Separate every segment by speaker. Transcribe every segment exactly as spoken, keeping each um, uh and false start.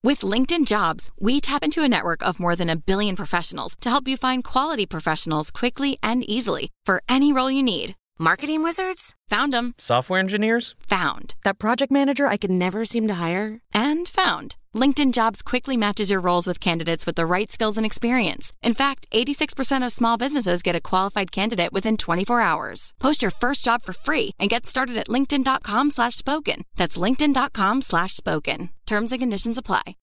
Speaker 1: With LinkedIn Jobs, we tap into a network of more than a billion professionals to help you find quality professionals quickly and easily for any role you need. Marketing wizards? Found them.
Speaker 2: Software engineers?
Speaker 1: Found. That project manager I could never seem to hire? And found. LinkedIn Jobs quickly matches your roles with candidates with the right skills and experience. In fact, eighty-six percent of small businesses get a qualified candidate within twenty-four hours. Post your first job for free and get started at linkedin.com slash spoken. That's linkedin.com slash spoken. Terms and conditions apply.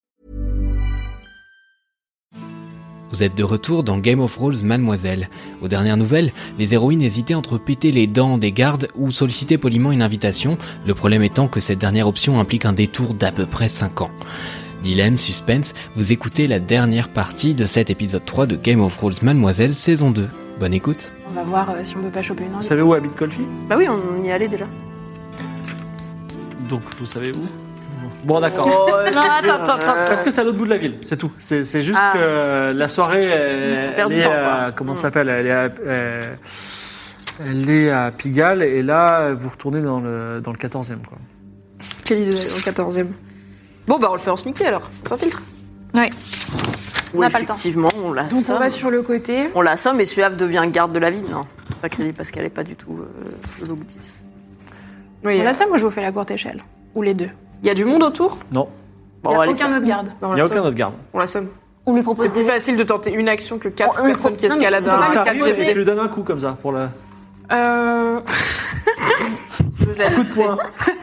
Speaker 3: Vous êtes de retour dans Game of Thrones Mademoiselle. Aux dernières nouvelles, les héroïnes hésitaient entre péter les dents des gardes ou solliciter poliment une invitation, le problème étant que cette dernière option implique un détour d'à peu près cinq ans. Dilemme, suspense, vous écoutez la dernière partie de cet épisode trois de Game of Thrones Mademoiselle saison deux. Bonne écoute.
Speaker 4: On va voir euh, si on peut pas choper une
Speaker 5: Vous savez où habite Colfi ?
Speaker 6: Bah oui, on y est allé déjà.
Speaker 5: Donc vous savez où ? Bon, d'accord.
Speaker 6: Oh, non, attends, attends, attends.
Speaker 5: Parce que c'est à l'autre bout de la ville, c'est tout. C'est, c'est juste
Speaker 6: Ah.
Speaker 5: que la soirée, elle,
Speaker 6: perd
Speaker 5: elle
Speaker 6: du
Speaker 5: est
Speaker 6: temps,
Speaker 5: à,
Speaker 6: quoi.
Speaker 5: comment
Speaker 6: Mm.
Speaker 5: ça s'appelle ? Elle est à, euh, elle est à Pigalle et là, vous retournez dans le, dans le quatorzième, quoi.
Speaker 4: Quelle idée d'aller au quatorzième. Bon, bah on le fait en sneaky alors, sans filtre.
Speaker 6: Oui.
Speaker 4: On n'a pas le temps.
Speaker 6: Effectivement, on
Speaker 4: Donc
Speaker 6: l'assomme.
Speaker 4: on va sur le côté.
Speaker 6: On l'assomme et Suave devient garde de la ville. Non, c'est pas crédible parce qu'elle est pas du tout euh, Logoutisse.
Speaker 4: Oui, on l'assomme, moi je vous fais la courte échelle. Ou les deux.
Speaker 6: Il y a du monde autour ?
Speaker 5: Non,
Speaker 6: Bon,
Speaker 4: Il
Speaker 6: on
Speaker 4: n'y
Speaker 6: va
Speaker 4: a
Speaker 6: les
Speaker 4: aucun
Speaker 6: faire.
Speaker 4: autre garde.
Speaker 5: il n'y a aucun autre garde.
Speaker 4: On l'assomme.
Speaker 7: On lui propose
Speaker 4: C'est plus
Speaker 7: des...
Speaker 4: facile de tenter une action que quatre
Speaker 7: On- on lui
Speaker 4: personnes qui
Speaker 7: pro- non, mais
Speaker 4: escaladent
Speaker 7: on peut
Speaker 4: un
Speaker 7: pas
Speaker 4: quatre
Speaker 5: T'arrives
Speaker 4: G
Speaker 5: et
Speaker 4: P.
Speaker 5: tu lui donnes un coup comme ça pour le
Speaker 4: Euh... je la
Speaker 5: coup de
Speaker 4: distrais.
Speaker 5: poing.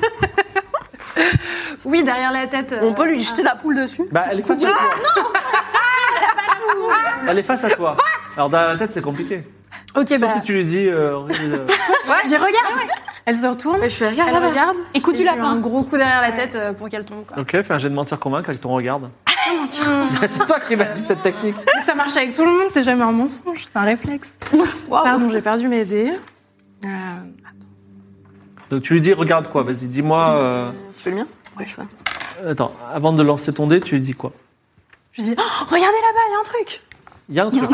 Speaker 4: Oui, derrière la tête. euh,
Speaker 6: On peut lui jeter la poule dessus ?
Speaker 5: Bah, elle est face à toi. Elle est face à toi. Alors derrière la tête, c'est compliqué.
Speaker 4: Ok,
Speaker 5: Sauf
Speaker 4: bah.
Speaker 5: si tu lui dis. Euh, euh,
Speaker 4: Je regarde. Elle se retourne.
Speaker 6: Je fais regarde
Speaker 4: Elle regarde.
Speaker 7: Et coup du
Speaker 4: et je lui mets
Speaker 7: lapin.
Speaker 4: un gros coup derrière la tête euh, pour qu'elle tombe. Quoi.
Speaker 5: Ok, fais un jet de mentir convaincre avec ton regard. C'est toi qui m'as dit cette technique.
Speaker 4: Ça marche avec tout le monde, c'est jamais un mensonge, c'est un réflexe. Pardon, j'ai perdu mes dés. Euh,
Speaker 5: Donc tu lui dis regarde quoi, vas-y dis-moi. euh,
Speaker 6: Tu veux le mien ? C'est ça.
Speaker 5: Attends, avant de lancer ton dé, tu lui dis quoi ?
Speaker 4: je lui dis, oh, regardez là-bas, il y a un truc.
Speaker 5: Il y a un truc.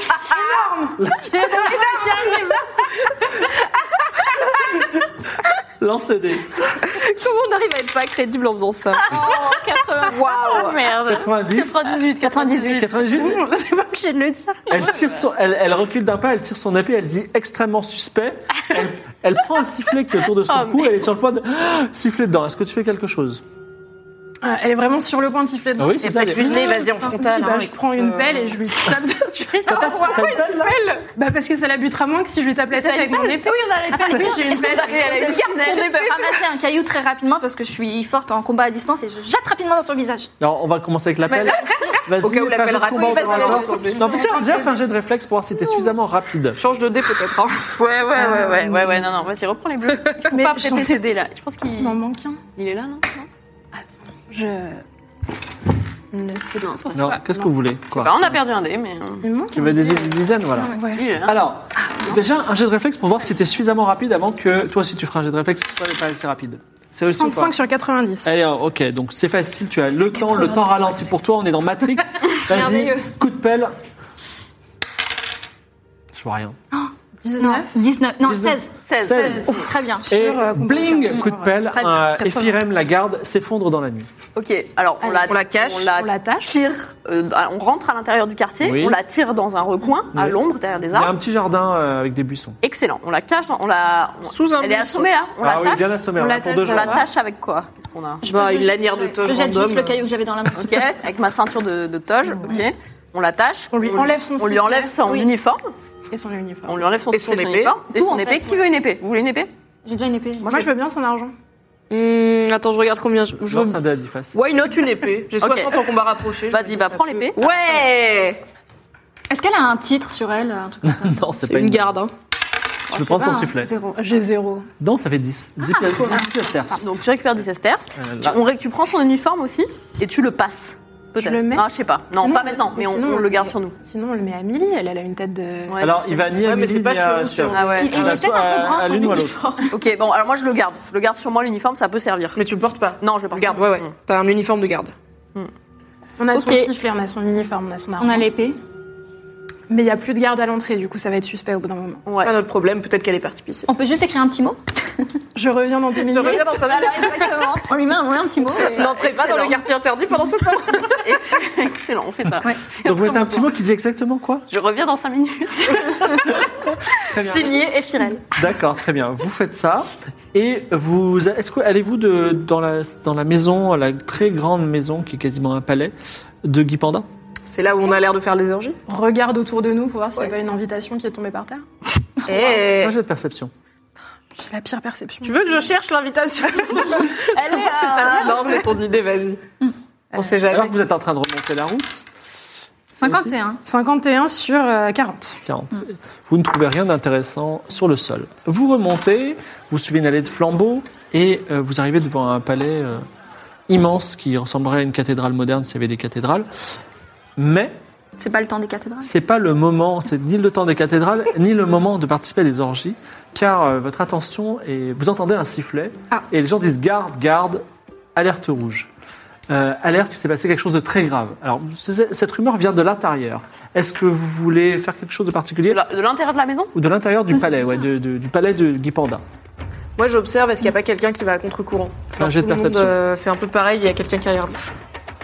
Speaker 5: Lance le dé.
Speaker 6: Comment on arrive à être pas crédible en faisant ça ?
Speaker 7: Waouh, merde.
Speaker 5: quatre-vingt-dix.
Speaker 7: quatre-vingt-dix-huit, quatre-vingt-dix-huit.
Speaker 5: quatre-vingt-dix-huit.
Speaker 4: Non, c'est pas obligé de le dire.
Speaker 5: Elle tire son, elle, elle recule d'un pas, elle tire son épée, elle dit extrêmement suspect. Elle, elle prend un sifflet qui est autour de son
Speaker 6: Oh,
Speaker 5: cou, elle est sur le point de siffler dedans. Est-ce que tu fais quelque chose ?
Speaker 4: Euh, elle est vraiment sur le point de siffler dedans.
Speaker 5: Ah oui, c'est ça.
Speaker 4: Et
Speaker 5: les-
Speaker 4: lui, vas-y, en
Speaker 6: hein,
Speaker 4: frontal. Bah, je prends une pelle et je lui tape dessus.
Speaker 5: T'as une pelle, là ?
Speaker 4: Bah, parce que ça la butera moins que si je lui tape la tête avec mon épée.
Speaker 7: Oui, on a la
Speaker 4: Attends,
Speaker 7: tête.
Speaker 4: oui, j'ai une
Speaker 7: Est-ce que je
Speaker 4: pelle
Speaker 7: peux-
Speaker 4: et elle a une
Speaker 7: est-ce
Speaker 4: carte
Speaker 7: que je peux ramasser un caillou très rapidement parce que je suis forte en combat à distance et je jette rapidement dans son visage.
Speaker 5: Alors, on va commencer avec la pelle. Vas-y,
Speaker 4: Au cas où la
Speaker 5: fais un
Speaker 4: pelle
Speaker 5: jet de
Speaker 4: rate.
Speaker 5: combat
Speaker 4: Oui,
Speaker 5: au
Speaker 4: vas-y,
Speaker 5: corps à
Speaker 4: vas-y,
Speaker 5: corps.
Speaker 4: vas-y.
Speaker 5: Non, mais tiens, déjà, fais un jet de réflexe pour voir si t'es suffisamment rapide.
Speaker 4: Change de dé peut-être. Hein.
Speaker 6: Ouais, ouais, ouais, ouais, ouais, ouais, non, non, vas-y, reprends les bleus. Il faut
Speaker 4: Mais
Speaker 6: pas
Speaker 4: j'en
Speaker 6: prêter
Speaker 4: sais-
Speaker 6: ses dés là. Je pense qu'il
Speaker 4: Il m'en manque un.
Speaker 6: il est là, non ?
Speaker 4: Attends, je. Ne sais pas.
Speaker 6: c'est pas
Speaker 5: Non, qu'est-ce que vous voulez ? Quoi ?
Speaker 6: Bah, on a perdu un dé, mais. euh,
Speaker 4: Il me manque
Speaker 5: Tu
Speaker 4: un
Speaker 5: veux des
Speaker 4: dé.
Speaker 5: dizaines, voilà.
Speaker 4: Ouais.
Speaker 6: il est là.
Speaker 5: Alors, déjà, un jet de réflexe pour voir si t'es suffisamment rapide avant que. Toi, si tu feras un jet de réflexe, toi, t'es pas assez rapide. C'est aussi ou pas ?
Speaker 4: trente-cinq sur quatre-vingt-dix.
Speaker 5: Allez, ok, donc c'est facile, tu as le temps, le temps ralenti pour toi, on est dans Matrix. Vas-y,
Speaker 4: Merveilleux.
Speaker 5: coup de pelle. Je vois rien.
Speaker 7: Non,
Speaker 4: dix-neuf.
Speaker 7: dix-neuf, non,
Speaker 5: dix-neuf.
Speaker 7: seize.
Speaker 6: seize.
Speaker 5: seize.
Speaker 7: Oh, très bien.
Speaker 5: Et
Speaker 4: Sur, euh,
Speaker 5: bling, coup de pelle,
Speaker 7: Très bien,
Speaker 5: euh,
Speaker 4: quatre-vingts.
Speaker 5: Ephirem, la garde, s'effondre dans la nuit.
Speaker 6: Ok, alors on la,
Speaker 4: on la cache,
Speaker 6: on la
Speaker 4: on l'attache.
Speaker 6: tire, euh, on rentre à l'intérieur du quartier,
Speaker 5: Oui.
Speaker 6: on la tire dans un recoin, à
Speaker 5: Oui.
Speaker 6: l'ombre, derrière des
Speaker 5: Il y a
Speaker 6: arbres.
Speaker 5: un petit jardin euh, avec des buissons.
Speaker 6: Excellent, on la cache, on la. on-
Speaker 4: Sous un
Speaker 6: Elle est
Speaker 4: buisson.
Speaker 6: assommée là, on
Speaker 5: ah oui,
Speaker 6: l'attache.
Speaker 5: bien assommé,
Speaker 4: on
Speaker 5: on a
Speaker 4: l'attache
Speaker 5: pour deux
Speaker 6: On
Speaker 5: jours.
Speaker 4: là-bas.
Speaker 6: l'attache avec quoi ? Qu'est-ce qu'on a ?
Speaker 4: Je vois une lanière de toge
Speaker 7: Je jette juste
Speaker 4: random.
Speaker 7: le caillou que j'avais dans la main.
Speaker 6: Ok, avec ma ceinture de, de toge, ok. On l'attache.
Speaker 4: On lui enlève son
Speaker 6: On lui
Speaker 4: sifflet.
Speaker 6: enlève son
Speaker 4: Oui.
Speaker 6: uniforme.
Speaker 4: Et son uniforme.
Speaker 6: On lui enlève son
Speaker 4: Et son
Speaker 6: sifflet, son
Speaker 4: épée.
Speaker 6: uniforme. Et
Speaker 7: Tout,
Speaker 6: son
Speaker 7: en
Speaker 6: épée.
Speaker 7: fait,
Speaker 6: Qui
Speaker 7: ouais.
Speaker 6: veut une épée ? Vous voulez une épée ?
Speaker 7: J'ai déjà une épée.
Speaker 4: Moi, je veux bien son argent.
Speaker 8: Hum, attends, je regarde combien. Je... je-
Speaker 5: Lance un dé à dix faces.
Speaker 8: Why not une épée? J'ai
Speaker 6: Ok.
Speaker 8: soixante en combat rapproché. je me
Speaker 6: Vas-y,
Speaker 8: dis,
Speaker 6: bah
Speaker 8: ça
Speaker 6: prends
Speaker 8: peut-
Speaker 6: l'épée.
Speaker 8: Ouais!
Speaker 7: Est-ce qu'elle a un titre sur elle, un truc comme ça?
Speaker 5: Non, c'est
Speaker 8: C'est
Speaker 5: pas
Speaker 8: une garde, hein.
Speaker 5: Tu peux prendre son sifflet.
Speaker 7: Zéro.
Speaker 4: J'ai zéro.
Speaker 5: Non, ça fait dix. dix sesterces.
Speaker 6: Donc tu récupères dix sesterces.
Speaker 5: Euh,
Speaker 6: Tu,
Speaker 5: là.
Speaker 6: on ré- tu prends son uniforme aussi et tu le passes. Peut-être.
Speaker 4: Je le mets
Speaker 6: Non, je sais pas. Non,
Speaker 4: Sinon,
Speaker 6: pas maintenant, mais on,
Speaker 4: sinon,
Speaker 6: on le garde
Speaker 4: mais-
Speaker 6: sur nous.
Speaker 4: Sinon, on le met à Millie. Elle, elle a une tête de.
Speaker 6: Ouais,
Speaker 5: Alors,
Speaker 6: c'est-
Speaker 5: il va ni
Speaker 8: Ouais,
Speaker 5: à
Speaker 8: mais c'est
Speaker 5: Millie,
Speaker 8: pas
Speaker 5: ni à
Speaker 8: chelou,
Speaker 5: Sir.
Speaker 6: Ah ouais.
Speaker 7: Il, il
Speaker 5: À la
Speaker 7: est peut-être
Speaker 5: so-
Speaker 7: un peu grand
Speaker 5: à
Speaker 7: son
Speaker 5: l'une ou à
Speaker 7: uniforme.
Speaker 6: Ok, bon, alors moi je le garde. Je le garde sur moi, l'uniforme, ça peut servir.
Speaker 8: Mais tu le portes pas.
Speaker 6: Non, je le porte.
Speaker 8: Garde, ouais, ouais.
Speaker 6: Mm.
Speaker 8: T'as un uniforme de garde.
Speaker 4: On a son
Speaker 7: Ok.
Speaker 4: sifflet, on a son uniforme, on a son argent.
Speaker 7: On a l'épée.
Speaker 4: Mais il n'y a plus de garde à l'entrée, du coup, ça va être suspect au bout d'un moment.
Speaker 6: Ouais.
Speaker 8: Pas notre problème, peut-être qu'elle est partie pisser.
Speaker 7: On peut juste écrire un petit mot.
Speaker 4: Je reviens dans dix
Speaker 8: Je
Speaker 4: minutes.
Speaker 8: reviens dans cinq minutes.
Speaker 7: Exactement. On lui met un, un petit mot. et-
Speaker 8: N'entrez pas dans le
Speaker 6: Excellent.
Speaker 8: quartier interdit pendant ce temps.
Speaker 6: Excellent, excellent, on fait ça. C'est
Speaker 5: Donc vous mettez un
Speaker 6: absolument
Speaker 5: petit mot qui dit exactement quoi?
Speaker 6: Je reviens dans cinq minutes.
Speaker 5: Très bien.
Speaker 8: Signé et Firel.
Speaker 5: D'accord, très bien. Vous faites ça. Et vous, est-ce que allez-vous de, dans, la, dans la maison, la très grande maison qui est quasiment un palais de Guy Panda?
Speaker 8: C'est là où on a l'air de faire les orgies.
Speaker 4: Regarde autour de nous pour voir s'il n'y
Speaker 8: Ouais.
Speaker 4: a pas une invitation qui est tombée par terre.
Speaker 8: Eh.
Speaker 5: Un jet de perception.
Speaker 4: J'ai la pire perception.
Speaker 8: Tu veux que je cherche l'invitation?
Speaker 7: Elle est à
Speaker 8: Non, c'est ton idée, vas-y. On sait jamais.
Speaker 5: Alors que vous êtes en train de remonter la route.
Speaker 7: cinquante et un.
Speaker 4: cinquante et un sur euh, quarante.
Speaker 5: quarante. Vous ne trouvez rien d'intéressant sur le sol. Vous remontez, vous suivez une allée de flambeaux et euh, vous arrivez devant un palais euh, immense qui ressemblerait à une cathédrale moderne s'il y avait des cathédrales. Mais
Speaker 7: C'est pas le temps des cathédrales.
Speaker 5: c'est pas le moment, c'est ni le temps des cathédrales, ni le moment de participer à des orgies, car euh, votre attention est... Vous entendez un sifflet
Speaker 7: Ah.
Speaker 5: et les gens disent garde, garde, alerte rouge. Euh, alerte, il s'est passé quelque chose de très grave. Alors, c'est- cette rumeur vient de l'intérieur. Est-ce que vous voulez faire quelque chose de particulier
Speaker 6: De la- de l'intérieur de la maison?
Speaker 5: ou de l'intérieur du
Speaker 7: Ah, c'est
Speaker 5: palais,
Speaker 7: bizarre.
Speaker 5: ouais, de- de- du palais de Guy Panda?
Speaker 8: Moi, j'observe, est-ce qu'il n'y a pas quelqu'un qui va à contre-courant?
Speaker 5: Fais un jet de
Speaker 8: Tout le monde,
Speaker 5: perception.
Speaker 8: euh, fait un peu pareil, il y a quelqu'un qui a l'air louche.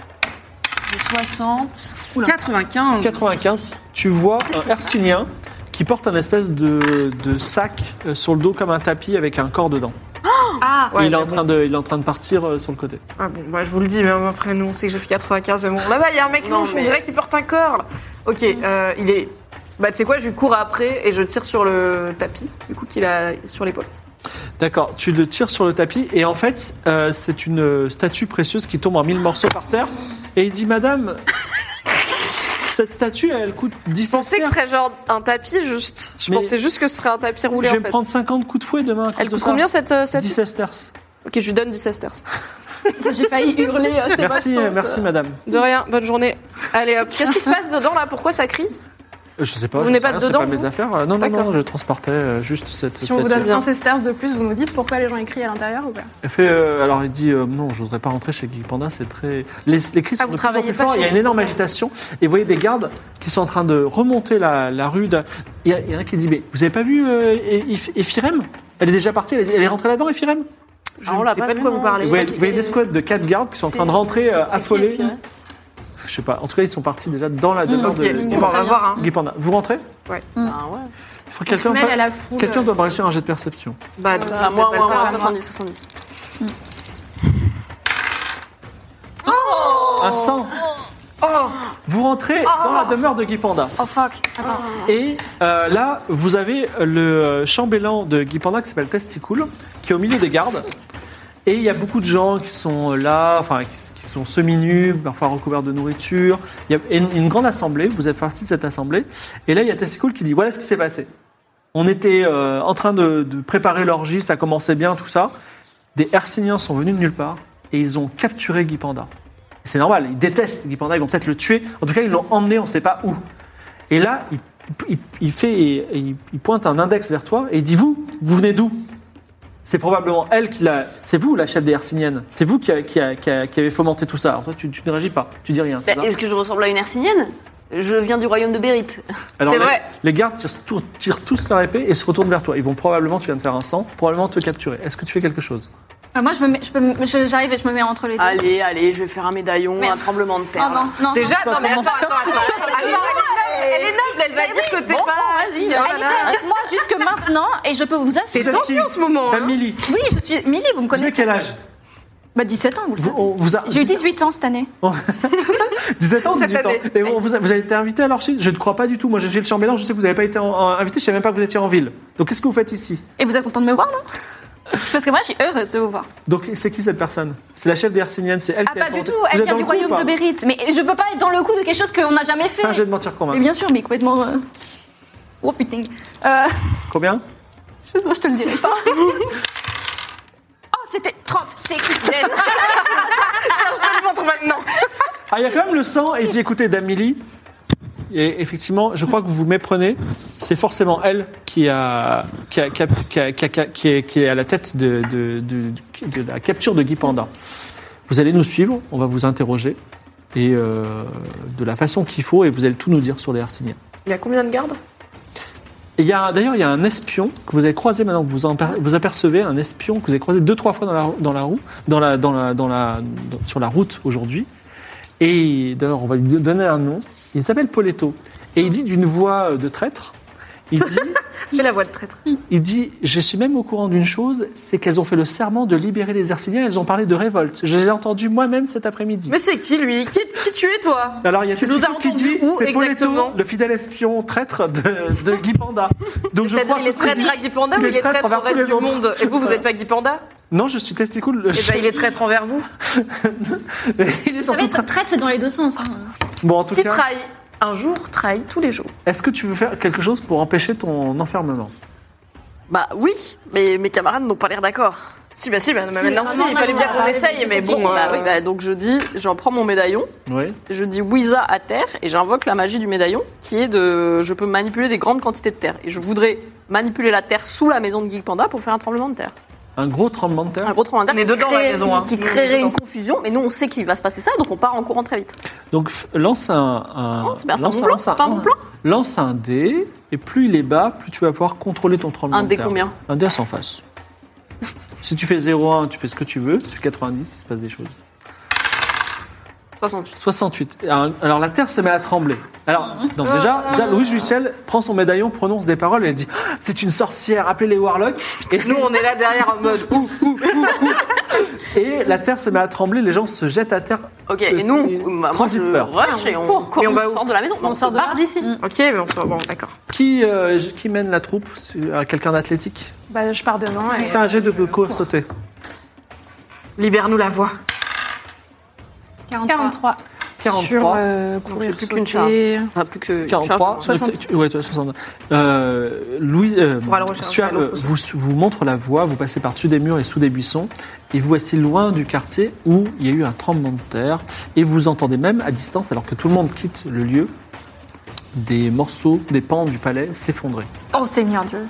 Speaker 7: soixante.
Speaker 8: quatre-vingt-quinze.
Speaker 5: quatre-vingt-quinze, tu vois un hercynien qui porte un espèce de, de sac euh, sur le dos comme un tapis avec un corps dedans.
Speaker 7: Ah,
Speaker 5: Et
Speaker 8: Ouais,
Speaker 5: il, est en
Speaker 8: mais
Speaker 5: train de, il est en train de partir euh, sur le côté.
Speaker 8: Ah bon, bah, je vous le dis, mais après, nous, on sait que j'ai fait quatre-vingt-quinze, mais bon, là-bas, il y a un mec
Speaker 6: Non,
Speaker 8: louche, on
Speaker 6: mais-
Speaker 8: dirait qu'il porte un corps, là. Ok, euh, il est... Bah, tu sais quoi, je lui cours après et je tire sur le tapis, du coup, qu'il a sur l'épaule.
Speaker 5: D'accord, tu le tires sur le tapis et en fait, euh, c'est une euh, statue précieuse qui tombe en mille morceaux par terre. Et il dit, madame, cette statue, elle coûte dix
Speaker 8: Je pensais que ce serait genre un tapis, juste. Je
Speaker 5: Mais-
Speaker 8: pensais juste que ce serait un tapis roulé,
Speaker 5: Je vais
Speaker 8: en
Speaker 5: me
Speaker 8: fait.
Speaker 5: prendre cinquante coups de fouet demain à cause
Speaker 8: Elle
Speaker 5: de
Speaker 8: coûte
Speaker 5: ça.
Speaker 8: combien, cette, euh, cette...
Speaker 5: dix sesterces.
Speaker 8: Ok, je lui donne dix sesterces.
Speaker 7: j'ai failli hurler. euh, c'est
Speaker 5: Merci,
Speaker 7: votre
Speaker 5: euh,
Speaker 7: faute.
Speaker 5: merci madame.
Speaker 8: De rien, bonne journée. Allez, hop. Qu'est-ce qui se passe dedans, là? Pourquoi ça crie?
Speaker 5: Euh, Je sais pas,
Speaker 8: Vous
Speaker 5: je
Speaker 8: venez
Speaker 5: sais
Speaker 8: pas
Speaker 5: rien,
Speaker 8: dedans,
Speaker 5: c'est pas
Speaker 8: vous
Speaker 5: mes affaires. Euh, Non, non, non,
Speaker 8: D'accord.
Speaker 5: je transportais euh, juste cette
Speaker 4: Si on vous
Speaker 5: statue.
Speaker 4: donne un sesterce de plus, vous nous dites pourquoi les gens écrivent à l'intérieur ou pas?
Speaker 5: Elle fait, euh, alors il dit euh, non, je voudrais pas rentrer chez Guy Panda, c'est très. Les, les cris
Speaker 8: Ah,
Speaker 5: sont
Speaker 8: vous
Speaker 5: de plus en
Speaker 8: travaillez
Speaker 5: plus
Speaker 8: pas
Speaker 5: forts.
Speaker 8: chez
Speaker 5: Il y a
Speaker 8: Guy
Speaker 5: une énorme agitation et vous voyez des gardes qui sont en train de remonter la, la rue. de- Il y, a, il y en a un qui dit mais vous avez pas vu euh, Eph- Ephirem? Elle est déjà partie, elle est, elle est rentrée là-dedans, Ephirem?
Speaker 8: Je
Speaker 6: Ah, on
Speaker 8: ne
Speaker 6: l'a
Speaker 8: sais
Speaker 6: pas
Speaker 8: pas de
Speaker 6: vu,
Speaker 8: quoi vous
Speaker 6: non.
Speaker 8: parlez.
Speaker 5: Vous voyez, vous voyez des squads de quatre gardes qui sont en train de rentrer euh, affolés. Je sais pas. En tout cas, ils sont partis déjà dans la demeure
Speaker 8: Ok,
Speaker 5: de
Speaker 8: bon, on va voir, hein.
Speaker 5: Guy Panda. Vous rentrez?
Speaker 6: Ah ouais.
Speaker 5: Il faut que
Speaker 4: On se
Speaker 5: quelqu'un
Speaker 4: mêle à
Speaker 5: fa-
Speaker 4: la foule.
Speaker 5: quelqu'un doit réussir un jet de perception.
Speaker 8: Bah,
Speaker 6: Ah, moi, moi, moi,
Speaker 4: moi.
Speaker 6: soixante-dix, soixante-dix.
Speaker 5: Un cent. Vous rentrez dans la demeure de Guy Panda.
Speaker 7: Oh fuck. Attends.
Speaker 5: Et euh, là, vous avez le euh, chambellan de Guy Panda qui s'appelle Testicool, qui est au milieu des gardes. Et il y a beaucoup de gens qui sont là, enfin, qui, qui sont semi-nus, parfois recouverts de nourriture. Il y a une, une grande assemblée, vous êtes partie de cette assemblée. Et là, il y a Testicool qui dit, voilà ce qui s'est passé. On était euh, en train de, de préparer l'orgie, ça commençait bien, tout ça. Des Hercyniens sont venus de nulle part et ils ont capturé Guy Panda. Et c'est normal, ils détestent Guy Panda, ils vont peut-être le tuer. En tout cas, ils l'ont emmené, on ne sait pas où. Et là, il, il- il fait, il, il pointe un index vers toi et il dit, vous, vous venez d'où? C'est probablement elle qui l'a. C'est vous, la chef des Hercyniennes. C'est vous qui, a- qui, a- qui, a- qui avez fomenté tout ça. Alors toi, tu, tu ne réagis pas, tu dis rien. c'est
Speaker 6: Bah,
Speaker 5: ça
Speaker 6: Est-ce que je ressemble à une hercynienne? Je viens du royaume de Bérite.
Speaker 5: Alors,
Speaker 8: c'est
Speaker 5: les-
Speaker 8: vrai.
Speaker 5: Les gardes tirent, tout- tirent tous leur épée et se retournent vers toi. Ils vont probablement, tu viens de faire un sang, probablement te capturer. Est-ce que tu fais quelque chose?
Speaker 7: Euh, moi, je me mets, je peux, me- je- j'arrive et je me mets entre les deux.
Speaker 6: Allez, allez, je vais faire un médaillon,
Speaker 7: Merde.
Speaker 6: un tremblement de terre.
Speaker 7: Oh non, non.
Speaker 8: Déjà,
Speaker 7: non.
Speaker 8: non, mais attends, attends, attends. Attends, elle est noble, elle est noble, elle va dire que t'es
Speaker 7: Bon,
Speaker 8: pas.
Speaker 7: vas-y,
Speaker 8: Oh là
Speaker 7: elle
Speaker 8: là.
Speaker 7: était avec moi jusque maintenant et je peux vous assurer.
Speaker 8: C'est tendu en ce moment.
Speaker 5: Dame
Speaker 8: hein.
Speaker 5: Milly,
Speaker 7: Oui, je suis Milly, vous me
Speaker 5: vous avez
Speaker 7: connaissez.
Speaker 5: quel âge?
Speaker 7: Bah dix-sept ans, vous le
Speaker 5: vous,
Speaker 7: savez.
Speaker 5: on vous a,
Speaker 7: J'ai eu dix-huit ans cette année.
Speaker 5: dix-sept ans,
Speaker 8: Cette
Speaker 5: dix-huit ans.
Speaker 8: année.
Speaker 5: Et bon, vous, a- vous avez été invité à l'orgie? Je ne crois pas du tout. Moi, je suis le chambellan, je sais que vous n'avez pas été en- en- invité, je ne savais même pas que vous étiez en ville. Donc, qu'est-ce que vous faites ici?
Speaker 7: Et vous êtes content de me voir, non? Parce que moi, je suis heureuse de vous voir.
Speaker 5: Donc, c'est qui cette personne? C'est la chef des Hercyniennes, c'est elle
Speaker 7: Ah,
Speaker 5: qui a
Speaker 7: pas du
Speaker 5: inventé-
Speaker 7: tout.
Speaker 5: Vous
Speaker 7: Elle
Speaker 5: êtes
Speaker 7: vient
Speaker 5: dans
Speaker 7: du
Speaker 5: le coup ou
Speaker 7: royaume
Speaker 5: pas?
Speaker 7: de Bérite. Mais je peux pas être dans le coup de quelque chose qu'on n'a jamais fait.
Speaker 5: Fais un jet de mentir
Speaker 7: Mais
Speaker 5: convaincre.
Speaker 7: bien sûr, mais complètement. euh, Oh putain. Euh...
Speaker 5: Combien?
Speaker 7: Je je te le dirai pas. Oh, c'était trente. C'est écrit.
Speaker 8: Yes. Tiens, je te le montre maintenant.
Speaker 5: Ah, il y a quand même le sang, et il dit écoutez, Dame Milly, et effectivement, je crois que vous vous méprenez, c'est forcément elle qui, a, qui, a, qui, a- qui, a- qui a- qui est, qui est à la tête de, de, de- de la capture de Guy Panda. Vous allez nous suivre, on va vous interroger, et euh, de la façon qu'il faut, et vous allez tout nous dire sur les Hercyniens.
Speaker 8: Il y a combien de gardes?
Speaker 5: Et il y a, d'ailleurs, il y a un espion que vous avez croisé maintenant, que vous, en, vous apercevez, un espion que vous avez croisé deux, trois fois dans la, dans la roue, dans la, dans la, dans la, dans- sur la route aujourd'hui. Et d'ailleurs, on va lui donner un nom. Il s'appelle Poletto. Et il dit d'une voix de traître, il dit,
Speaker 8: Fais la voix de traître.
Speaker 5: il dit, je suis même au courant d'une chose, c'est qu'elles ont fait le serment de libérer les Hercyniens, elles ont parlé de révolte. Je l'ai entendu moi-même cet après-midi.
Speaker 8: Mais c'est qui lui qui, qui tu es toi?
Speaker 5: Alors il y a
Speaker 8: Tu nous as
Speaker 5: Testicool qui
Speaker 8: entendu
Speaker 5: dit,
Speaker 8: où
Speaker 5: c'est Poletto,
Speaker 8: exactement
Speaker 5: le fidèle espion traître de, de Guy Panda. Donc je
Speaker 8: C'est-à-dire
Speaker 5: crois
Speaker 8: il est
Speaker 5: que ce qu'il
Speaker 8: traître
Speaker 5: dit-
Speaker 8: à Guy Panda ou
Speaker 5: il est
Speaker 8: il est
Speaker 5: traître
Speaker 8: traître au
Speaker 5: envers tous
Speaker 8: reste
Speaker 5: les
Speaker 8: du
Speaker 5: autres.
Speaker 8: monde? Et vous, vous êtes pas Guy Panda?
Speaker 5: Non, je suis Testicool. Le...
Speaker 8: Eh ben il est traître envers vous.
Speaker 5: il est
Speaker 7: Vous
Speaker 5: surtout
Speaker 7: savez,
Speaker 5: tra-
Speaker 7: traite, c'est dans les deux sens. Hein.
Speaker 5: Bon, en tout
Speaker 8: Qui
Speaker 5: cas,
Speaker 8: trahit un jour, trahit tous les jours.
Speaker 5: est-ce que tu veux faire quelque chose pour empêcher ton enfermement?
Speaker 6: Bah oui, mais mes camarades n'ont pas l'air d'accord.
Speaker 8: Si, bah si, bah,
Speaker 7: Si,
Speaker 8: maintenant
Speaker 7: non,
Speaker 8: si,
Speaker 7: non,
Speaker 8: il
Speaker 7: non,
Speaker 8: fallait
Speaker 7: non,
Speaker 8: bien
Speaker 7: non,
Speaker 8: qu'on
Speaker 7: non,
Speaker 8: essaye,
Speaker 7: c'est
Speaker 8: mais bon.
Speaker 7: compliqué.
Speaker 6: Bah
Speaker 8: euh,
Speaker 6: oui, bah donc je dis, j'en prends mon médaillon,
Speaker 5: Oui.
Speaker 6: je dis Wiza à terre et j'invoque la magie du médaillon qui est de, je peux manipuler des grandes quantités de terre et je voudrais manipuler la terre sous la maison de Geek Panda pour faire un tremblement de terre.
Speaker 5: Un gros tremblement de terre.
Speaker 6: Un gros tremblement de terre
Speaker 8: On est
Speaker 6: qui
Speaker 8: dedans, la
Speaker 6: créerait-
Speaker 8: maison, hein.
Speaker 6: qui
Speaker 8: Nous, on est
Speaker 6: créerait
Speaker 8: dedans.
Speaker 6: une confusion, mais nous on sait qu'il va se passer ça, donc on part en courant très vite.
Speaker 5: Donc f- lance un, un-
Speaker 6: Oh, c'est bien, c'est un
Speaker 5: lance,
Speaker 6: bon plan,
Speaker 5: lance un,
Speaker 6: c'est un bon plan.
Speaker 5: lance un dé et plus il est bas, plus tu vas pouvoir contrôler ton tremblement
Speaker 6: Un
Speaker 5: de
Speaker 6: dé
Speaker 5: terre.
Speaker 6: combien?
Speaker 5: Un dé à cent faces. Si tu fais zéro un, tu fais ce que tu veux. Si tu fais quatre-vingt-dix, il se passe des choses.
Speaker 6: soixante-huit.
Speaker 5: soixante-huit. Alors, alors la terre se met à trembler. Alors, donc déjà, déjà, Louis Michel prend son médaillon, prononce des paroles et elle dit ah, c'est une sorcière, appelez les warlocks. Et,
Speaker 8: Nous, on est là derrière en mode ouh, ouh.
Speaker 5: et la terre se met à trembler, les gens se jettent à terre.
Speaker 6: Ok, et nous,
Speaker 5: Et-
Speaker 6: on- moi
Speaker 5: transit
Speaker 6: je
Speaker 5: peur.
Speaker 6: rush et on
Speaker 8: court.
Speaker 6: court,
Speaker 8: Mais on va
Speaker 6: on
Speaker 8: où?
Speaker 6: sort de la maison,
Speaker 7: On
Speaker 6: on
Speaker 7: sort
Speaker 6: se
Speaker 7: de
Speaker 6: barre
Speaker 7: là.
Speaker 6: d'ici.
Speaker 8: Ok, mais on se bon, d'accord.
Speaker 5: Qui, euh, qui mène la troupe? À quelqu'un d'athlétique?
Speaker 4: Bah, je pars devant. Et...
Speaker 5: Fais un jet de courir sauter.
Speaker 8: Libère-nous la voix.
Speaker 4: quarante-trois.
Speaker 5: quarante-trois.
Speaker 4: Sur euh,
Speaker 6: Donc,
Speaker 4: courir,
Speaker 6: j'ai plus qu'une
Speaker 4: sauter.
Speaker 6: Enfin, plus que
Speaker 5: quarante-trois.
Speaker 4: soixante.
Speaker 5: Ouais, toi, soixante. Euh, Louis, euh,
Speaker 8: pourra le recharger
Speaker 5: Suave,
Speaker 8: à l'autre
Speaker 5: vous, vous montre la voie, vous passez par-dessus des murs et sous des buissons, et vous voici loin du quartier où il y a eu un tremblement de terre, et vous entendez même à distance, alors que tout le monde quitte le lieu, des morceaux, des pans du palais s'effondrer.
Speaker 7: Oh Seigneur Dieu.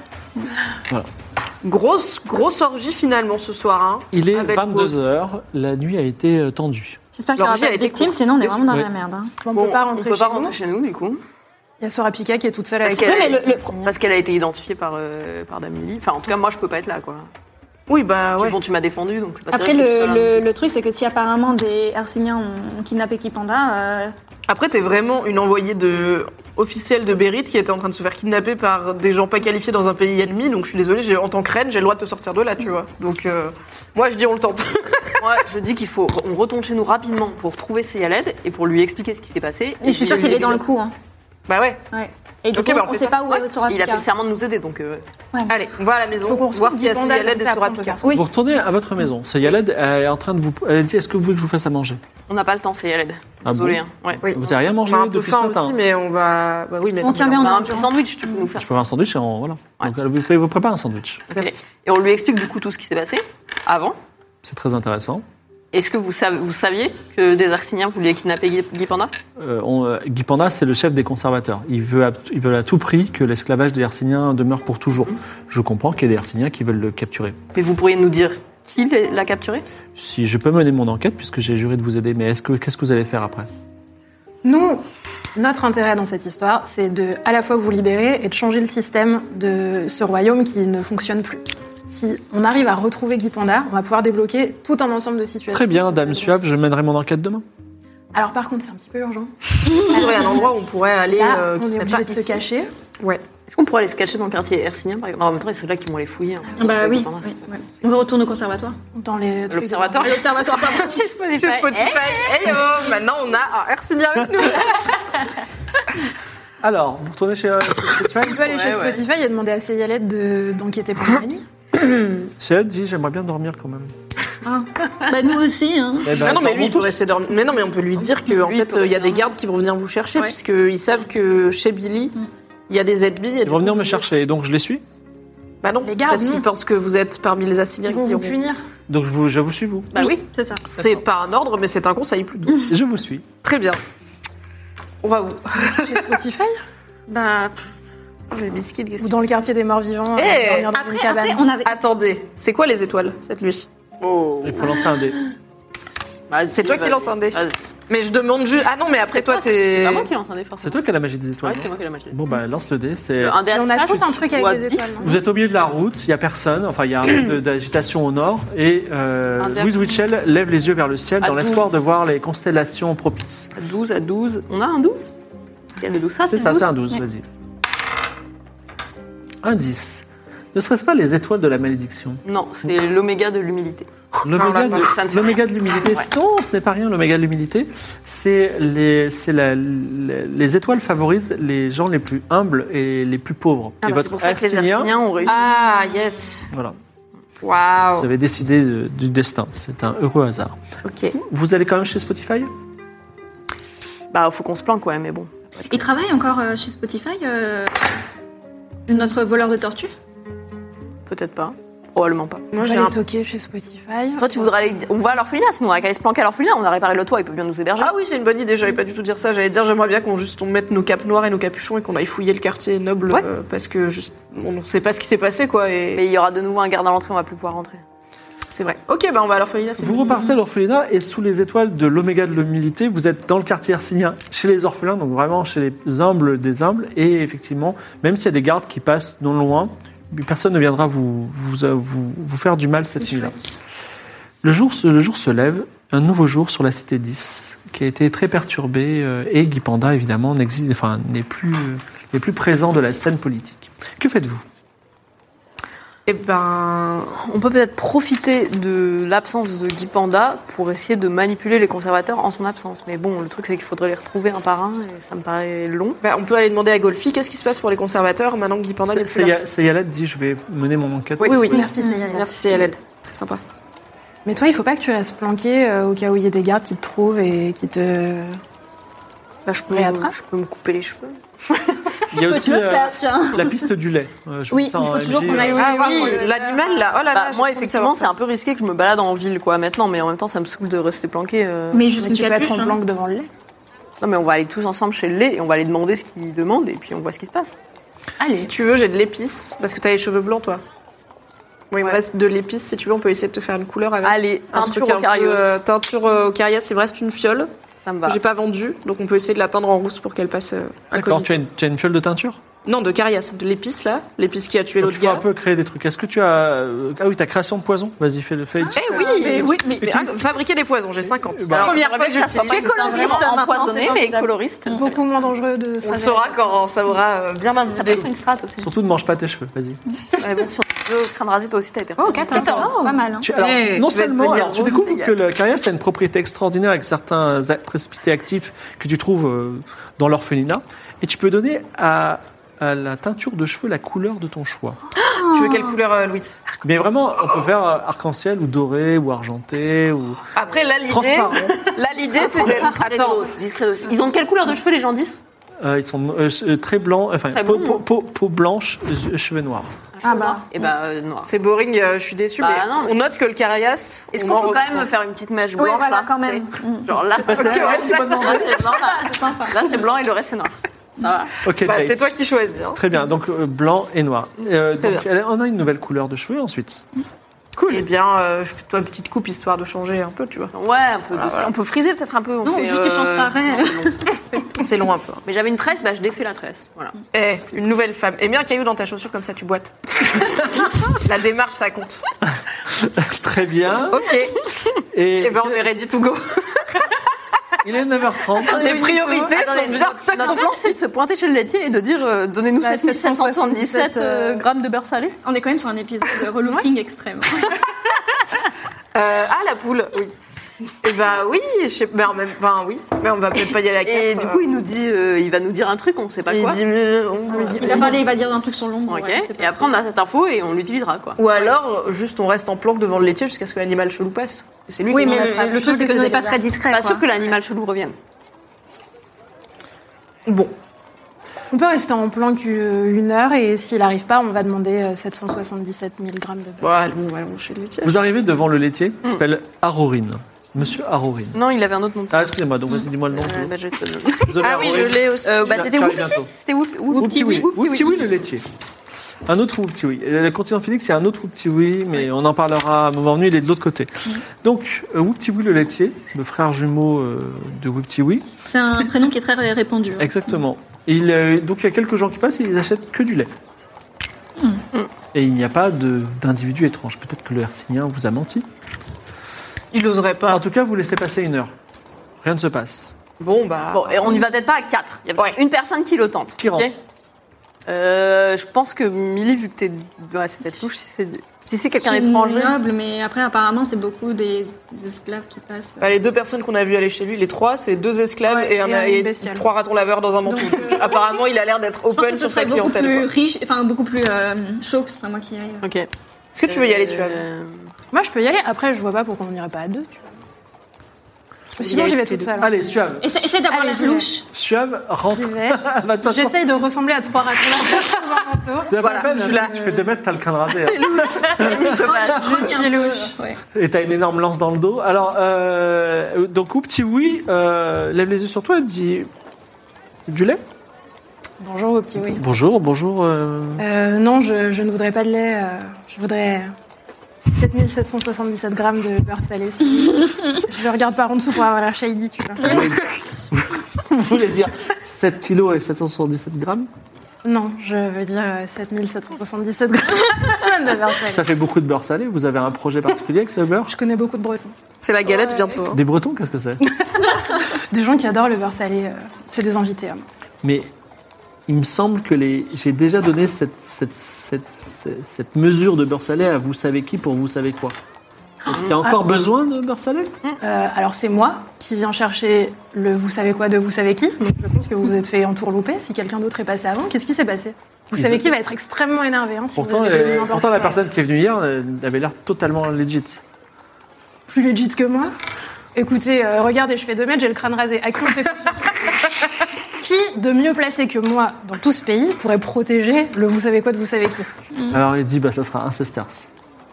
Speaker 8: Grosse, grosse orgie finalement ce soir. Hein,
Speaker 5: Il est
Speaker 8: avec
Speaker 5: vingt-deux heures, la nuit a été euh, tendue.
Speaker 7: J'espère qu'il y aura
Speaker 8: L'orgie
Speaker 7: pas
Speaker 8: a
Speaker 7: de
Speaker 8: été
Speaker 7: victimes,
Speaker 8: courte.
Speaker 7: sinon on est vraiment dans
Speaker 5: Oui.
Speaker 7: la merde. Hein.
Speaker 4: On
Speaker 6: Bon,
Speaker 4: peut pas
Speaker 6: on
Speaker 4: rentrer
Speaker 6: peut pas
Speaker 4: chez nous.
Speaker 6: rentrer chez nous du coup.
Speaker 4: Il y a Sorapika qui est toute seule
Speaker 6: Parce
Speaker 4: avec
Speaker 6: qu'elle
Speaker 7: Oui, mais
Speaker 6: a-
Speaker 7: le- le-
Speaker 6: parce qu'elle a été identifiée par, euh, par Damili. Enfin, en tout cas, moi, je peux pas être là, quoi.
Speaker 8: Oui, bah ouais.
Speaker 6: Bon, tu m'as défendu, donc c'est pas
Speaker 7: Après,
Speaker 6: terrible d'être
Speaker 7: le,
Speaker 6: seule,
Speaker 7: le,
Speaker 6: hein.
Speaker 7: le truc, c'est que si apparemment des Hercyniens ont kidnappé Kipanda, euh,
Speaker 8: Après, t'es vraiment une envoyée de officielle de Bérite qui était en train de se faire kidnapper par des gens pas qualifiés dans un pays ennemi. Donc je suis désolée, j'ai- en tant que reine, j'ai le droit de te sortir de là, tu vois. Donc euh, moi, je dis on le tente.
Speaker 6: Moi, je dis qu'il faut. On retourne chez nous rapidement pour trouver Seyaled et pour lui expliquer ce qui s'est passé.
Speaker 7: et je suis sûre qu'il est dans le coup. Hein.
Speaker 8: Bah ouais.
Speaker 7: Ouais. Et du
Speaker 8: Ok,
Speaker 7: coup,
Speaker 8: bah, on
Speaker 7: on
Speaker 8: fait
Speaker 7: sait
Speaker 8: ça.
Speaker 7: pas où
Speaker 6: Ouais,
Speaker 7: est Sorapika.
Speaker 6: il a fait le serment de nous aider, donc. euh,
Speaker 8: Allez, on va à la maison,
Speaker 4: Faut qu'on retrouve
Speaker 8: voir s'il y a
Speaker 4: Dipanda,
Speaker 8: Seyaled
Speaker 4: comme
Speaker 8: et
Speaker 4: ça, après, on peut
Speaker 8: Sorapika.
Speaker 4: faire ça.
Speaker 7: Oui.
Speaker 5: Vous retournez à votre maison. Sayaled est en train de vous. Elle dit est-ce que vous voulez que je vous fasse à manger?
Speaker 6: On n'a pas le temps, Seyaled.
Speaker 5: Ah
Speaker 6: Désolé.
Speaker 5: bon
Speaker 6: hein. Ouais.
Speaker 8: Oui.
Speaker 5: Vous n'avez rien
Speaker 8: On
Speaker 5: mangé
Speaker 8: a un peu
Speaker 5: depuis ce
Speaker 8: faim
Speaker 5: matin?
Speaker 8: aussi, mais on va. Bah oui, mais
Speaker 7: On
Speaker 8: non,
Speaker 7: tient
Speaker 8: mais
Speaker 7: bien
Speaker 8: non.
Speaker 6: On a
Speaker 7: en
Speaker 6: un petit sandwich, tu peux nous faire
Speaker 5: Je
Speaker 6: ça.
Speaker 5: ferai un sandwich et on, voilà.
Speaker 6: Ouais.
Speaker 5: Donc, vous, vous préparez un sandwich.
Speaker 6: Ok.
Speaker 8: Merci.
Speaker 6: Et on lui explique du coup tout ce qui s'est passé avant.
Speaker 5: C'est très intéressant.
Speaker 6: Est-ce que vous, sav- vous saviez que des Hercyniens voulaient kidnapper Guy Guy Panda?
Speaker 5: Euh, on, euh, Guy Panda, c'est le chef des conservateurs. Il veut, à, il veut à tout prix que l'esclavage des Hercyniens demeure pour toujours. Je comprends qu'il y ait des Hercyniens qui veulent le capturer.
Speaker 6: Mais vous pourriez nous dire qui l'a capturé?
Speaker 5: Si je peux mener mon enquête, puisque j'ai juré de vous aider, mais est-ce que, qu'est-ce que vous allez faire après?
Speaker 4: Nous, notre intérêt dans cette histoire, c'est de à la fois vous libérer et de changer le système de ce royaume qui ne fonctionne plus. Si on arrive à retrouver Guy Panda, on va pouvoir débloquer tout un ensemble de situations.
Speaker 5: Très bien, Dame Suave, je mènerai mon enquête demain.
Speaker 4: Alors par contre, c'est un petit peu urgent.
Speaker 8: Il y aurait un endroit où on pourrait aller
Speaker 4: Là,
Speaker 8: euh, qui
Speaker 4: on est
Speaker 8: serait
Speaker 4: obligé
Speaker 8: pas
Speaker 4: de se
Speaker 8: ici.
Speaker 4: cacher.
Speaker 8: Ouais.
Speaker 6: Est-ce qu'on pourrait aller se cacher dans le quartier hercynien par exemple? Non, en même temps, c'est là qu'ils vont les fouiller. hein.
Speaker 7: Bah
Speaker 6: Guy
Speaker 7: oui.
Speaker 6: Panda,
Speaker 7: oui,
Speaker 6: c'est-
Speaker 7: ouais. On va retourner au conservatoire.
Speaker 4: Dans les trucs
Speaker 6: L'observatoire.
Speaker 4: de-
Speaker 7: L'observatoire, pardon.
Speaker 6: Chez Spotify.
Speaker 8: Chez Spotify. Hey oh, maintenant on a un Hercynien avec nous.
Speaker 5: Alors, vous retournez chez euh, chez Spotify?
Speaker 4: On peut aller
Speaker 6: Ouais,
Speaker 4: chez
Speaker 6: ouais.
Speaker 4: Spotify et demander à Seyaled de d'enquêter pendant la nuit.
Speaker 5: Sayaled dit j'aimerais bien dormir quand même.
Speaker 7: Bah nous aussi. Hein.
Speaker 5: Eh ben,
Speaker 8: Ah non, mais lui,
Speaker 5: dormons
Speaker 8: il peut
Speaker 5: tous.
Speaker 8: rester dormir. Mais non, mais on peut lui dire qu'en
Speaker 6: Lui, il
Speaker 8: fait,
Speaker 6: peut
Speaker 8: il y a
Speaker 6: rester
Speaker 8: des gardes qui vont venir vous chercher,
Speaker 7: Ouais.
Speaker 8: puisqu'ils savent que chez Billy, il y a des ennemis. et
Speaker 5: Ils
Speaker 8: du
Speaker 5: vont
Speaker 8: coup,
Speaker 5: venir me
Speaker 8: vous-
Speaker 5: chercher, et donc je les suis.
Speaker 8: Bah non,
Speaker 4: Les gardes,
Speaker 8: parce
Speaker 4: non.
Speaker 8: qu'ils pensent que vous êtes parmi les Assyriens
Speaker 4: Ils vont
Speaker 8: qui
Speaker 4: vous
Speaker 8: ont-
Speaker 4: punir.
Speaker 5: Donc je vous, je vous suis, vous.
Speaker 8: Bah oui,
Speaker 7: C'est ça.
Speaker 8: c'est pas un ordre, mais c'est un conseil plutôt.
Speaker 5: Je vous suis.
Speaker 8: Très bien. On va où?
Speaker 4: Chez Spotify
Speaker 8: Bah. Oh, les biscuits, qu'est-ce
Speaker 4: ou dans le quartier des morts vivants.
Speaker 8: Eh,
Speaker 4: dormir dans une
Speaker 7: Après,
Speaker 4: cabane.
Speaker 7: après, on avait.
Speaker 8: Attendez, c'est quoi les étoiles cette nuit?
Speaker 6: Oh.
Speaker 5: Il faut lancer un dé.
Speaker 6: Vas-y,
Speaker 8: C'est toi qui
Speaker 6: vas-y.
Speaker 8: lance un dé.
Speaker 6: Vas-y.
Speaker 8: Mais je demande juste. Ah non, mais après toi,
Speaker 6: C'est
Speaker 8: t'es.
Speaker 6: pas moi qui lance un effort.
Speaker 5: C'est toi qui as la magie des étoiles.
Speaker 6: Ouais,
Speaker 5: non
Speaker 6: c'est moi qui ai la magie.
Speaker 5: Bon, bah, lance le dé. C'est...
Speaker 6: Un dé à
Speaker 4: Mais on a
Speaker 6: six
Speaker 4: tout
Speaker 6: faces,
Speaker 4: un truc
Speaker 6: ou à
Speaker 4: avec des
Speaker 6: dix.
Speaker 4: étoiles. non
Speaker 5: Vous êtes au milieu de la route, il n'y a personne, enfin il y a un peu d'agitation au nord, et euh,
Speaker 6: Un dé à
Speaker 5: Louise Witchell lève les yeux vers le ciel
Speaker 6: À
Speaker 5: dans
Speaker 6: douze.
Speaker 5: l'espoir de voir les constellations propices.
Speaker 6: À douze, à douze. On a un douze? Quel est le douze? Ça,
Speaker 5: C'est
Speaker 6: c'est
Speaker 5: ça,
Speaker 6: douze.
Speaker 5: c'est un douze, vas-y. Un dix. Ne serait-ce pas les étoiles de la malédiction?
Speaker 6: Non, c'est l'oméga de l'humilité.
Speaker 5: L'oméga
Speaker 8: là,
Speaker 5: de,
Speaker 6: ça ne fait
Speaker 5: l'oméga de l'humilité,
Speaker 6: Ouais.
Speaker 5: non, ce n'est pas rien, l'oméga de l'humilité, c'est les, c'est la- les, les étoiles favorisent les gens les plus humbles et les plus pauvres.
Speaker 6: Ah
Speaker 5: et
Speaker 6: bah, c'est pour ça que les
Speaker 5: Hercynien,
Speaker 6: Hercyniens ont réussi.
Speaker 8: Ah, yes.
Speaker 5: voilà,
Speaker 8: Waouh.
Speaker 5: vous avez décidé de- du destin, c'est un heureux hasard.
Speaker 6: Ok.
Speaker 5: Vous allez quand même chez Spotify?
Speaker 6: Bah, faut qu'on se planque, ouais, mais bon.
Speaker 7: Il travaille encore euh, chez Spotify, euh, notre voleur de tortues?
Speaker 6: Peut-être pas. Probablement pas.
Speaker 8: Moi,
Speaker 4: On
Speaker 8: j'ai
Speaker 4: va
Speaker 8: un.
Speaker 4: aller toquer chez Spotify.
Speaker 6: Toi, tu voudrais aller. On va à l'orphelinat, sinon on a qu'à aller se planquer à l'orphelinat. On a réparé le toit, il peut bien nous héberger.
Speaker 8: Ah oui, c'est une bonne idée. J'allais pas du tout dire ça. J'allais dire, j'aimerais bien qu'on juste on mette nos capes noires et nos capuchons et qu'on aille fouiller le quartier noble
Speaker 6: Ouais.
Speaker 8: euh, parce que juste, on ne sait pas ce qui s'est passé, quoi. Et
Speaker 6: Mais il y aura de nouveau un garde à l'entrée, on va plus pouvoir rentrer.
Speaker 8: c'est vrai. Ok, bah on va à l'orphelinat. c'est
Speaker 5: Vous
Speaker 8: bon.
Speaker 5: repartez à l'orphelinat et sous les étoiles de l'oméga de l'humilité, vous êtes dans le quartier hercynien, chez les orphelins, donc vraiment chez les humbles des humbles. Et effectivement, même s'il y a des gardes qui passent non loin, personne ne viendra vous, vous, vous, vous faire du mal cette nuit-là. Le jour, se- le jour se lève, un nouveau jour sur la cité dix, qui a été très perturbé, euh, et Guy Panda, évidemment, n'existe, enfin, n'est plus, euh, n'est plus présent de la scène politique. Que faites-vous?
Speaker 8: Eh ben,
Speaker 6: On peut peut-être profiter de l'absence de Guy Panda pour essayer de manipuler les conservateurs en son absence. Mais bon, le truc, c'est qu'il faudrait les retrouver un par un et ça me paraît long.
Speaker 8: bah, on peut aller demander à Golfi qu'est-ce qui se passe pour les conservateurs maintenant que Guy Panda n'est
Speaker 5: C'est
Speaker 8: plus là.
Speaker 5: c'est Yalette dit, je vais mener mon enquête.
Speaker 8: Oui, oui.
Speaker 4: Merci, Céline.
Speaker 8: Merci, c'est l'aide. Très sympa.
Speaker 4: Mais toi, il faut pas que tu restes planqué euh, au cas où il y ait des gardes qui te trouvent et qui te.
Speaker 6: Bah, je, peux
Speaker 4: Et
Speaker 6: me,
Speaker 4: attrape.
Speaker 6: je peux me couper les cheveux.
Speaker 5: Il y a aussi
Speaker 7: Tu peux le
Speaker 5: euh,
Speaker 7: faire, tiens.
Speaker 5: la piste du lait. Euh, je
Speaker 7: Oui,
Speaker 5: vous sens
Speaker 7: il faut
Speaker 5: en
Speaker 7: toujours
Speaker 5: M G,
Speaker 7: qu'on aille
Speaker 5: euh,
Speaker 8: Ah
Speaker 7: voir
Speaker 8: oui,
Speaker 7: pour le-
Speaker 8: l'animal là. Oh là là.
Speaker 6: Bah,
Speaker 8: j'ai
Speaker 6: moi,
Speaker 8: trop envie de
Speaker 6: effectivement,
Speaker 8: savoir
Speaker 6: c'est un peu risqué que je me balade en ville, quoi, maintenant. Mais en même temps, ça me saoule de rester planqué. euh.
Speaker 7: Mais juste
Speaker 4: Mais
Speaker 7: une
Speaker 4: tu peux être
Speaker 7: capuche.
Speaker 4: en
Speaker 7: hein.
Speaker 4: planque devant le lait.
Speaker 6: Non, mais on va aller tous ensemble chez le lait et on va aller demander ce qu'ils demandent et puis on voit ce qui se passe.
Speaker 8: ça. Si tu veux, j'ai de l'épice parce que t'as les cheveux blancs, toi. Oui, il me
Speaker 6: Ouais.
Speaker 8: reste de l'épice. Si tu veux, on peut essayer de te faire une couleur avec.
Speaker 6: Allez,
Speaker 8: Un
Speaker 6: teinture
Speaker 8: truc un
Speaker 6: au
Speaker 8: peu,
Speaker 6: carios.
Speaker 8: euh, teinture euh, au carias, il me reste une fiole
Speaker 6: Ça me
Speaker 8: que
Speaker 6: va.
Speaker 8: j'ai pas vendue, donc on peut essayer de la teindre en rousse pour qu'elle passe euh,
Speaker 5: D'accord,
Speaker 8: incognito.
Speaker 5: tu as, une, tu as une fiole de teinture?
Speaker 8: Non, de carias, de l'épice là, l'épice qui a tué
Speaker 5: Donc,
Speaker 8: l'autre
Speaker 5: il faut un
Speaker 8: gars.
Speaker 5: peu créer des trucs. Est-ce que tu as... euh, Ah oui, ta création de poison. Vas-y, fais le fait.
Speaker 8: Eh oui,
Speaker 6: mais oui, mais-
Speaker 8: mais, ah, fabriquer des poisons, j'ai cinquante.
Speaker 5: Bah,
Speaker 8: La première fois
Speaker 6: J'aimerais
Speaker 8: que
Speaker 6: bien
Speaker 8: je
Speaker 6: que ça soit pas
Speaker 8: l'utilise,
Speaker 6: écologiste
Speaker 7: maintenant,
Speaker 6: empoisonné,
Speaker 7: c'est
Speaker 6: mais
Speaker 7: formidable.
Speaker 6: coloriste.
Speaker 4: Beaucoup moins dangereux de se
Speaker 8: on le
Speaker 4: raser.
Speaker 8: saura quand ça aura euh, bien
Speaker 6: Ça peut
Speaker 8: imbibé.
Speaker 6: être une strat aussi.
Speaker 5: Surtout ne mange pas tes cheveux, vas-y.
Speaker 6: Ouais, bon, si on veut au crâne rasé, toi aussi, t'as été.
Speaker 7: Oh, quatorze. Pas mal. Hein.
Speaker 5: Tu, alors,
Speaker 8: Hey,
Speaker 5: non
Speaker 6: tu vas
Speaker 5: seulement,
Speaker 6: devenir
Speaker 5: alors, tu
Speaker 6: rose,
Speaker 5: découvres
Speaker 6: les gars.
Speaker 5: que le carias a une propriété extraordinaire avec certains a- précipités actifs que tu trouves euh, dans l'orphelinat, et tu peux donner à, à la teinture de cheveux la couleur de ton choix.
Speaker 8: Tu veux quelle couleur, euh, Louise?
Speaker 5: Mais vraiment, on peut faire euh, arc-en-ciel ou doré ou argenté ou
Speaker 8: Après, là, l'idée,
Speaker 5: transparent.
Speaker 8: là, l'idée, c'est d'être. Attends,
Speaker 6: discret aussi. Ils ont de quelle couleur de cheveux, les gens disent
Speaker 5: Euh, ils sont euh, euh, très blancs, enfin
Speaker 6: Très
Speaker 5: peau,
Speaker 6: blonds.
Speaker 5: peau- peau- peau blanche, euh, cheveux noirs.
Speaker 7: Ah bah.
Speaker 6: Et bah, euh, noir.
Speaker 8: c'est boring, euh, je suis déçue,
Speaker 6: Bah,
Speaker 8: mais,
Speaker 6: non, mais-
Speaker 8: on note que le carias.
Speaker 6: Est-ce
Speaker 8: on
Speaker 6: qu'on
Speaker 8: en
Speaker 6: peut quand
Speaker 8: retrouve.
Speaker 6: même me faire une petite mèche
Speaker 7: Oui,
Speaker 6: blanche
Speaker 7: voilà,
Speaker 6: là
Speaker 7: quand
Speaker 6: tu
Speaker 7: même.
Speaker 6: sais
Speaker 7: Mm.
Speaker 6: Genre là,
Speaker 5: Bah,
Speaker 6: c'est
Speaker 5: c'est
Speaker 6: blanc,
Speaker 5: c'est pas demandé.
Speaker 6: là, c'est blanc, là.
Speaker 7: C'est sympa.
Speaker 6: Là, c'est blanc et le reste c'est noir. Ça va.
Speaker 5: Ok,
Speaker 8: Bah,
Speaker 5: Thaïs.
Speaker 8: c'est toi qui choisis. Hein.
Speaker 5: Très bien, donc euh, blanc et noir. Euh,
Speaker 8: Très
Speaker 5: donc elle- on a une nouvelle couleur de cheveux ensuite.
Speaker 8: Cool. Eh bien, euh, fais-toi une petite coupe histoire de changer un peu, tu vois.
Speaker 6: Ouais, un peu de style. On peut friser peut-être un peu. on
Speaker 7: Non,
Speaker 6: fait,
Speaker 7: juste tu changes ta raie.
Speaker 6: non, c'est long.
Speaker 8: C'est long un peu.
Speaker 6: Mais j'avais une tresse, bah je défais la tresse. Voilà.
Speaker 8: Eh, une nouvelle femme. Et mets un caillou dans ta chaussure comme ça, tu boites. La démarche, ça compte.
Speaker 5: Très bien.
Speaker 8: Ok.
Speaker 5: Et
Speaker 8: Eh ben, on est ready to go.
Speaker 5: il est neuf heures trente.
Speaker 8: Les priorités
Speaker 6: Attendez,
Speaker 8: sont bien.
Speaker 6: notre, notre plan c'est de se pointer chez le laitier et de dire euh, donnez-nous
Speaker 4: Bah,
Speaker 6: sept mille sept cent soixante-dix-sept euh,
Speaker 4: euh,
Speaker 6: grammes de beurre salé.
Speaker 7: On est quand même sur un épisode de relooking extrême.
Speaker 8: Euh, ah, la poule, oui. Eh ben oui, je sais ben, en même, ben, oui. Mais on va peut-être pas y aller à quatre.
Speaker 6: Et du coup, il nous dit, euh, il va nous dire un truc, on sait pas
Speaker 8: il
Speaker 6: quoi.
Speaker 8: dit, euh, on-
Speaker 7: Il a parlé, il va dire un truc sur l'ombre.
Speaker 6: Ok.
Speaker 7: ouais, c'est pas
Speaker 6: Et après, on a cette info et on l'utilisera quoi.
Speaker 8: Ou alors, juste on reste en planque devant le laitier jusqu'à ce que l'animal chelou passe. C'est lui
Speaker 7: Oui,
Speaker 8: qui
Speaker 7: mais
Speaker 8: nous
Speaker 7: le,
Speaker 8: attrape.
Speaker 7: le truc, c'est que nous n'est pas très discret.
Speaker 6: Pas
Speaker 7: quoi.
Speaker 6: sûr que l'animal chelou revienne.
Speaker 8: Bon,
Speaker 4: On peut rester en planque euh, une heure et s'il n'arrive pas, on va demander euh, sept cent soixante-dix-sept mille grammes de beurre.
Speaker 8: bon allons, allons chez le laitier.
Speaker 5: Vous arrivez devant le laitier qui s'appelle Arorine. Monsieur Arorine.
Speaker 6: Non, il avait un autre nom.
Speaker 5: Ah, excusez-moi, donc vas-y, dis-moi le nom.
Speaker 6: Euh, bah, je vais te le donner.
Speaker 5: Désolé,
Speaker 8: Ah oui, je
Speaker 5: Arorine.
Speaker 8: l'ai aussi.
Speaker 6: Euh, bah,
Speaker 5: Tu
Speaker 6: c'était
Speaker 5: arrives
Speaker 6: Whoopi.
Speaker 5: bientôt.
Speaker 6: C'était Whoopi.
Speaker 5: Whoopty Wee. Whoopty Wee, le laitier. Un autre Whoopty-Wee. Le continent Phoenix, il y a un autre Whoopty-Wee, mais on en parlera à un moment venu, il est de l'autre côté. Mm. Donc, euh, Whoopty-Wee le laitier, le frère jumeau euh, de Whoopty-Wee.
Speaker 7: C'est un prénom qui est très répandu. Hein.
Speaker 5: Exactement. Il, euh, donc, il y a quelques gens qui passent et ils achètent que du lait. Mm. Et il n'y a pas de, d'individu étrange. Peut-être que le hercynien vous a menti.
Speaker 8: Il n'oserait pas.
Speaker 5: En tout cas, vous laissez passer une heure. Rien ne se passe.
Speaker 8: Bon, bah...
Speaker 6: Bon, et on n'y va peut-être pas à quatre. Il y a
Speaker 8: Ouais.
Speaker 6: une personne qui le tente.
Speaker 5: Qui rentre
Speaker 6: ok euh, Je pense que Milly, vu que t'es... Ouais, c'est peut-être louche si c'est, si c'est quelqu'un d'étranger.
Speaker 7: Noble, mais après, apparemment, c'est beaucoup des, des esclaves qui passent.
Speaker 8: Bah, les deux personnes qu'on a vues aller chez lui, les trois, c'est deux esclaves
Speaker 7: Ouais,
Speaker 8: et, un,
Speaker 4: et un
Speaker 8: et
Speaker 4: bestial.
Speaker 8: trois ratons laveurs dans un manteau.
Speaker 7: Donc,
Speaker 8: Donc,
Speaker 7: euh,
Speaker 8: apparemment, il a l'air d'être
Speaker 7: Je pense
Speaker 8: open
Speaker 7: que ce
Speaker 8: sur sa
Speaker 7: serait beaucoup
Speaker 8: clientèle.
Speaker 7: plus
Speaker 8: quoi.
Speaker 7: riche, enfin beaucoup plus euh, chaud que ce soit moi qui y aille.
Speaker 6: Ok.
Speaker 8: Est-ce que tu veux y aller, Suave
Speaker 6: Euh,
Speaker 4: Moi, je peux y aller. Après, je vois pas pourquoi on n'irait pas à deux. Tu vois. Sinon,
Speaker 6: y
Speaker 4: j'y vais
Speaker 6: aller
Speaker 4: toute seule.
Speaker 5: Allez, Suave.
Speaker 7: Essaie, essaie d'avoir
Speaker 4: Allez,
Speaker 7: la
Speaker 4: j'y vais.
Speaker 7: louche.
Speaker 5: Suave, rentre.
Speaker 4: J'y vais.
Speaker 5: Bah, de toute façon,
Speaker 4: J'essaye de ressembler à trois ratons sur un manteau.
Speaker 5: t'as pas
Speaker 8: Voilà,
Speaker 5: la peine,
Speaker 8: tu
Speaker 5: tu,
Speaker 8: l'as.
Speaker 5: tu fais deux mètres, t'as le crâne rasé. hein.
Speaker 4: Je suis louche.
Speaker 7: Ouais.
Speaker 5: Et t'as une énorme lance dans le dos. Alors, euh, donc, Whoopty-Wee euh, lève les yeux sur toi et dit du lait.
Speaker 4: Bonjour, au petit oui.
Speaker 5: Bonjour, bonjour. euh,
Speaker 4: Euh, non, je, je ne voudrais pas de lait. euh, je voudrais sept mille sept cent soixante-dix-sept grammes de beurre salé. s'il vous plaît. Je le regarde par en dessous pour avoir l'air shady, tu vois.
Speaker 5: Vous voulez dire sept kilos et sept cent soixante-dix-sept grammes?
Speaker 4: Non, je veux dire euh, sept mille sept cent soixante-dix-sept grammes de beurre salé.
Speaker 5: Ça fait beaucoup de beurre salé. Vous avez un projet particulier avec ce beurre?
Speaker 4: Je connais beaucoup de Bretons.
Speaker 8: C'est la galette bientôt. hein.
Speaker 5: Des Bretons, qu'est-ce que c'est?
Speaker 4: Des gens qui adorent le beurre salé. euh, c'est des invités. hein.
Speaker 5: Mais il me semble que les... j'ai déjà donné cette, cette, cette, cette, cette mesure de beurre salé à vous savez qui pour vous savez quoi. Est-ce qu'il y a encore
Speaker 4: Ah.
Speaker 5: besoin de beurre salé?
Speaker 4: Euh, alors c'est moi qui viens chercher le vous savez quoi de vous savez qui. Donc je pense que vous vous êtes fait entourlouper. Si quelqu'un d'autre est passé avant, qu'est-ce qui s'est passé? Vous
Speaker 5: Il
Speaker 4: savez
Speaker 5: veut-
Speaker 4: qui va être extrêmement énervé hein, si
Speaker 5: Pourtant,
Speaker 4: vous avez fait
Speaker 5: euh,
Speaker 4: n'importe
Speaker 5: pourtant la
Speaker 4: quoi.
Speaker 5: personne qui est venue hier euh, avait l'air totalement legit.
Speaker 4: Plus legit que moi. Écoutez, euh, regardez, je fais deux mètres, j'ai le crâne rasé. À qui on fait confiance? Qui de mieux placé que moi dans tout ce pays pourrait protéger le vous savez quoi de vous savez qui?
Speaker 5: Alors il dit bah ça sera un sesterce.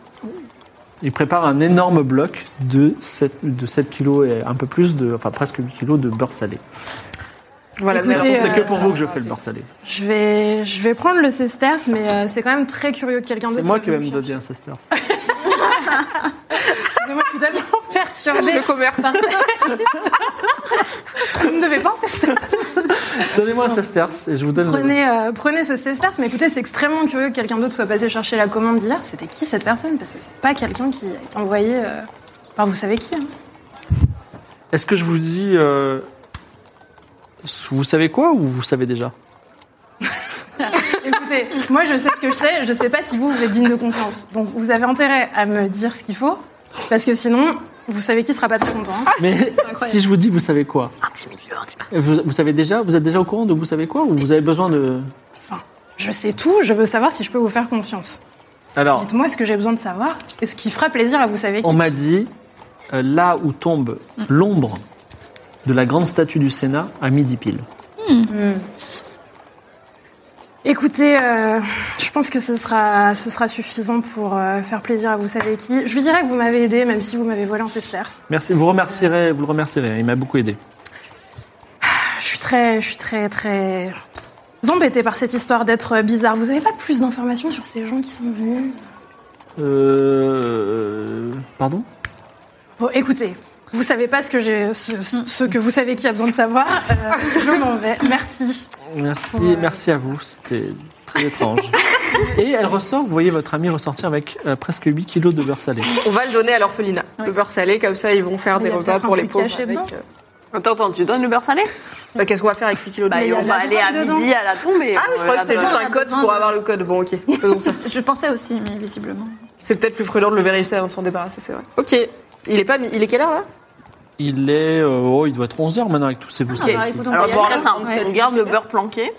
Speaker 5: Il prépare un énorme bloc de sept, de sept kilos et un peu plus de, enfin presque huit kilos de beurre salé.
Speaker 8: Voilà,
Speaker 5: De toute
Speaker 4: Écoutez,
Speaker 5: façon, c'est que
Speaker 4: euh,
Speaker 5: pour vous que je fais le beurre salé.
Speaker 4: Je vais, je vais prendre le sesterce, mais euh, c'est quand même très curieux que quelqu'un d'autre.
Speaker 5: C'est moi qui
Speaker 4: soit
Speaker 5: vais me
Speaker 4: venu
Speaker 5: donner un sesterce.
Speaker 4: Excusez-moi, je suis tellement perturbée.
Speaker 8: le commerce.
Speaker 4: par cette histoire. Vous ne devez pas en sesterce.
Speaker 5: Donnez-moi un sesterce et je vous donne le...
Speaker 4: Prenez, euh, prenez ce sesterce, mais écoutez, c'est extrêmement curieux que quelqu'un d'autre soit passé chercher la commande d'hier. C'était qui cette personne? Parce que c'est pas quelqu'un qui a été envoyé euh, par vous savez qui. Hein.
Speaker 5: Est-ce que je vous dis... euh, vous savez quoi ou vous savez déjà?
Speaker 4: Écoutez, moi je sais ce que je sais, je sais pas si vous, vous êtes digne de confiance. Donc vous avez intérêt à me dire ce qu'il faut, parce que sinon, vous savez qui sera pas très content. hein.
Speaker 5: Mais
Speaker 7: incroyable.
Speaker 5: si je vous dis vous savez quoi,
Speaker 6: Intimide-le, intimide-le.
Speaker 5: vous, vous savez déjà, vous êtes déjà au courant de vous savez quoi ou vous avez besoin de...
Speaker 4: Enfin, je sais tout, je veux savoir si je peux vous faire confiance.
Speaker 5: Alors,
Speaker 4: Dites-moi ce que j'ai besoin de savoir, et ce qui fera plaisir à vous savez qui.
Speaker 5: on m'a dit, euh, là où tombe l'ombre de la grande statue du Sénat, à midi pile.
Speaker 4: Hmm. Écoutez, euh, je pense que ce sera, ce sera suffisant pour euh, faire plaisir à vous savez qui. Je lui dirai que vous m'avez aidé, même si vous m'avez volé un sesterce.
Speaker 5: Merci, vous remercierez, vous le remercierez, il m'a beaucoup aidé.
Speaker 4: Je suis très, je suis très, très embêtée par cette histoire d'être bizarre. Vous avez pas plus d'informations sur ces gens qui sont venus?
Speaker 5: Euh... Pardon?
Speaker 4: Bon, écoutez, vous savez pas ce que j'ai, ce, ce que vous savez qui a besoin de savoir. Euh, je m'en vais. Merci.
Speaker 5: Merci,
Speaker 4: Ouais.
Speaker 5: merci à vous, c'était très étrange. Et elle ressort, vous voyez votre amie ressortir avec euh, presque huit kilos de beurre salé.
Speaker 8: On va le donner à l'orphelinat. Le beurre salé, comme ça, ils vont faire
Speaker 4: Il y
Speaker 8: des
Speaker 4: a
Speaker 8: repas
Speaker 4: peut-être
Speaker 8: pour
Speaker 4: un
Speaker 8: les
Speaker 4: truc
Speaker 8: pauvres.
Speaker 4: caché
Speaker 8: avec,
Speaker 4: dedans.
Speaker 8: euh,
Speaker 6: Attends, attends, tu donnes le beurre salé?
Speaker 8: bah, qu'est-ce qu'on va faire avec huit kilos de
Speaker 6: Bah,
Speaker 8: beurre
Speaker 6: et on
Speaker 4: il y
Speaker 6: va
Speaker 4: a
Speaker 6: aller
Speaker 4: la
Speaker 6: à
Speaker 4: drogue
Speaker 6: midi à la tombée.
Speaker 8: Ah oui, je croyais que c'était juste un code pour avoir le code. Bon, ok, faisons ça.
Speaker 7: Je pensais aussi, mais visiblement.
Speaker 8: C'est peut-être plus prudent de le vérifier avant de s'en débarrasser, c'est vrai. Ok. Il est pas mis... Il est quelle heure, là?
Speaker 5: Il est... euh, oh, il doit être onze heures maintenant avec tous ces vous savez
Speaker 7: bah,
Speaker 5: qui.
Speaker 7: écoute, on
Speaker 6: Alors,
Speaker 7: va y
Speaker 6: c'est
Speaker 7: aller.
Speaker 6: très simple.
Speaker 7: Ouais.
Speaker 6: On garde le beurre planqué.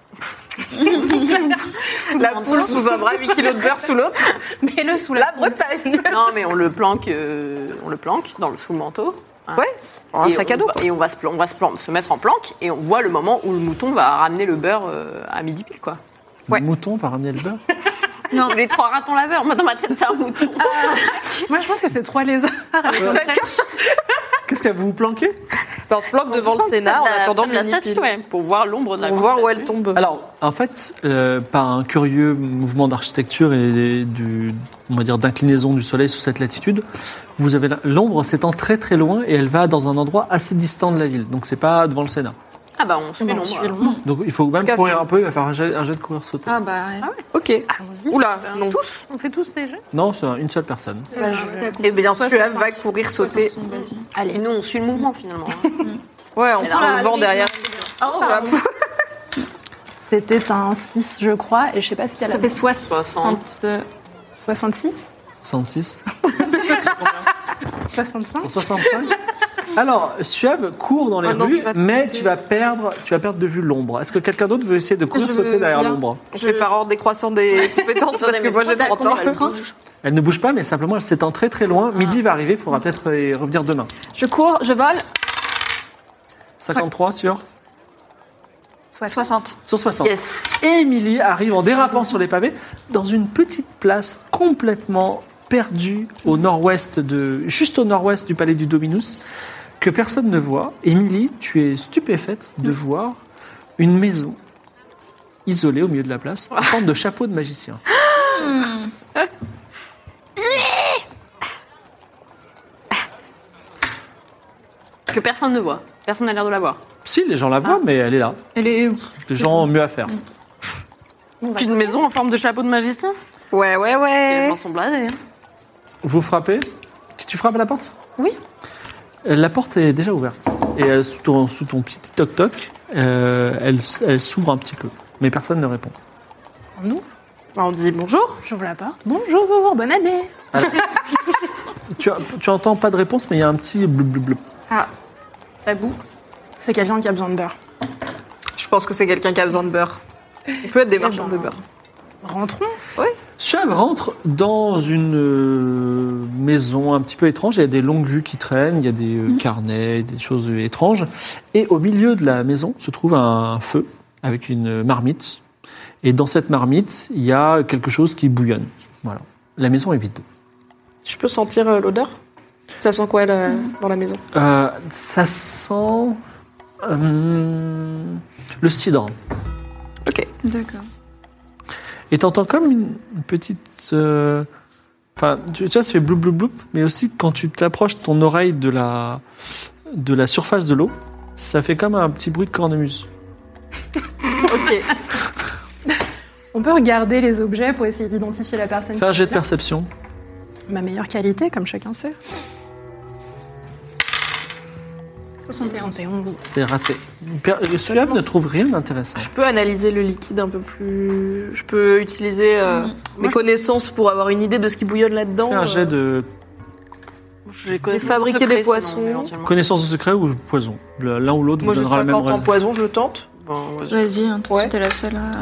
Speaker 8: La poule sous un bras, huit kilos de beurre sous l'autre.
Speaker 4: Mets-le sous la
Speaker 8: La Bretagne.
Speaker 6: Non, mais on le planque, euh, on le planque dans le sous le manteau. hein.
Speaker 8: Ouais. Un
Speaker 6: Et
Speaker 8: sac à
Speaker 6: on
Speaker 8: dos,
Speaker 6: va-
Speaker 8: quoi.
Speaker 6: Et on va, se, plan- on va se, plan- se mettre en planque et on voit le moment où le mouton va ramener le beurre euh, à midi pile, quoi.
Speaker 8: Ouais.
Speaker 5: Le mouton va ramener le beurre.
Speaker 6: Non, les trois ratons laveurs. Moi, dans ma tête, c'est un mouton.
Speaker 4: Moi, je pense que c'est trois lézards.
Speaker 8: Chacun.
Speaker 5: Qu'est-ce que vous vous planquez?
Speaker 8: Ben, on se planque devant le Sénat en attendant
Speaker 6: la
Speaker 8: Mini
Speaker 6: statue,
Speaker 8: Pile.
Speaker 6: ouais, pour voir l'ombre de la
Speaker 8: Pour
Speaker 6: grande
Speaker 8: voir où elle
Speaker 6: statue.
Speaker 8: tombe.
Speaker 5: Alors, en fait, euh, par un curieux mouvement d'architecture et du, on va dire, d'inclinaison du soleil sous cette latitude, vous avez la- l'ombre s'étend très très loin et elle va dans un endroit assez distant de la ville. Donc c'est pas devant le Sénat.
Speaker 6: Ah bah on suit
Speaker 4: Bon, on
Speaker 6: l'ombre.
Speaker 4: suit
Speaker 6: alors.
Speaker 4: l'ombre.
Speaker 5: Donc il faut même
Speaker 8: casse.
Speaker 5: courir un peu, il va faire un jet, un jet de courir sauter.
Speaker 4: Ah bah, ouais.
Speaker 8: Ok.
Speaker 4: allons-y.
Speaker 8: Oula, non.
Speaker 6: Tous On fait tous des jets
Speaker 5: Non, c'est une seule personne.
Speaker 4: Bah, je-
Speaker 8: Et bien
Speaker 4: Soixante-
Speaker 8: Suave va courir sauter.
Speaker 7: Vas-y.
Speaker 6: Et
Speaker 4: Allez.
Speaker 6: nous on suit le mouvement finalement. hein.
Speaker 8: Ouais, on
Speaker 6: Elle
Speaker 8: prend
Speaker 6: a
Speaker 8: le vent
Speaker 7: oui,
Speaker 8: derrière.
Speaker 6: Oh,
Speaker 8: bah,
Speaker 4: C'était un six, je crois, et je sais pas ce qu'il y a
Speaker 7: Ça
Speaker 4: là.
Speaker 7: fait soixante.
Speaker 4: soixante-six
Speaker 5: soixante-six
Speaker 4: soixante-cinq
Speaker 5: soixante-cinq Alors, Suave court dans les
Speaker 8: Oh non,
Speaker 5: rues,
Speaker 8: tu vas te
Speaker 5: mais
Speaker 8: planter.
Speaker 5: tu vas perdre, tu vas perdre de vue l'ombre. Est-ce que quelqu'un d'autre veut essayer de courir
Speaker 8: Je
Speaker 5: sauter
Speaker 8: veux
Speaker 5: derrière
Speaker 8: bien.
Speaker 5: l'ombre?
Speaker 8: Je fais par ordre décroissant des compétences parce que moi j'ai trente ans.
Speaker 5: Elle ne bouge pas, mais simplement elle s'étend très très loin. Midi va arriver, il faudra peut-être y revenir demain.
Speaker 7: Je cours, je vole.
Speaker 5: cinquante-trois sur
Speaker 7: soixante.
Speaker 5: Sur soixante.
Speaker 8: Yes.
Speaker 5: Émilie arrive en dérapant sur les pavés dans une petite place complètement perdue au nord-ouest de, juste au nord-ouest du palais du Dominus, que personne ne voit. Émilie, tu es stupéfaite de voir une maison isolée au milieu de la place, en forme de chapeau de magicien.
Speaker 6: Que personne ne voit. Personne n'a l'air de la voir.
Speaker 5: Si, les gens la voient, mais elle est là.
Speaker 7: Elle est où?
Speaker 5: Les gens ont mieux à faire.
Speaker 6: Une maison en forme de chapeau de magicien.
Speaker 8: Ouais, ouais,
Speaker 6: Les
Speaker 8: ouais.
Speaker 6: gens sont blasés. hein.
Speaker 5: Vous frappez? Tu frappes à la porte?
Speaker 4: Oui.
Speaker 5: Euh, La porte est déjà ouverte. Et euh, sous, ton, sous ton petit toc-toc, euh, elle, elle s'ouvre un petit peu. Mais personne ne répond.
Speaker 4: On ouvre,
Speaker 8: Bah, on dit bonjour.
Speaker 4: j'ouvre la porte. Bonjour, bonne année.
Speaker 5: Tu, tu entends pas de réponse, mais il y a un petit blou blou blou.
Speaker 7: Ah, ça boue.
Speaker 4: C'est quelqu'un qui a besoin de beurre.
Speaker 8: Je pense que c'est quelqu'un qui a besoin de beurre. On peut être des marchands de beurre.
Speaker 4: Rentrons.
Speaker 5: Suave rentre dans une euh, maison un petit peu étrange. Il y a des longues vues qui traînent, il y a des euh, carnets, des choses étranges. Et au milieu de la maison se trouve un feu avec une marmite. Et dans cette marmite, il y a quelque chose qui bouillonne. Voilà. La maison est vide.
Speaker 8: Je peux sentir euh, l'odeur? Ça sent quoi là, dans la maison?
Speaker 5: Euh, ça sent euh, le cidre.
Speaker 8: Ok.
Speaker 7: D'accord.
Speaker 5: Et t'entends comme une, une petite... euh, Enfin, tu, tu vois, ça fait bloup bloup bloup, mais aussi quand tu t'approches ton oreille de la, de la surface de l'eau, ça fait comme un petit bruit de cornemuse.
Speaker 8: Ok.
Speaker 4: On peut regarder les objets pour essayer d'identifier la personne.
Speaker 5: Fais un
Speaker 4: qui
Speaker 5: jet
Speaker 4: est
Speaker 5: de
Speaker 4: là.
Speaker 5: perception.
Speaker 4: Ma meilleure qualité, comme chacun sait.
Speaker 7: soixante et onze.
Speaker 4: soixante et onze.
Speaker 5: C'est raté. Per- Le Suave ne trouve rien d'intéressant.
Speaker 8: Je peux analyser le liquide un peu plus. Je peux utiliser euh, mes
Speaker 4: Moi, je-
Speaker 8: connaissances pour avoir une idée de ce qui bouillonne là-dedans.
Speaker 5: Fais un
Speaker 8: euh.
Speaker 5: jet de
Speaker 6: J'ai
Speaker 8: fabriqué des poissons.
Speaker 5: connaissance de secret ou poison. Le- L'un ou l'autre vous
Speaker 8: Moi j'ai
Speaker 5: donnera le même
Speaker 8: cinquante en
Speaker 5: résultat.
Speaker 8: poison, je le tente. Bon, vas-y.
Speaker 7: Vas-y, hein, de toute façon,
Speaker 8: Ouais.
Speaker 7: t'es la seule à.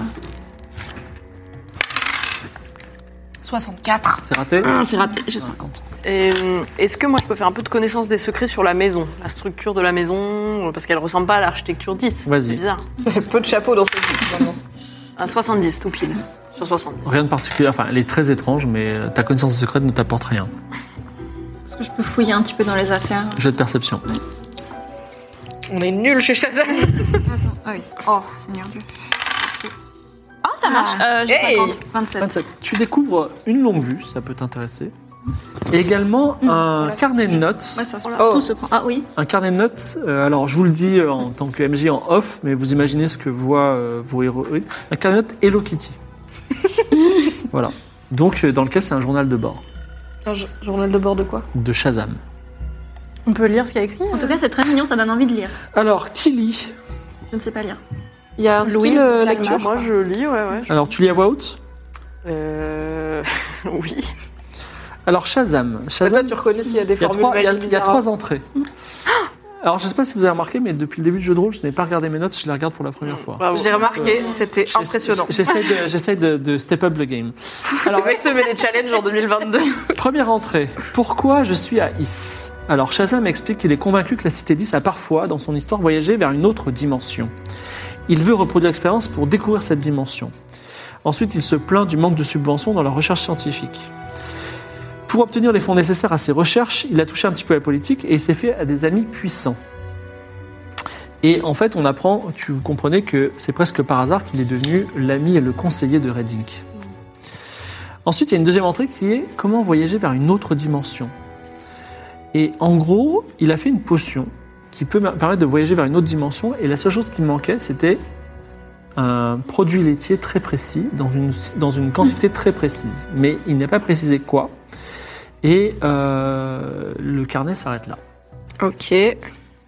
Speaker 7: soixante-quatre.
Speaker 5: C'est raté.
Speaker 7: Ah, c'est raté, j'ai cinquante.
Speaker 6: Et, euh, est-ce que moi je peux faire un peu de connaissance des secrets sur la maison, la structure de la maison, parce qu'elle ressemble pas à l'architecture dix.
Speaker 5: Vas-y.
Speaker 6: C'est bizarre.
Speaker 8: Il y a peu de chapeaux dans ce truc finalement.
Speaker 6: Un soixante-dix, tout pile. Sur soixante-dix.
Speaker 5: Rien de particulier. Enfin, elle est très étrange, mais euh, ta connaissance de secret ne t'apporte rien.
Speaker 7: Est-ce que je peux fouiller un petit peu dans les affaires?
Speaker 5: Jet de perception.
Speaker 8: On est nuls chez Shazam.
Speaker 7: Attends, ah oui. Oh, Seigneur Dieu. Oh, ça marche. Euh, j'ai
Speaker 8: Hey.
Speaker 7: cinquante. vingt-sept.
Speaker 5: vingt-sept. Tu découvres une longue vue, ça peut t'intéresser. Et également un carnet de notes.
Speaker 7: Ouais, ça se
Speaker 8: Oh.
Speaker 7: Tout se prend. Ah oui.
Speaker 5: Un carnet de notes, euh, alors je vous le dis euh, en tant que M J en off, mais vous imaginez ce que voient euh, vos héroïnes. Un carnet de notes Hello Kitty. Voilà. Donc euh, dans lequel c'est un journal de bord
Speaker 8: Un j- journal de bord de quoi?
Speaker 5: de Shazam.
Speaker 4: On peut lire ce qu'il y a écrit.
Speaker 7: En tout cas, c'est très mignon, ça donne envie de lire.
Speaker 5: Alors, qui lit?
Speaker 7: Je ne sais pas lire.
Speaker 8: Il y a un
Speaker 4: Louise
Speaker 8: skill euh,
Speaker 4: Flagma,
Speaker 8: lecture.
Speaker 4: je
Speaker 6: Moi je lis, ouais, ouais. je-
Speaker 5: Alors, tu lis à voix haute?
Speaker 6: Euh... oui.
Speaker 5: Alors, Shazam.
Speaker 8: Toi,
Speaker 5: Shazam,
Speaker 8: tu reconnais s'il y a des
Speaker 5: il y a,
Speaker 8: formules
Speaker 5: trois, il y a-
Speaker 8: magiques
Speaker 5: il y a
Speaker 8: bizarres.
Speaker 5: trois entrées. Alors, je ne sais pas si vous avez remarqué, mais depuis le début du jeu de rôle, je n'ai pas regardé mes notes, je les regarde pour la première fois.
Speaker 6: Bravo.
Speaker 8: J'ai remarqué, c'était
Speaker 5: J'essa-
Speaker 8: impressionnant.
Speaker 5: J'essaie de, j'essaie de, de step up le game. Alors,
Speaker 8: Le mec se met des challenges en deux mille vingt-deux.
Speaker 5: première entrée. Pourquoi je suis à Is? Alors, Shazam explique qu'il est convaincu que la cité dix a parfois, dans son histoire, voyagé vers une autre dimension. Il veut reproduire l'expérience pour découvrir cette dimension. Ensuite, il se plaint du manque de subventions dans la recherche scientifique. Pour obtenir les fonds nécessaires à ses recherches, il a touché un petit peu à la politique et il s'est fait à des amis puissants. Et en fait, on apprend, tu vous comprenez que c'est presque par hasard qu'il est devenu l'ami et le conseiller de Red Ink. Ensuite, il y a une deuxième entrée qui est comment voyager vers une autre dimension. Et en gros, il a fait une potion qui peut permettre de voyager vers une autre dimension. Et la seule chose qui me manquait, c'était un produit laitier très précis, dans une, dans une quantité très précise. Mais il n'a pas précisé quoi. Et euh, le carnet s'arrête là.
Speaker 8: Ok. Et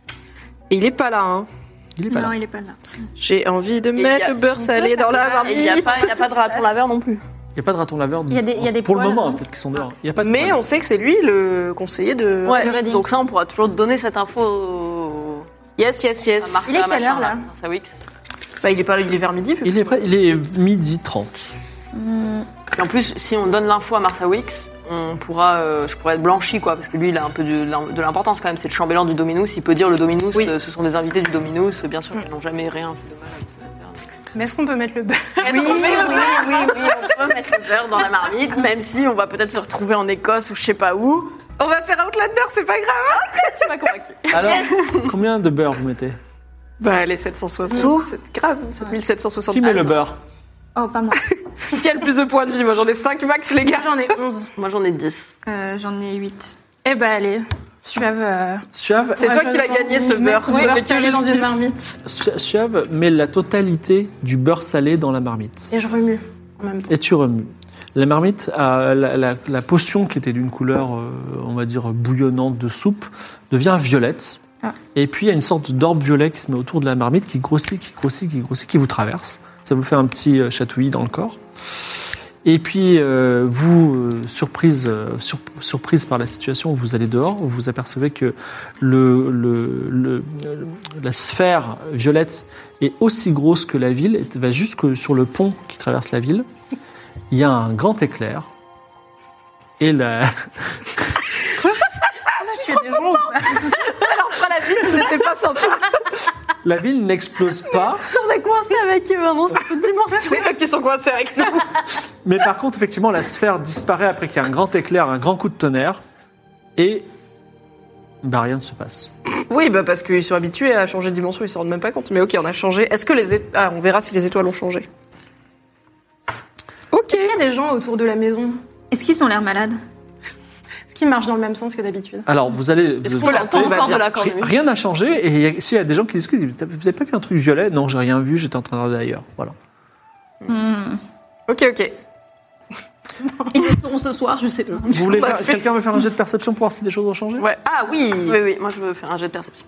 Speaker 8: il est pas là, hein.
Speaker 5: Il est pas
Speaker 7: Non,
Speaker 5: là.
Speaker 7: il est pas là.
Speaker 8: J'ai envie de
Speaker 6: Et
Speaker 8: mettre
Speaker 6: y a-
Speaker 8: le beurre salé dans la marmite.
Speaker 6: Il n'y a, pas- il y a pas de raton laveur non plus.
Speaker 5: Il n'y a pas de raton laveur.
Speaker 7: Il y a des- il y a des
Speaker 5: pour le
Speaker 7: poils,
Speaker 5: moment,
Speaker 7: hein.
Speaker 5: peut-être qu'ils sont dehors. Il y a pas de
Speaker 8: Mais
Speaker 5: poils.
Speaker 8: on sait que c'est lui le conseiller de...
Speaker 6: Ouais,
Speaker 7: Le Redding.
Speaker 6: donc ça, on pourra toujours donner cette info au...
Speaker 8: Yes, yes,
Speaker 6: à
Speaker 8: yes.
Speaker 6: Martha,
Speaker 4: Il est quelle
Speaker 6: machin,
Speaker 4: heure, là
Speaker 6: Martha Wicks.
Speaker 8: Bah, il est pas là, il est vers midi.
Speaker 5: Il est prêt, il est midi trente.
Speaker 6: Et en plus, si on donne l'info à Martha Wicks, on pourra, euh, je pourrais être blanchi, quoi, parce que lui, il a un peu de, de l'importance quand même. C'est le chambellan du Dominus. Il peut dire le Dominus,
Speaker 8: Oui.
Speaker 6: euh, ce sont des invités du Dominus. Bien sûr, ils n'ont jamais rien fait de mal à cette
Speaker 4: Mais est-ce qu'on peut mettre le beurre
Speaker 6: affaire. Oui, oui, oui, oui, on peut mettre le beurre dans la marmite, même si on va peut-être se retrouver en Écosse ou je sais pas où.
Speaker 8: On va faire Outlander, c'est pas grave.
Speaker 6: Tu m'as convaincu.
Speaker 5: Alors, combien de beurre vous mettez?
Speaker 8: Bah, les sept cent soixante.
Speaker 7: Vous
Speaker 8: C'est grave, sept mille sept cent soixante.
Speaker 5: Qui met le beurre?
Speaker 7: Oh, pas moi.
Speaker 8: Qui a le plus de points de vie? Moi, j'en ai cinq max, les gars.
Speaker 4: J'en ai onze.
Speaker 6: Moi, j'en ai dix.
Speaker 7: Euh, J'en ai huit.
Speaker 4: Eh ben allez, Suave. euh,
Speaker 5: Suave,
Speaker 8: C'est
Speaker 4: ouais,
Speaker 8: toi
Speaker 4: je
Speaker 8: qui l'as
Speaker 4: vais
Speaker 8: gagné, ce
Speaker 4: mettre
Speaker 8: beurre.
Speaker 4: du
Speaker 8: Je
Speaker 4: beurre
Speaker 8: n'ai que
Speaker 4: salé dans une
Speaker 8: justice.
Speaker 4: marmite.
Speaker 5: Su- Suave met la totalité du beurre salé dans la marmite.
Speaker 4: Et je remue en même temps.
Speaker 5: Et tu remues. La marmite, a, la, la- la potion qui était d'une couleur, euh, on va dire, bouillonnante de soupe, devient violette.
Speaker 7: Ah.
Speaker 5: Et puis, il y a une sorte d'orbe violet qui se met autour de la marmite, qui grossit, qui grossit, qui grossit, qui vous traverse. Ça vous fait un petit euh, chatouillis dans le corps. Et puis, euh, vous, euh, surprise, euh, sur- surprise par la situation, vous allez dehors, vous vous apercevez que le, le, le- le- la sphère violette est aussi grosse que la ville, et va jusque sur le pont qui traverse la ville. Il y a un grand éclair. Et la...
Speaker 8: Alors, fera la vie, c'était pas sympa.
Speaker 5: la ville n'explose pas,
Speaker 6: On a coincé avec eux hein, dans cette dimension.
Speaker 8: C'est eux qui sont coincés avec nous.
Speaker 5: mais par contre, effectivement, la sphère disparaît après qu'il y a un grand éclair, un grand coup de tonnerre, et bah, rien ne se passe.
Speaker 8: Oui, bah parce qu'ils sont habitués à changer de dimension, ils se rendent même pas compte. Mais ok, on a changé. Est-ce que les étoiles... Ah, on verra si les étoiles ont changé. Ok.
Speaker 4: Il y a des gens autour de la maison.
Speaker 7: Est-ce qu'ils ont l'air malades?
Speaker 4: Est-ce qu'ils marchent dans le même sens que d'habitude?
Speaker 5: Alors, vous allez...
Speaker 8: Est-ce
Speaker 5: vous-
Speaker 8: qu'on l'attend
Speaker 6: Encore de la
Speaker 5: Ri-
Speaker 6: cornemuse.
Speaker 5: Rien n'a changé, et il y a- s'il y a des gens qui discutent, ils disent, vous n'avez pas vu un truc violet? Non, j'ai rien vu, j'étais en train de regarder ailleurs. Voilà.
Speaker 8: Ok, ok.
Speaker 7: Ils le seront ce soir, je sais pas.
Speaker 5: Vous voulez
Speaker 8: On a
Speaker 5: faire-
Speaker 8: fait-
Speaker 5: Quelqu'un veut faire un jet de perception pour voir si des choses ont changé?
Speaker 6: Ouais.
Speaker 8: Ah oui.
Speaker 6: Oui, oui, moi je veux faire un jet de perception.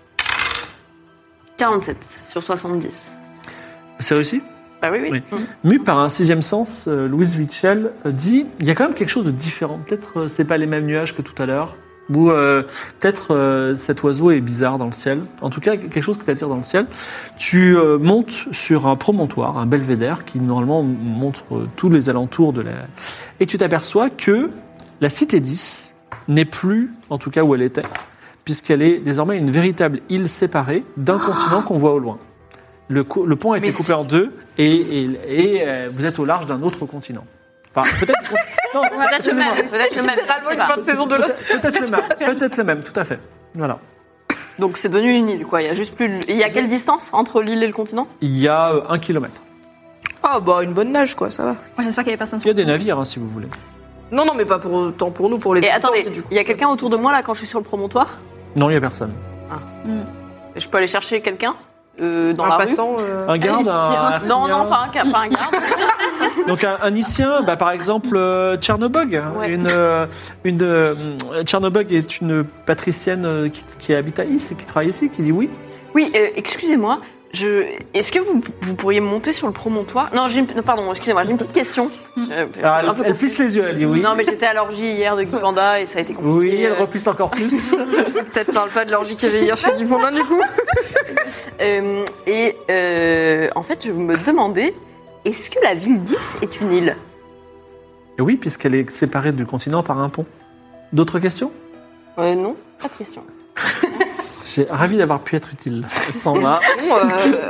Speaker 6: quarante-sept sur soixante-dix.
Speaker 5: C'est réussi?
Speaker 6: Bah oui, oui.
Speaker 5: Oui. Mu par un sixième sens, euh, Louise Wichel euh, dit il y a quand même quelque chose de différent. Peut-être euh, c'est pas les mêmes nuages que tout à l'heure, ou euh, peut-être euh, cet oiseau est bizarre dans le ciel. En tout cas, quelque chose qui t'attire dans le ciel. Tu euh, montes sur un promontoire, un belvédère qui normalement montre euh, tous les alentours de la. Et tu t'aperçois que la cité dix n'est plus, en tout cas où elle était, puisqu'elle est désormais une véritable île séparée d'un continent qu'on voit au loin. Le, co- le pont a été
Speaker 8: Mais
Speaker 5: coupé
Speaker 8: c'est-
Speaker 5: en deux et, et- et, euh, vous êtes au large d'un autre continent. Enfin, peut-être non,
Speaker 6: Peut-être le même. Peut-être le même.
Speaker 8: Littéralement
Speaker 6: je sais
Speaker 8: une
Speaker 6: pas.
Speaker 8: fin de saison de Lost.
Speaker 5: peut-être le même. Peut-être le même, tout à fait. Voilà.
Speaker 6: Donc c'est devenu une île, quoi. Il y a juste plus. Il y a quelle distance entre l'île et le continent?
Speaker 5: Il y a euh, un kilomètre.
Speaker 8: Ah bah une bonne nage quoi, ça va.
Speaker 7: Ouais, j'espère qu'il y avait personne
Speaker 5: Il y a
Speaker 7: sur
Speaker 5: des navires, hein, si vous voulez.
Speaker 8: Non non mais pas pour autant pour nous, pour les
Speaker 6: Et
Speaker 8: habitants,
Speaker 6: attendez,
Speaker 8: du coup.
Speaker 6: il y a quelqu'un autour de moi là quand je suis sur le promontoire?
Speaker 5: Non, il n'y a personne.
Speaker 6: Je peux aller chercher quelqu'un euh, dans
Speaker 8: Un
Speaker 6: la rue?
Speaker 8: passant. euh,
Speaker 5: Un garde, un
Speaker 6: Non, non,
Speaker 5: Arsinien.
Speaker 6: pas un, ca- pas un garde.
Speaker 5: Donc un, un Nicien, bah, par exemple euh, Tchernobog.
Speaker 6: Ouais.
Speaker 5: Une, euh, une, euh, Tchernobog est une patricienne euh, qui, qui habite à Is et qui travaille ici, qui dit oui.
Speaker 6: Oui, euh, excusez-moi. Je... Est-ce que vous, vous pourriez monter sur le promontoire? Non, j'ai une... non, pardon, excusez-moi, j'ai une petite question. Euh,
Speaker 5: Alors, elle
Speaker 6: un peu
Speaker 5: elle plisse les yeux, elle dit oui.
Speaker 6: Non, mais j'étais à l'orgie hier de Guy Panda et ça a été compliqué.
Speaker 5: Oui, elle replisse encore plus.
Speaker 8: Peut-être parle pas de l'orgie que j'ai hier chez Guy Panda du coup.
Speaker 6: Euh, et euh, en fait, je me demandais, est-ce que la ville dix est une île?
Speaker 5: Et oui, puisqu'elle est séparée du continent par un pont. D'autres questions?
Speaker 6: euh, Non, pas de question.
Speaker 5: J'ai ravi d'avoir pu être utile. Sans moi.
Speaker 8: Bon, euh...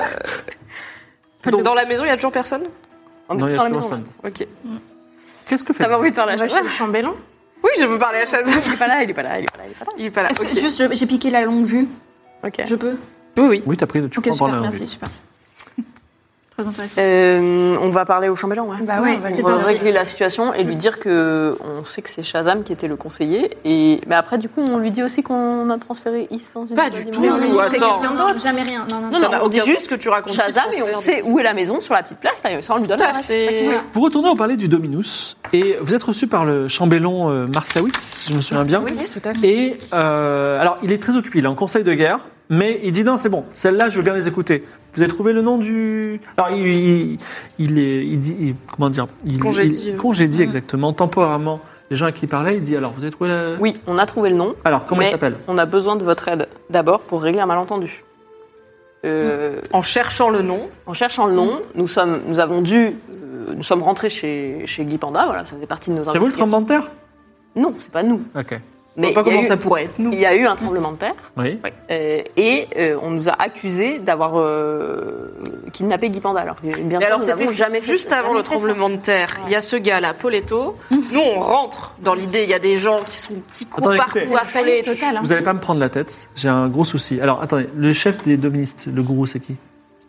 Speaker 8: Donc dans la maison il y a toujours personne.
Speaker 6: On est
Speaker 5: Non, il y a
Speaker 6: dans la
Speaker 5: plus
Speaker 6: maison.
Speaker 5: personne.
Speaker 8: Ok.
Speaker 5: Qu'est-ce que fait
Speaker 6: T'avais envie de parler
Speaker 4: On
Speaker 6: à
Speaker 4: va
Speaker 6: chaque
Speaker 4: chez le chambellan.
Speaker 8: Oui je veux parler à Chazelle.
Speaker 6: Il est pas là, il est pas là, il est pas là, il est pas là.
Speaker 8: Il est pas là.
Speaker 7: Est-ce que
Speaker 8: Ok.
Speaker 7: juste je- j'ai piqué la longue vue?
Speaker 6: Ok.
Speaker 7: Je peux?
Speaker 8: Oui, oui.
Speaker 5: Oui, t'as pris. Tu
Speaker 7: Ok,
Speaker 5: prends
Speaker 7: super,
Speaker 5: la langue.
Speaker 7: merci, super. Très intéressant.
Speaker 6: Euh, on va parler au chambellan, ouais.
Speaker 4: Bah ouais,
Speaker 7: Ouais,
Speaker 4: c'est
Speaker 6: On va
Speaker 4: parti.
Speaker 6: régler la situation et lui dire que on sait que c'est Shazam qui était le conseiller. Et mais après, du coup, on lui dit aussi qu'on a transféré Is dans une
Speaker 8: Pas
Speaker 6: nouvelle
Speaker 8: du tout.
Speaker 6: dimension.
Speaker 7: Mais on a dit
Speaker 8: Ou
Speaker 7: que c'est
Speaker 8: attends.
Speaker 7: quelqu'un d'autre. Jamais rien. Non, non,
Speaker 6: Non,
Speaker 8: Ça
Speaker 6: non,
Speaker 8: n'a
Speaker 6: on dit
Speaker 8: aucun
Speaker 6: juste
Speaker 8: sens que tu racontes.
Speaker 6: Shazam
Speaker 8: qui
Speaker 6: et on
Speaker 8: transfère
Speaker 6: sait où est la maison sur la petite place. Là, ça, on lui donne
Speaker 8: Tout à
Speaker 6: l'adresse.
Speaker 8: fait.
Speaker 7: Voilà.
Speaker 5: Vous retournez au palais du Dominus et vous êtes reçu par le chambellan euh, Marciawicz, si je me souviens bien.
Speaker 8: Oui, tout à fait.
Speaker 5: Et euh, alors, il est très occupé, il est en conseil de guerre, mais il dit non, c'est bon, celle-là, je veux bien les écouter. Vous avez trouvé le nom du. Alors, il, il, il est. Il dit. il- comment dire il,
Speaker 8: Congédie.
Speaker 5: il- congédie, exactement, temporairement, les gens à qui il parlait. Il dit alors, vous avez trouvé la.
Speaker 6: Oui, on a trouvé le nom.
Speaker 5: Alors, comment
Speaker 6: mais
Speaker 5: il s'appelle
Speaker 6: on a besoin de votre aide d'abord pour régler un malentendu. Euh,
Speaker 8: En cherchant le nom.
Speaker 6: En cherchant le nom, nous sommes, nous avons dû, euh, nous sommes rentrés chez chez Guy Panda. Voilà, ça faisait partie de nos
Speaker 5: C'est vous le
Speaker 6: investigations.
Speaker 5: tremblement de terre
Speaker 6: Non, c'est pas nous.
Speaker 5: Ok.
Speaker 8: Je
Speaker 6: Mais
Speaker 8: vois pas
Speaker 6: il y a
Speaker 8: comment
Speaker 6: eu-
Speaker 8: ça pourrait être nous.
Speaker 6: Il y a eu un tremblement de terre
Speaker 5: Oui.
Speaker 6: euh, et euh, on nous a accusés d'avoir euh, kidnappé Guy Panda. Alors, bien
Speaker 8: Et
Speaker 6: sûr,
Speaker 8: alors
Speaker 6: nous
Speaker 8: c'était
Speaker 6: n'avons jamais fait-
Speaker 8: juste avant
Speaker 6: jamais
Speaker 8: le
Speaker 6: fait ça.
Speaker 8: tremblement de terre. Il y a ce gars-là, Poletto. Nous on rentre dans l'idée. Il y a des gens qui sont qui courent
Speaker 5: Attendez,
Speaker 8: partout
Speaker 5: écoutez.
Speaker 8: affolés.
Speaker 4: Faillite totale. hein.
Speaker 5: Vous allez pas me prendre la tête, j'ai un gros souci. Alors, attendez, le chef des doministes, le gourou, c'est qui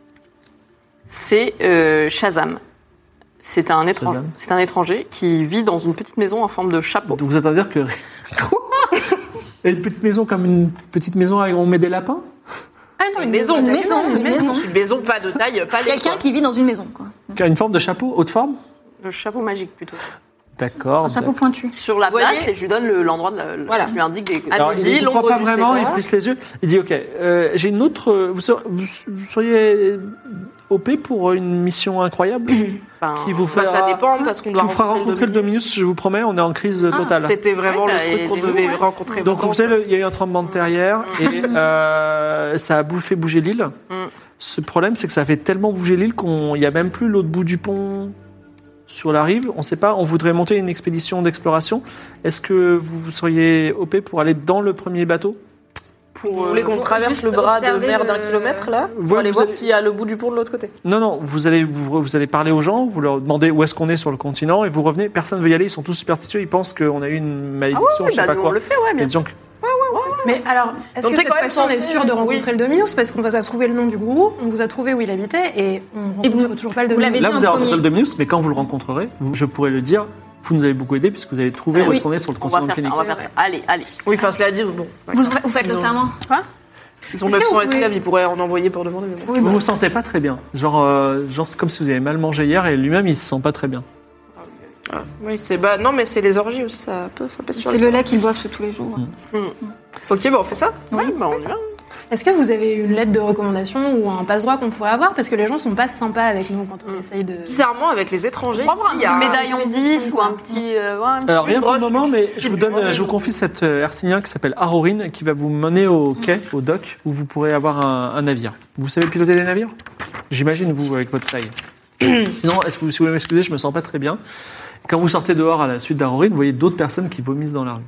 Speaker 6: C'est euh, Shazam. C'est un, étran-
Speaker 5: Shazam.
Speaker 6: c'est un étranger qui vit dans une petite maison en forme de chapeau.
Speaker 5: Donc, vous êtes à dire que. Quoi Et une petite maison comme une petite maison où on met des lapins
Speaker 4: Ah non,
Speaker 8: Une maison,
Speaker 7: Une maison, une maison.
Speaker 8: Une maison pas de taille, pas
Speaker 7: Quelqu'un qui vit dans une maison, quoi.
Speaker 5: Qui a une forme de chapeau, haute forme
Speaker 6: Le chapeau magique plutôt.
Speaker 5: D'accord.
Speaker 7: Un chapeau pointu.
Speaker 6: Sur la
Speaker 8: Vous voyez
Speaker 6: place et je lui donne le- l'endroit de la,
Speaker 8: Voilà.
Speaker 6: je lui indique des.
Speaker 8: À
Speaker 5: Alors,
Speaker 8: midi,
Speaker 5: il ne croit
Speaker 8: l'ombre
Speaker 5: pas
Speaker 8: du
Speaker 5: vraiment, il
Speaker 8: séquoia.
Speaker 5: plisse les yeux. Il dit, ok, euh, j'ai une autre... euh, Vous, ser- vous- vous seriez O P pour une mission incroyable
Speaker 6: Enfin,
Speaker 5: qui vous
Speaker 8: Bah,
Speaker 5: fera,
Speaker 8: ça dépend parce qu'on
Speaker 5: qui
Speaker 8: doit
Speaker 5: vous fera rencontrer le Dominus, je vous promets, on est en crise
Speaker 8: Ah,
Speaker 5: totale.
Speaker 8: C'était vraiment
Speaker 6: Ouais,
Speaker 8: le
Speaker 6: bah,
Speaker 8: truc
Speaker 6: et
Speaker 8: qu'on
Speaker 6: les
Speaker 8: devait
Speaker 6: nous, ouais.
Speaker 8: rencontrer.
Speaker 5: Donc,
Speaker 8: vraiment.
Speaker 5: vous savez, le- il y a eu un tremblement de terre hier et euh, ça a bou- fait bouger l'île.
Speaker 6: Mm.
Speaker 5: Ce problème, c'est que ça a fait tellement bouger l'île qu'il n'y a même plus l'autre bout du pont sur la rive. On ne sait pas, on voudrait monter une expédition d'exploration. Est-ce que vous seriez O P pour aller dans le premier bateau
Speaker 8: Vous voulez qu'on
Speaker 7: Pour
Speaker 8: traverse
Speaker 7: juste
Speaker 8: le bras de
Speaker 7: observer
Speaker 8: mer d'un
Speaker 7: le-
Speaker 8: kilomètre là
Speaker 5: Vous
Speaker 8: Pour aller
Speaker 5: vous
Speaker 8: voir
Speaker 5: allez-
Speaker 8: s'il y a le bout du pont de l'autre côté.
Speaker 5: Non, non, vous allez, vous, vous allez parler aux gens, vous leur demandez où est-ce qu'on est sur le continent et vous revenez. Personne ne veut y aller, ils sont tous superstitieux, ils pensent qu'on a eu une malédiction,
Speaker 6: oui,
Speaker 5: je sais
Speaker 6: bah,
Speaker 5: pas
Speaker 6: nous,
Speaker 5: quoi.
Speaker 6: on le fait, ouais,
Speaker 5: Il y a
Speaker 6: bien
Speaker 5: des
Speaker 6: sûr.
Speaker 5: gens qui-
Speaker 4: Mais alors, est-ce
Speaker 8: Donc
Speaker 4: que
Speaker 8: t'es
Speaker 4: cette
Speaker 8: quand même
Speaker 4: fois-ci, on est
Speaker 8: censé-
Speaker 4: sûr de
Speaker 8: oui.
Speaker 4: rencontrer le Dominus parce qu'on vous a trouvé le nom du gourou, on vous a trouvé où il habitait et on
Speaker 7: Et
Speaker 4: rencontre
Speaker 7: vous-
Speaker 4: toujours pas le
Speaker 7: vous
Speaker 4: Dominus.
Speaker 7: l'avez
Speaker 5: Là,
Speaker 7: dit
Speaker 5: vous
Speaker 7: en
Speaker 5: avez rencontré
Speaker 7: premier.
Speaker 5: le Dominus, mais quand vous le rencontrerez, vous- je pourrais le dire, vous nous avez beaucoup aidé puisque vous avez trouvé
Speaker 6: Ah
Speaker 5: où
Speaker 6: oui.
Speaker 5: est-ce qu'on est sur le
Speaker 6: On va
Speaker 5: continent de
Speaker 6: faire ça,
Speaker 5: Phoenix.
Speaker 6: on va faire ça. Allez, allez.
Speaker 8: Oui, enfin, cela dit, bon.
Speaker 7: Vous, vous faites le
Speaker 8: Ils ont-
Speaker 7: serment.
Speaker 8: Ils ont
Speaker 4: Est-ce que
Speaker 8: neuf cents
Speaker 4: vous pouvez-
Speaker 8: esclaves, ils pourraient en envoyer pour demander. mais bon.
Speaker 7: Oui,
Speaker 5: Vous
Speaker 7: bon.
Speaker 5: vous sentez pas très bien. Genre, euh, genre c'est comme si vous avez mal mangé hier et lui-même il se sent pas très bien.
Speaker 8: Ah, oui, c'est bah non, mais c'est les orgies aussi, ça peut, ça pèse sur
Speaker 7: C'est
Speaker 8: les
Speaker 7: le
Speaker 8: sangs.
Speaker 7: lait qu'ils boivent tous les jours.
Speaker 8: Ok, bah on fait ça.
Speaker 6: Oui, bah on y va.
Speaker 4: Est-ce que vous avez une lettre de recommandation ou un passe-droit qu'on pourrait avoir parce que les gens sont pas sympas avec nous quand on essaye de.
Speaker 8: Bizarrement, avec les étrangers,
Speaker 6: On va avoir
Speaker 8: ici,
Speaker 6: un
Speaker 8: il y a
Speaker 6: petit médaillon dix ou un petit. euh, ouais, un petit-
Speaker 5: Alors rien pour le
Speaker 8: broche,
Speaker 5: moment,
Speaker 8: une
Speaker 5: mais
Speaker 8: petite
Speaker 5: je vous
Speaker 8: file
Speaker 5: donne,
Speaker 8: du
Speaker 5: je vous confie cet euh, hercynien qui s'appelle Arorin qui va vous mener au quai, au dock, où vous pourrez avoir un, un navire. Vous savez piloter des navires? J'imagine vous avec votre taille. Sinon, est-ce que vous, si vous m'excusez, je me sens pas très bien. Quand vous sortez dehors à la suite d'Arorin, vous voyez d'autres personnes qui vomissent dans la rue.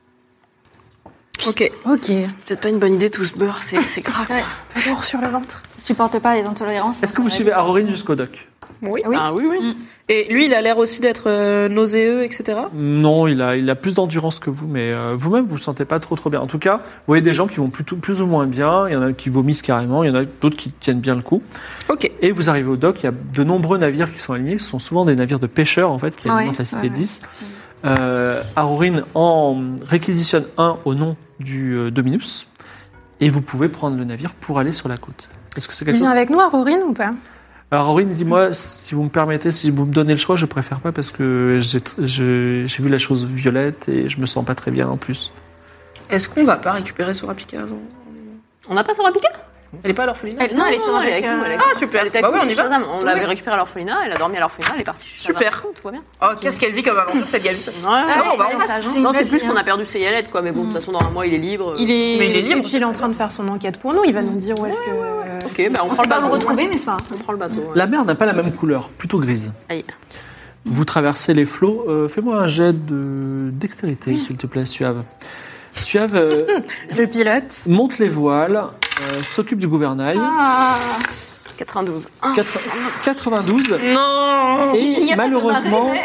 Speaker 8: Ok.
Speaker 4: Ok.
Speaker 6: Peut-être pas une bonne idée tout ce beurre, c'est c'est grave.
Speaker 7: Ouais.
Speaker 4: Toujours sur le ventre.
Speaker 7: Je supporte pas les intolérances.
Speaker 5: Est-ce que
Speaker 7: ça
Speaker 5: vous
Speaker 7: va
Speaker 5: suivez
Speaker 7: vite.
Speaker 5: Arorin jusqu'au dock?
Speaker 8: Oui.
Speaker 7: Oui.
Speaker 6: Ah oui, oui.
Speaker 8: Et lui, il a l'air aussi d'être euh, nauséeux, et cetera.
Speaker 5: Non, il a, il a plus d'endurance que vous, mais euh, vous-même, vous ne sentez pas trop trop bien. En tout cas, vous voyez des gens qui vont plutôt, plus ou moins bien, il y en a qui vomissent carrément, il y en a d'autres qui tiennent bien le coup.
Speaker 8: Ok.
Speaker 5: Et vous arrivez au dock, il y a de nombreux navires qui sont alignés, ce sont souvent des navires de pêcheurs en fait, qui
Speaker 7: Ah ouais,
Speaker 5: alimentent la cité
Speaker 7: ouais,
Speaker 5: de
Speaker 7: ouais.
Speaker 5: dix. Euh, Arorin en réquisitionne un au nom du euh, Dominus, et vous pouvez prendre le navire pour aller sur la côte. Est-ce que c'est
Speaker 4: Il
Speaker 5: quelque
Speaker 4: vient
Speaker 5: chose?
Speaker 4: avec nous à Rorin ou pas?
Speaker 5: Alors Arorin, dis-moi, si vous me permettez, si vous me donnez le choix, je préfère pas parce que j'ai je- j'ai vu la chose violette et je me sens pas très bien en plus.
Speaker 8: Est-ce qu'on va pas récupérer Sorapika avant?
Speaker 6: On n'a pas Sorapika?
Speaker 8: Elle est pas à l'orphelinat?
Speaker 7: Elle- non, elle est toujours
Speaker 6: elle est
Speaker 7: avec.
Speaker 6: avec nous.
Speaker 7: euh,
Speaker 6: elle est
Speaker 8: Ah,
Speaker 6: avec nous.
Speaker 8: super.
Speaker 6: Elle était
Speaker 8: Bah
Speaker 6: avec
Speaker 8: oui,
Speaker 6: nous
Speaker 8: on y
Speaker 6: chez
Speaker 8: va.
Speaker 6: Shazam. On
Speaker 8: Oui.
Speaker 6: l'avait récupérée à l'orphelinat, elle a dormi à l'orphelinat, elle est partie chez Shazam.
Speaker 8: Super.
Speaker 6: Tout va bien.
Speaker 8: Oh, qu'est-ce qu'elle vit comme aventure, cette gamine?
Speaker 6: Ouais,
Speaker 8: Ah,
Speaker 6: ouais,
Speaker 8: on va
Speaker 6: ouais,
Speaker 8: en
Speaker 6: ouais,
Speaker 8: face.
Speaker 6: c'est- Non, c'est plus qu'on a perdu ses yalettes, quoi. Mais bon, de toute façon, dans un mois, il est libre.
Speaker 7: Il est.
Speaker 8: Mais il est
Speaker 4: Et
Speaker 8: libre.
Speaker 4: puis il est en train de faire son enquête pour nous, il va nous dire où est-ce que.
Speaker 6: Ok, bah on,
Speaker 7: On
Speaker 6: prend
Speaker 7: sait
Speaker 6: le
Speaker 7: pas
Speaker 6: bateau.
Speaker 7: le retrouver, mais c'est pas
Speaker 6: On prend le bateau. ouais.
Speaker 5: La mer n'a pas la même couleur, plutôt grise.
Speaker 6: Aïe.
Speaker 5: Vous traversez les flots. euh, Fais-moi un jet de dextérité, s'il te plaît, Suave. Suave euh,
Speaker 4: Le pilote.
Speaker 5: monte les voiles, euh, s'occupe du gouvernail.
Speaker 7: Ah.
Speaker 6: quatre-vingt-douze. Ah,
Speaker 5: Quatre- quatre-vingt-douze.
Speaker 8: Non!
Speaker 7: Il y
Speaker 5: Et
Speaker 7: a pas de
Speaker 5: malheureusement,
Speaker 7: marée.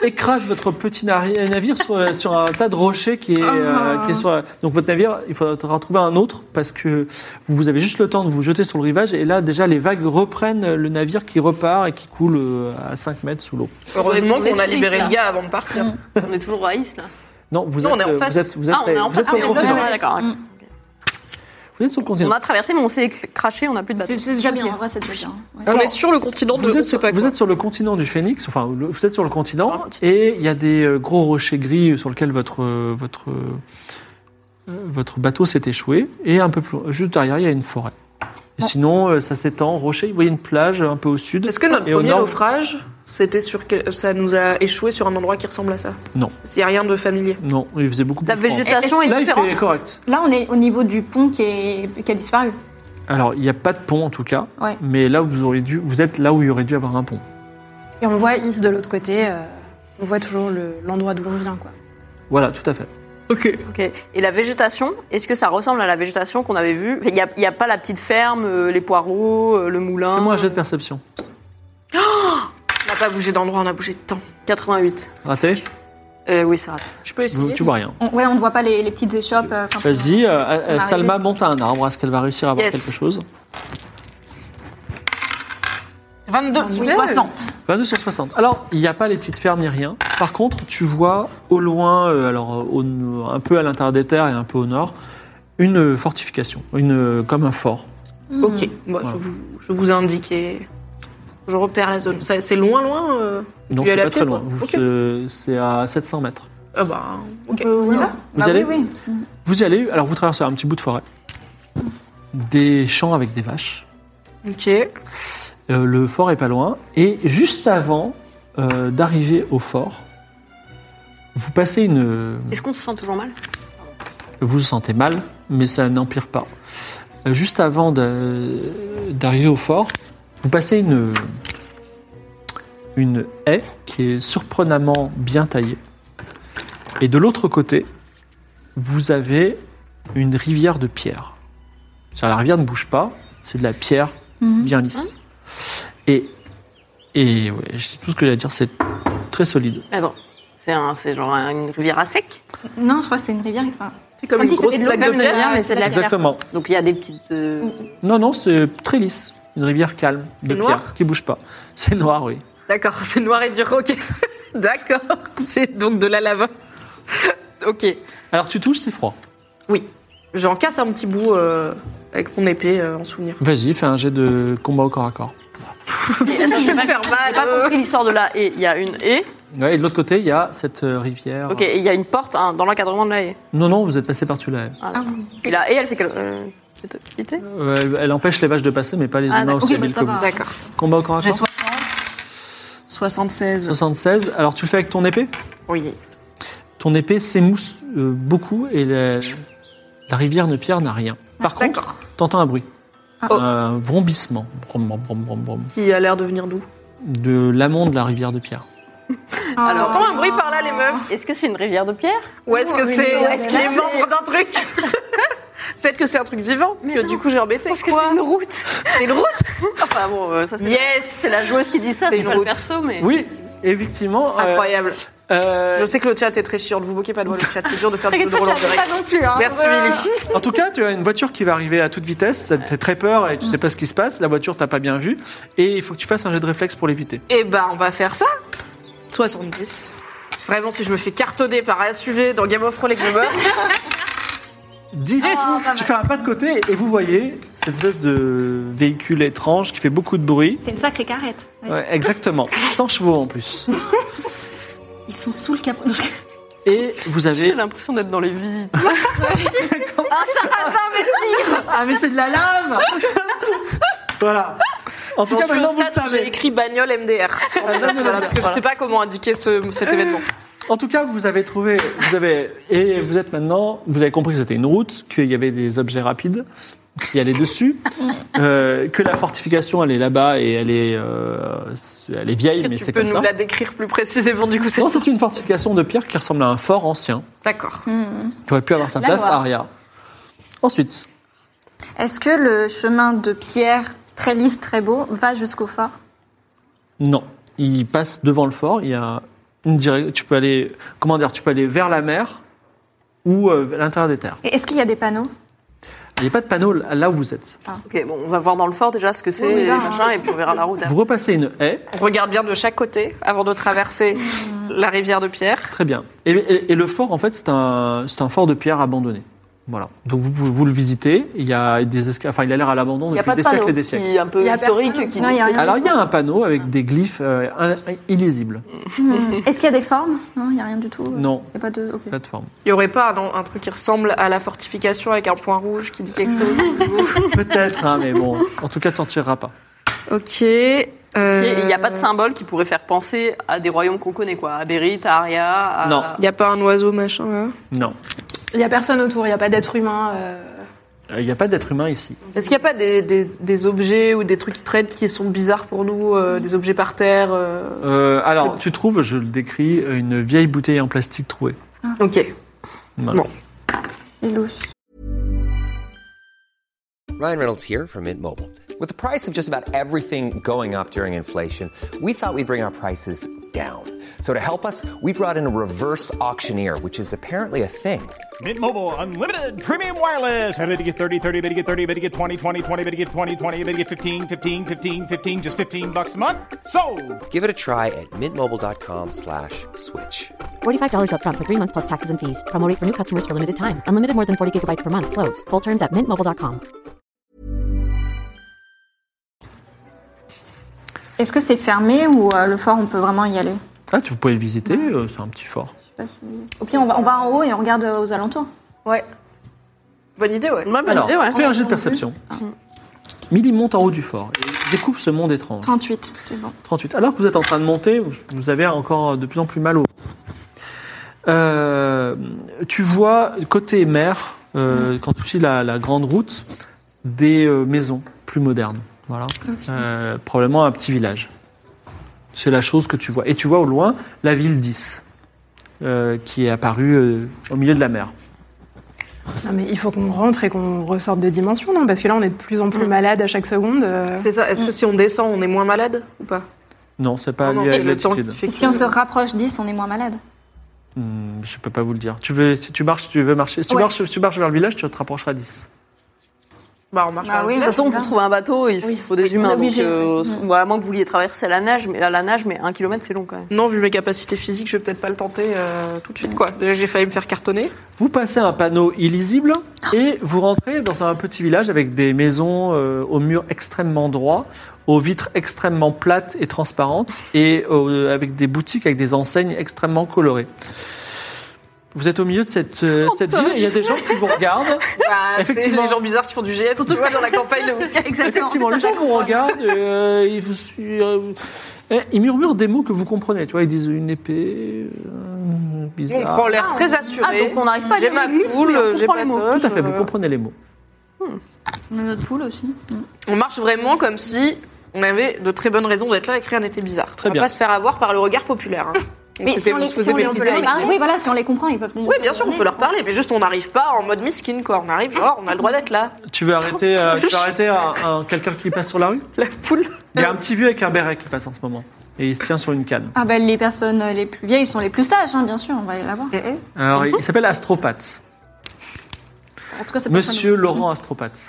Speaker 5: écrase votre petit nari- navire sur, sur un tas de rochers qui est, euh, qui est sur la... Donc votre navire, il faudra trouver un autre parce que vous avez juste le temps de vous jeter sur le rivage et là déjà les vagues reprennent le navire qui repart et qui coule euh, à cinq mètres sous l'eau.
Speaker 8: Heureusement
Speaker 6: On est
Speaker 8: qu'on a
Speaker 6: sur
Speaker 8: libéré
Speaker 6: Is,
Speaker 8: le
Speaker 6: là.
Speaker 8: gars avant de partir.
Speaker 6: On est toujours à Is, là.
Speaker 5: Non, vous
Speaker 8: Non,
Speaker 5: êtes,
Speaker 8: on est en
Speaker 5: euh,
Speaker 8: face.
Speaker 5: vous êtes, vous êtes,
Speaker 6: Ah, on est en
Speaker 5: vous
Speaker 6: face.
Speaker 5: êtes sur
Speaker 6: Ah,
Speaker 5: le
Speaker 6: on est
Speaker 5: continent.
Speaker 6: d'accord, d'accord.
Speaker 4: Mm.
Speaker 5: Vous êtes sur le continent.
Speaker 6: On a traversé, mais on s'est craché, on n'a plus de bateau.
Speaker 7: C'est c'est déjà bien, en vrai, c'est déjà bien. Ouais.
Speaker 8: On est sur le continent de
Speaker 5: Vous
Speaker 8: on
Speaker 5: êtes,
Speaker 8: sait
Speaker 5: sur,
Speaker 8: pas
Speaker 5: vous
Speaker 8: quoi.
Speaker 5: êtes sur le continent du Phénix, enfin le- vous êtes sur le continent
Speaker 6: Sur le continent.
Speaker 5: et il y a des euh, gros rochers gris sur lesquels votre, euh, votre, euh, votre bateau s'est échoué et un peu plus juste derrière il y a une forêt. Et sinon euh, ça s'étend, rocher, vous voyez une plage un peu au sud.
Speaker 8: Est-ce que notre
Speaker 5: Et au
Speaker 8: premier
Speaker 5: nord-
Speaker 8: naufrage, c'était sur quel- ça nous a échoué sur un endroit qui ressemble à ça?
Speaker 5: Non.
Speaker 8: S'il n'y a rien de familier.
Speaker 5: Non, il faisait beaucoup
Speaker 6: La
Speaker 5: plus froid.
Speaker 6: végétation est
Speaker 5: Là il
Speaker 6: différente.
Speaker 5: fait correct.
Speaker 7: Là, on est au niveau du pont qui, est, qui a disparu.
Speaker 5: Alors il n'y a pas de pont en tout cas,
Speaker 7: Ouais.
Speaker 5: mais là vous auriez dû, vous êtes là où il y aurait dû avoir un pont.
Speaker 4: Et on voit Is de l'autre côté. euh, on voit toujours le- l'endroit d'où l'on vient, quoi.
Speaker 5: Voilà, tout à fait.
Speaker 8: Ok.
Speaker 6: Ok. Et la végétation, est-ce que ça ressemble à la végétation qu'on avait vue? Il n'y a, il y a pas la petite ferme, euh, les poireaux, euh, le moulin.
Speaker 5: Fais-moi un jet de perception.
Speaker 8: On n'a pas bougé d'endroit, on a bougé de temps.
Speaker 6: quatre-vingt-huit.
Speaker 5: Raté.
Speaker 6: Euh, oui, ça rate.
Speaker 8: Je peux
Speaker 5: Vous-
Speaker 8: essayer?
Speaker 5: Tu vois rien.
Speaker 7: On- ouais, on ne voit pas les, les petites échoppes. euh, quand
Speaker 5: Vas-y, euh, euh,
Speaker 7: arriver.
Speaker 5: Salma monte à un arbre. Est-ce qu'elle va réussir à avoir
Speaker 8: Yes.
Speaker 5: quelque chose?
Speaker 8: vingt-deux.
Speaker 7: on- Oui, soixante.
Speaker 5: vingt-deux sur soixante. Alors, il n'y a pas les petites fermes ni rien. Par contre, tu vois au loin, euh, alors euh, au- un peu à l'intérieur des terres et un peu au nord, une euh, fortification, une, euh, comme un fort.
Speaker 8: Ok, moi,
Speaker 5: Voilà.
Speaker 8: je, vous, je vous indique et je repère la zone. Ça- C'est loin, loin euh...
Speaker 5: Non,
Speaker 8: Tu y
Speaker 5: c'est
Speaker 8: allais à
Speaker 5: pas
Speaker 8: pied,
Speaker 5: très loin.
Speaker 8: quoi.
Speaker 5: Vous-
Speaker 8: Ok.
Speaker 5: c'est- C'est à sept cents mètres.
Speaker 8: Ah bah, ok.
Speaker 7: On y va
Speaker 5: Vous
Speaker 7: Bah
Speaker 5: allez
Speaker 7: oui, oui.
Speaker 5: Vous y allez, alors vous traversez un petit bout de forêt. Des champs avec des vaches.
Speaker 8: Ok.
Speaker 5: Euh, le fort est pas loin. Et juste avant euh, d'arriver au fort, vous passez une...
Speaker 6: Est-ce qu'on se sent toujours mal?
Speaker 5: Vous vous sentez mal, mais ça n'empire pas. Euh, Juste avant de- d'arriver au fort, vous passez une, une haie qui est surprenamment bien taillée. Et de l'autre côté, vous avez une rivière de pierre. C'est-à-dire, la rivière ne bouge pas, c'est de la pierre
Speaker 7: Mhm.
Speaker 5: bien lisse. Et, et ouais, tout ce que j'ai à dire, c'est très solide.
Speaker 6: Attends, c'est un, c'est genre une rivière à sec.
Speaker 7: Non, je crois que c'est une rivière. Enfin,
Speaker 8: C'est comme,
Speaker 7: Comme
Speaker 8: une
Speaker 7: si
Speaker 8: grosse
Speaker 7: c'était de l'eau,
Speaker 8: plaque de
Speaker 7: comme une
Speaker 8: pierre.
Speaker 7: rivière, mais c'est de la pierre.
Speaker 5: Exactement.
Speaker 6: Donc il y a des petites. euh,
Speaker 5: Non, non, c'est très lisse. Une rivière calme, de
Speaker 8: C'est
Speaker 5: pierre,
Speaker 8: noir
Speaker 5: qui bouge pas. C'est noir, oui.
Speaker 8: D'accord, c'est noir et dur, ok. D'accord, c'est donc de la lave. Ok.
Speaker 5: Alors tu touches, c'est froid.
Speaker 8: Oui, j'en casse un petit bout euh, avec mon épée euh, en souvenir.
Speaker 5: Vas-y, fais un jet de combat au corps à corps.
Speaker 6: Attends, j'ai pas,
Speaker 8: faire
Speaker 6: j'ai
Speaker 8: mal.
Speaker 6: pas
Speaker 8: euh.
Speaker 6: compris l'histoire de la haie. Il y a une haie.
Speaker 5: Ouais, et de l'autre côté, il y a cette euh, rivière.
Speaker 6: Ok, et il y a une porte hein, dans l'encadrement de la haie.
Speaker 5: Non, non, vous êtes passé par-dessus la haie.
Speaker 6: Ah, et la haie, elle fait quelle euh, cette activité?
Speaker 5: Euh, elle- elle empêche les vaches de passer, mais pas les
Speaker 6: Ah,
Speaker 5: humains
Speaker 6: d'accord.
Speaker 5: aussi
Speaker 7: Ok, bah,
Speaker 5: habiles
Speaker 7: ça
Speaker 5: que
Speaker 7: va.
Speaker 5: vous.
Speaker 8: D'accord.
Speaker 5: Combat au corps à
Speaker 8: J'ai
Speaker 5: corps
Speaker 8: soixante. soixante-seize.
Speaker 5: soixante-seize. Alors tu le fais avec ton épée.
Speaker 8: Oui.
Speaker 5: Ton épée s'émousse euh, beaucoup et la, la rivière de pierre n'a rien. Par contre,
Speaker 8: D'accord.
Speaker 5: t'entends un bruit.
Speaker 8: Oh.
Speaker 5: Un vrombissement. Brom, brom, brom, brom, brom,
Speaker 8: Qui a l'air de venir d'où?
Speaker 5: de l'amont de la rivière de pierre.
Speaker 6: Alors,
Speaker 8: J'entends un bruit par là, les meufs.
Speaker 6: Est-ce que c'est une rivière de pierre?
Speaker 8: Ou est-ce que
Speaker 6: Oui,
Speaker 8: c'est
Speaker 6: oui,
Speaker 8: est-ce
Speaker 6: oui,
Speaker 8: qu'il est
Speaker 6: oui.
Speaker 8: membre d'un truc? Peut-être que c'est un truc vivant,
Speaker 6: Mais
Speaker 8: que
Speaker 6: non.
Speaker 8: du coup j'ai embêté.
Speaker 6: Parce que
Speaker 8: Quoi
Speaker 6: c'est une route.
Speaker 8: C'est une route.
Speaker 6: Enfin bon, euh, ça c'est.
Speaker 8: Yes.
Speaker 6: C'est la joueuse qui dit ça,
Speaker 8: C'est
Speaker 6: c'est
Speaker 8: une
Speaker 6: pas le
Speaker 8: route.
Speaker 6: perso, mais.
Speaker 5: Oui, effectivement. euh,
Speaker 8: Incroyable.
Speaker 5: euh,
Speaker 8: Je sais que le chat est très chiant, ne vous moquez pas de moi le chat, c'est dur de faire du jeu
Speaker 6: T'inquiète
Speaker 8: de
Speaker 6: pas,
Speaker 8: rôle
Speaker 6: je
Speaker 8: en
Speaker 6: la fais
Speaker 8: direct.
Speaker 6: pas non plus. Hein.
Speaker 8: Merci Willy.
Speaker 5: En tout cas, tu as une voiture qui va arriver à toute vitesse, ça te fait très peur et tu sais pas ce qui se passe. La voiture t'as pas bien vu et il faut que tu fasses un jet de réflexe pour l'éviter.
Speaker 8: Eh ben, on va faire ça. soixante-dix. Vraiment, si je me fais cartonner par un S U V dans Game of Thrones et que je meurs.
Speaker 5: dix. Tu fais un pas de côté et vous voyez cette espèce de véhicule étrange qui fait beaucoup de bruit.
Speaker 7: c'est une sacrée carrette. Ouais.
Speaker 5: Ouais, exactement. cent chevaux en plus.
Speaker 7: Ils sont sous le capot.
Speaker 5: Et vous
Speaker 6: J'ai
Speaker 5: avez...
Speaker 6: l'impression d'être dans les visites.
Speaker 5: Ah mais c'est de la lame. Voilà. En tout
Speaker 8: J'en
Speaker 5: cas,
Speaker 8: suis au
Speaker 5: maintenant vous le
Speaker 8: stade où j'ai
Speaker 5: savez.
Speaker 8: écrit bagnole M D R. sur le
Speaker 5: Ah,
Speaker 8: chat,
Speaker 5: bagnole
Speaker 8: voilà,
Speaker 5: M D R,
Speaker 8: parce que je
Speaker 5: voilà.
Speaker 8: sais pas comment indiquer ce- cet événement.
Speaker 5: En tout cas, vous avez trouvé, vous avez, et vous êtes maintenant, vous avez compris que c'était une route, qu'il y avait des objets rapides qui allaient dessus, euh, que la fortification elle est là-bas et elle est, euh, elle est vieille, mais
Speaker 8: Tu
Speaker 5: c'est
Speaker 8: peux
Speaker 5: comme
Speaker 8: nous
Speaker 5: ça.
Speaker 8: la décrire plus précisément du coup c'est
Speaker 5: Non, c'est une fortification de pierre qui ressemble à un fort ancien,
Speaker 8: D'accord.
Speaker 5: qui aurait pu avoir sa
Speaker 7: La
Speaker 5: place
Speaker 7: loi.
Speaker 5: à Aria. Ensuite,
Speaker 7: Est-ce que le chemin de pierre très lisse, très beau, va jusqu'au fort?
Speaker 5: non, il passe devant le fort, il y a une dire- tu peux aller, comment dire, tu peux aller vers la mer ou euh, à l'intérieur des terres.
Speaker 7: Et est-ce qu'il y a des panneaux?
Speaker 5: Il n'y a pas de panneau là où vous êtes.
Speaker 6: Ok, bon, on va voir dans le fort déjà ce que c'est,
Speaker 7: Oui, oui, là,
Speaker 6: machin, et puis on verra la route.
Speaker 5: Vous repassez une haie,
Speaker 8: On regarde bien de chaque côté avant de traverser la rivière de pierre.
Speaker 5: très bien. Et, et- et le fort, en fait, c'est un, c'est un fort de pierre abandonné. Voilà. Donc vous, vous, vous le visitez. Il y a des esca- enfin, il a l'air à l'abandon
Speaker 6: Il n'y a
Speaker 5: depuis
Speaker 6: pas de
Speaker 5: des siècles
Speaker 6: panneau
Speaker 5: et des siècles.
Speaker 6: qui est un peu
Speaker 4: Il y a
Speaker 6: historique.
Speaker 4: personne.
Speaker 6: Qui
Speaker 7: Non, il y a
Speaker 6: nous-
Speaker 7: rien.
Speaker 5: Alors il y a un panneau avec des glyphes euh, un- illisibles.
Speaker 7: Est-ce qu'il y a des formes? Non, il n'y a rien du tout.
Speaker 5: Non,
Speaker 7: Il n'y a pas de. Ok.
Speaker 5: plateforme.
Speaker 8: Il n'y aurait pas un, un truc qui ressemble à la fortification avec un point rouge qui dit quelque chose?
Speaker 5: Peut-être, hein, mais bon. En tout cas, tu n'en tireras pas.
Speaker 8: Ok.
Speaker 6: Et
Speaker 8: euh,
Speaker 6: il n'y a pas de symbole qui pourrait faire penser à des royaumes qu'on connaît, quoi. À Bérith, à Aria. À...
Speaker 5: Non.
Speaker 8: Il n'y a pas un oiseau machin là?
Speaker 5: Non.
Speaker 4: Il n'y a personne autour, il n'y a pas d'être humain. euh,
Speaker 5: Il n'y a pas d'être humain ici.
Speaker 8: Est-ce qu'il n'y a pas des, des, des objets ou des trucs qui traînent qui sont bizarres pour nous, euh, des objets par terre euh,
Speaker 5: Euh, alors, tu trouves, je le décris, une vieille bouteille en plastique trouée.
Speaker 8: Ok.
Speaker 5: Voilà.
Speaker 8: Bon.
Speaker 7: C'est louche.
Speaker 2: Ryan Reynolds here from Mint Mobile. With the price of just about everything going up during inflation, we thought we'd bring our prices down. So to help us, we brought in a reverse auctioneer, which is apparently a thing.
Speaker 9: Mint Mobile Unlimited Premium Wireless. How to get thirty, thirty, bit to get thirty, bit to get twenty, twenty, twenty, bit to get twenty, twenty, bit to get fifteen, fifteen, fifteen, fifteen, just fifteen bucks a month? Sold!
Speaker 2: Give it a try at mintmobile.com slash switch.
Speaker 10: forty-five dollars up front for three months plus taxes and fees. Promo rate for new customers for limited time. Unlimited more than forty gigabytes per month. Slows full terms at mint mobile dot com.
Speaker 7: Est-ce que c'est fermé ou euh, le fort, on peut vraiment y aller?
Speaker 5: Ah, tu pouvez le visiter, euh, c'est un petit fort.
Speaker 7: Je sais pas si- Au pire, on va, on va en haut et on regarde euh, aux alentours.
Speaker 8: Ouais. Bonne idée, ouais.
Speaker 6: Ouais, bonne
Speaker 5: Alors,
Speaker 6: idée, ouais.
Speaker 5: fais un jet de perception. Milly monte en haut du fort et découvre ce monde étrange.
Speaker 7: trente-huit, c'est bon.
Speaker 5: trente-huit. Alors que vous êtes en train de monter, vous- vous avez encore de plus en plus mal au. Euh, tu vois, côté mer, euh, quand tu suis la, la grande route, des euh, maisons plus modernes. Voilà. Euh, probablement un petit village. C'est la chose que tu vois. Et tu vois au loin la ville dix, euh, qui est apparue euh, au milieu de la mer.
Speaker 4: Non, mais il faut qu'on rentre et qu'on ressorte de dimension, non? Parce que là, on est de plus en plus malade à chaque seconde. euh.
Speaker 8: C'est ça. Est-ce que si on descend, on est moins malade ou pas?
Speaker 5: Non, c'est pas
Speaker 8: Oh non,
Speaker 5: lié à
Speaker 8: c'est le temps
Speaker 5: l'altitude.
Speaker 8: qui fait
Speaker 7: Et
Speaker 8: que-
Speaker 7: si on se rapproche dix, on est moins malade?
Speaker 5: Hmm, je peux pas vous le dire. Tu veux, si tu marches, tu veux marcher. Si tu
Speaker 7: Ouais.
Speaker 5: marches, si tu marches vers le village, tu te rapprocheras dix.
Speaker 8: Bah, on marche
Speaker 7: Bah
Speaker 8: vers
Speaker 7: oui,
Speaker 8: le
Speaker 6: De toute façon, pour trouver un bateau, il
Speaker 7: Oui.
Speaker 6: faut des
Speaker 7: Oui, on
Speaker 6: humains.
Speaker 7: est
Speaker 6: Donc,
Speaker 7: obligé.
Speaker 6: euh,
Speaker 7: Mm.
Speaker 6: bon, à moins que vous vouliez traverser la nage, mais à la nage, mais un kilomètre, c'est long quand même.
Speaker 8: Non, vu mes capacités physiques, je vais peut-être pas le tenter euh, tout de suite, quoi. Déjà, j'ai failli me faire cartonner.
Speaker 5: Vous passez un panneau illisible et vous rentrez dans un petit village avec des maisons euh, aux murs extrêmement droits, aux vitres extrêmement plates et transparentes et euh, avec des boutiques avec des enseignes extrêmement colorées. Vous êtes au milieu de cette, euh, cette ville et il y a des gens qui vous regardent.
Speaker 8: Bah, c'est
Speaker 5: Effectivement.
Speaker 8: les gens bizarres qui font du G S, surtout dans la campagne le week-end.
Speaker 5: Effectivement, les gens vous regardent, euh, ils, vous, euh, eh, ils murmurent des mots que vous comprenez. Tu vois, ils disent une épée, euh,
Speaker 8: On
Speaker 5: bizarre.
Speaker 8: prend l'air très assuré.
Speaker 6: Ah, donc on n'arrive pas à
Speaker 8: J'ai
Speaker 6: lire
Speaker 8: ma
Speaker 6: les glyphes,
Speaker 8: poule,
Speaker 6: mais on
Speaker 8: j'ai
Speaker 6: comprend
Speaker 8: ma
Speaker 6: les mots.
Speaker 8: toge,
Speaker 5: Tout à fait, vous
Speaker 8: euh,
Speaker 5: comprenez les mots.
Speaker 7: On a notre poule aussi.
Speaker 8: On marche vraiment comme si on avait de très bonnes raisons d'être là et que rien n'était bizarre.
Speaker 5: Très
Speaker 8: on
Speaker 5: bien.
Speaker 8: va pas se faire avoir par le regard populaire. Hein. Donc
Speaker 7: Mais
Speaker 8: c'était-
Speaker 7: si on les,
Speaker 8: on se
Speaker 7: si
Speaker 8: faisait
Speaker 7: on les- on peut
Speaker 8: mépriser
Speaker 7: leur
Speaker 8: avec
Speaker 7: parler,
Speaker 8: ça.
Speaker 7: oui, voilà, si on les comprend, ils peuvent nous.
Speaker 8: Oui, bien sûr, on peut leur parler, mais juste on n'arrive pas en mode miskin, quoi. On arrive, genre, on a le droit d'être là.
Speaker 5: Tu veux arrêter, euh, tu veux arrêter un- un- quelqu'un qui passe sur la rue?
Speaker 8: La poule.
Speaker 5: Il y a un petit vieux avec un béret qui passe en ce moment. Et il se tient sur une canne.
Speaker 7: Ah ben les personnes les plus vieilles sont les plus sages, hein, bien sûr, on va aller la voir.
Speaker 5: Alors, il il s'appelle Astropathe.
Speaker 7: En tout cas, c'est
Speaker 5: Monsieur Laurent Astropathe.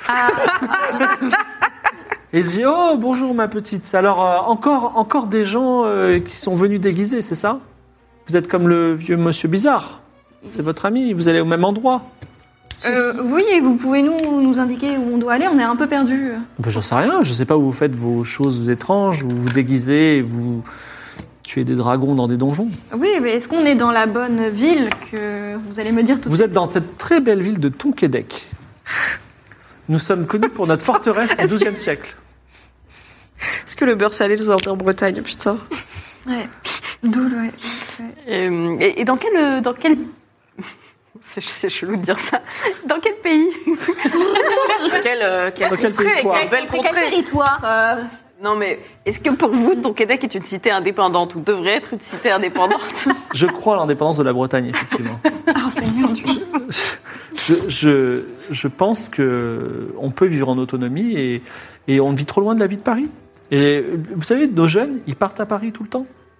Speaker 5: Et il dit, oh, bonjour ma petite. Alors, euh, encore, encore des gens euh, qui sont venus déguisés, c'est ça? Vous êtes comme le vieux monsieur bizarre. C'est votre ami, vous allez au même endroit.
Speaker 7: Euh, oui, et vous pouvez nous, nous indiquer où on doit aller, on est un peu perdus.
Speaker 5: Ben, j'en sais rien, je sais pas où vous faites vos choses étranges, vous vous déguisez, et vous tuez des dragons dans des donjons.
Speaker 7: Oui, mais est-ce qu'on est dans la bonne ville que vous allez me dire tout de
Speaker 5: Vous
Speaker 7: suite?
Speaker 5: êtes dans cette très belle ville de Tonquédec. Nous sommes connus pour notre forteresse du douzième siècle.
Speaker 8: Est-ce que le beurre salé nous a en Bretagne, putain?
Speaker 7: Ouais. D'où le. Ouais.
Speaker 6: Et, et- et dans quel, dans quel, c'est, c'est chelou de dire ça. Dans quel pays?
Speaker 8: Quelle, euh, quelle
Speaker 5: Dans quel
Speaker 8: contrée,
Speaker 5: territoire
Speaker 8: quelle belle
Speaker 7: C'est quel
Speaker 8: contrée.
Speaker 7: territoire euh,
Speaker 6: Non mais est-ce que pour vous, Tonquédec est une cité indépendante ou devrait être une cité indépendante?
Speaker 5: Je crois à l'indépendance de la Bretagne, effectivement.
Speaker 7: Oh Seigneur Dieu.
Speaker 5: Je, je, je pense qu'on peut vivre en autonomie et, et on vit trop loin de la vie de Paris. Et vous savez, nos jeunes, ils partent à Paris tout le temps.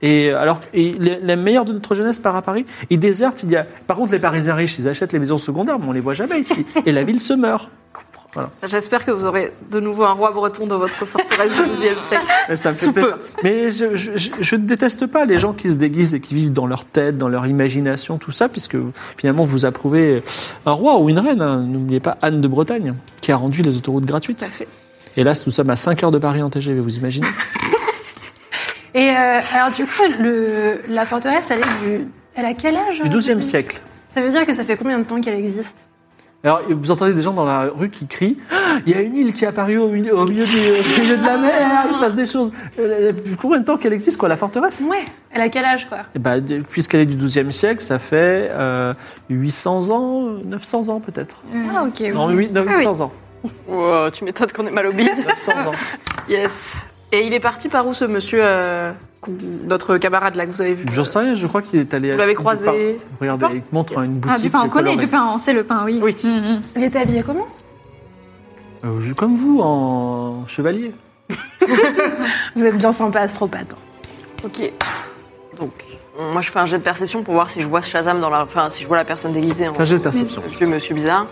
Speaker 5: Et alors, et les, les meilleurs de notre jeunesse part à Paris, ils désertent. Il y a, par contre, les Parisiens riches, ils achètent les maisons secondaires, mais on les voit jamais ici. Et la ville se meurt. Voilà.
Speaker 8: J'espère que vous aurez de nouveau un roi breton dans votre forteresse du douzième siècle.
Speaker 5: Et ça me fait
Speaker 8: Sous
Speaker 5: plaisir.
Speaker 8: peu.
Speaker 5: Mais je, je, je, je ne déteste pas les gens qui se déguisent et qui vivent dans leur tête, dans leur imagination, tout ça, puisque finalement vous approuvez un roi ou une reine. Hein. N'oubliez pas Anne de Bretagne, qui a rendu les autoroutes gratuites.
Speaker 8: Tout à fait.
Speaker 5: Hélas, nous sommes à cinq heures de Paris en T G V, vous imaginez?
Speaker 4: Et euh, alors du coup, le, la forteresse, elle est du... Elle a quel âge
Speaker 5: Du douzième
Speaker 4: vous dites
Speaker 5: siècle.
Speaker 4: Ça veut dire que ça fait combien de temps qu'elle existe?
Speaker 5: Alors, vous entendez des gens dans la rue qui crient ah, « Il y a une île qui est apparue au milieu, au milieu, du, au milieu de la mer, il se passe des choses. » Depuis combien de temps qu'elle existe, quoi, la forteresse?
Speaker 4: Ouais, elle a quel âge, quoi?
Speaker 5: Et bah, puisqu'elle est du douzième siècle, ça fait euh, huit cents ans, neuf cents ans peut-être.
Speaker 4: Ah, ok.
Speaker 5: Non,
Speaker 4: oui.
Speaker 5: huit neuf cents ans.
Speaker 6: Wow, tu m'étonnes qu'on est mal au bide.
Speaker 5: neuf cents ans.
Speaker 8: Yes. Et il est parti par où ce monsieur, euh, qu'on- notre camarade là que vous avez vu?
Speaker 5: J'en sais rien, je crois qu'il est allé...
Speaker 8: Vous l'avez
Speaker 5: acheter du
Speaker 8: croisé?
Speaker 5: pain. Regardez, il te montre
Speaker 8: Yes.
Speaker 5: une boutique.
Speaker 7: Ah, du pain, on
Speaker 5: de
Speaker 7: connaît
Speaker 5: coloré.
Speaker 7: du pain, on sait le pain, oui.
Speaker 8: Oui.
Speaker 7: Mhm.
Speaker 4: Il était habillé comment?
Speaker 5: Euh, je- comme vous, en chevalier.
Speaker 4: Vous êtes bien sympa, astropathe.
Speaker 6: Ok. Donc, moi je fais un jet de perception pour voir si je vois Shazam dans la. Enfin, si je vois la personne déguisée en.
Speaker 5: Fais un jet de perception.
Speaker 6: en vieux monsieur bizarre.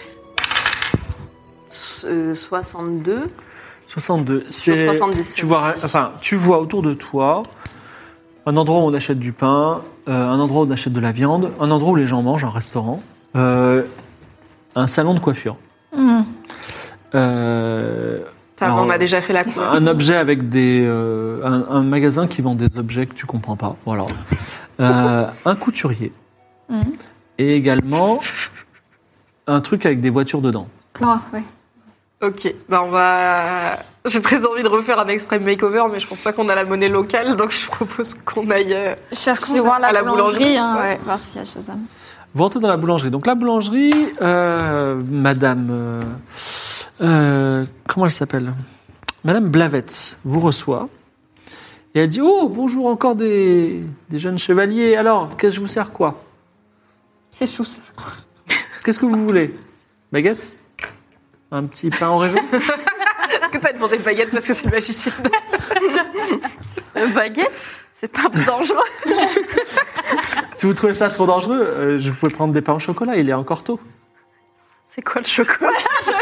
Speaker 6: S- euh, soixante-deux.
Speaker 5: soixante-deux.
Speaker 6: Sur
Speaker 5: C'est-
Speaker 6: soixante-dix.
Speaker 5: Tu vois, enfin, tu vois autour de toi un endroit où on achète du pain, euh, un endroit où on achète de la viande, un endroit où les gens mangent, un restaurant, euh, un salon de coiffure.
Speaker 7: Mhm.
Speaker 5: Euh,
Speaker 8: Ça,
Speaker 5: alors,
Speaker 8: on a déjà fait la cour.
Speaker 5: un objet avec des, euh, un, un magasin qui vend des objets que tu comprends pas, voilà. Euh, un couturier
Speaker 7: Mhm.
Speaker 5: et également un truc avec des voitures dedans.
Speaker 7: Ah, ouais.
Speaker 8: Ok, bah on va. J'ai très envie de refaire un extrême makeover, mais je pense pas qu'on a la monnaie locale, donc je propose qu'on aille. euh,
Speaker 7: Chercher voir la,
Speaker 8: à la
Speaker 7: boulangerie,
Speaker 8: boulangerie,
Speaker 7: hein,
Speaker 8: ouais.
Speaker 7: ouais, voir s'il y a Shazam.
Speaker 5: Vous rentrez dans la boulangerie. Donc la boulangerie, euh, Madame, euh, euh, comment elle s'appelle? Madame Blavette vous reçoit et elle dit oh bonjour encore des, des jeunes chevaliers. Alors qu'est-ce que je vous sers quoi?
Speaker 7: Jesus.
Speaker 5: Qu'est-ce que vous voulez? Baguette? Un petit pain en région?
Speaker 8: Est-ce que t'as demandé baguette parce que c'est le magicien?
Speaker 6: Euh, baguette. C'est pas dangereux.
Speaker 5: Si vous trouvez ça trop dangereux, euh, je pouvais prendre des pains au chocolat. Il est encore tôt.
Speaker 6: C'est quoi le chocolat?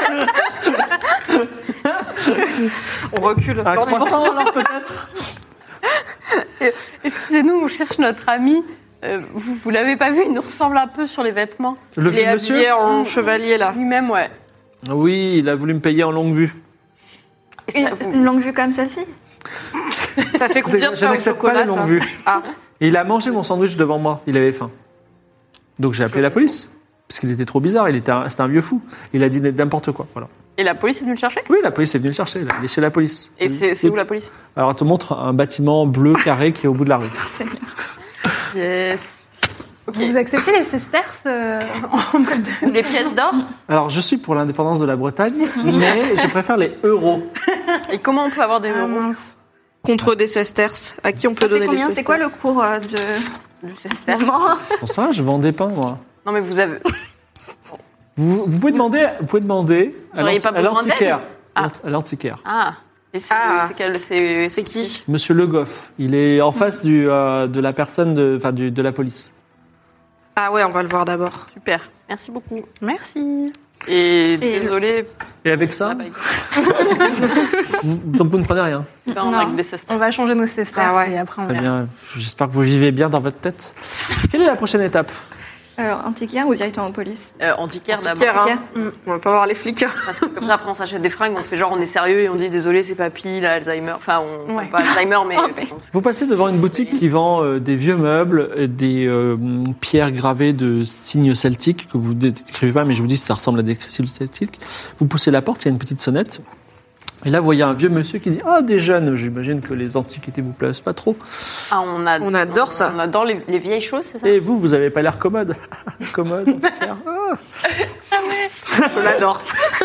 Speaker 8: On recule.
Speaker 5: Un
Speaker 8: On est-
Speaker 5: croissant alors peut-être?
Speaker 6: Excusez-nous, on cherche notre ami. Euh, vous vous l'avez pas vu, il nous ressemble un peu sur les vêtements.
Speaker 5: Le
Speaker 8: Il est
Speaker 5: vieux monsieur?
Speaker 8: habillé en chevalier là.
Speaker 6: Lui-même, ouais.
Speaker 5: Oui, il a voulu me payer en longue vue.
Speaker 6: Et
Speaker 7: Une,
Speaker 6: ça, vous-
Speaker 7: une longue vue comme celle-ci?
Speaker 8: Ça fait combien de
Speaker 5: Je
Speaker 8: pain au
Speaker 5: n'accepte pas
Speaker 8: chocolat
Speaker 5: les longues
Speaker 8: ça
Speaker 5: vues.
Speaker 8: Ah,
Speaker 5: Et il a mangé mon sandwich devant moi. Il avait faim. Donc j'ai appelé la police. Parce qu'il était trop bizarre. Il était un, c'était un vieux fou. Il a dit n'importe quoi. Voilà.
Speaker 6: Et la police est venue le chercher?
Speaker 5: Oui, la police est venue le chercher. Là. Il est chez la police.
Speaker 6: Et c'est c'est où la police?
Speaker 5: Alors, elle te montre un bâtiment bleu carré qui est au bout de la rue.
Speaker 7: Seigneur.
Speaker 6: Yes. Ok.
Speaker 4: Vous acceptez les sesterces euh, en mode de...
Speaker 6: Ou les pièces d'or?
Speaker 5: Alors, je suis pour l'indépendance de la Bretagne, mais je préfère les euros.
Speaker 6: Et comment on peut avoir des
Speaker 4: Ah,
Speaker 6: euros?
Speaker 4: mince.
Speaker 8: contre des sesterces. À qui on peut
Speaker 7: Ça fait
Speaker 8: donner les
Speaker 7: combien?
Speaker 8: sesterces?
Speaker 7: C'est quoi le cours euh, de
Speaker 6: Du sesterce.
Speaker 7: moment?
Speaker 5: Pour ça, je vends des pains, moi.
Speaker 6: Non mais vous avez...
Speaker 5: Vous, vous pouvez demander, vous pouvez demander à
Speaker 6: auriez
Speaker 5: l'anti-
Speaker 6: pas
Speaker 5: à
Speaker 6: besoin
Speaker 5: l'antiquaire.
Speaker 6: d'aide Ah.
Speaker 5: À l'antiquaire.
Speaker 6: Ah. Et c'est
Speaker 8: Ah.
Speaker 6: c'est quel... C'est
Speaker 8: C'est qui?
Speaker 5: Monsieur Le Goff. Il est en face du, euh, de la personne, de, enfin, du, de la police.
Speaker 8: Ah ouais, on va le voir d'abord.
Speaker 6: Super. Merci beaucoup.
Speaker 4: Merci.
Speaker 6: Et,
Speaker 7: Et
Speaker 6: désolé.
Speaker 5: Et avec ça,
Speaker 6: la bague.
Speaker 5: vous, donc vous ne prenez rien.
Speaker 6: Ben, on
Speaker 4: Non.
Speaker 6: a que des sesterces.
Speaker 4: On va changer nos sesterces
Speaker 8: Ah ouais.
Speaker 4: et après on
Speaker 5: Très
Speaker 4: verra.
Speaker 5: bien. J'espère que vous vivez bien dans votre tête. Quelle est la prochaine étape?
Speaker 7: Alors, antiquaire ou directement en police?
Speaker 6: Euh, antiquaire d'abord.
Speaker 8: Antiquaire, hein. On va pas voir les flics. hein.
Speaker 6: Parce que comme ça, après, on s'achète des fringues, on fait genre, on est sérieux et on dit désolé, c'est papy, là, Alzheimer. Enfin, on.
Speaker 4: Ouais.
Speaker 6: Pas Alzheimer, mais.
Speaker 5: Vous passez devant une boutique qui vend euh, des vieux meubles, et des euh, pierres gravées de signes celtiques que vous ne décrivez pas, mais je vous dis ça ressemble à des signes celtiques. Vous poussez la porte, il y a une petite sonnette. Et là, vous voyez un vieux monsieur qui dit « Ah, des jeunes, j'imagine que les antiquités vous plaisent pas trop.
Speaker 6: Ah, on, a,
Speaker 8: On adore ça.
Speaker 6: On adore les, les vieilles choses, c'est ça?
Speaker 5: Et vous, vous avez pas l'air commode. » Commode, antiquaire. Ah.
Speaker 8: Je l'adore.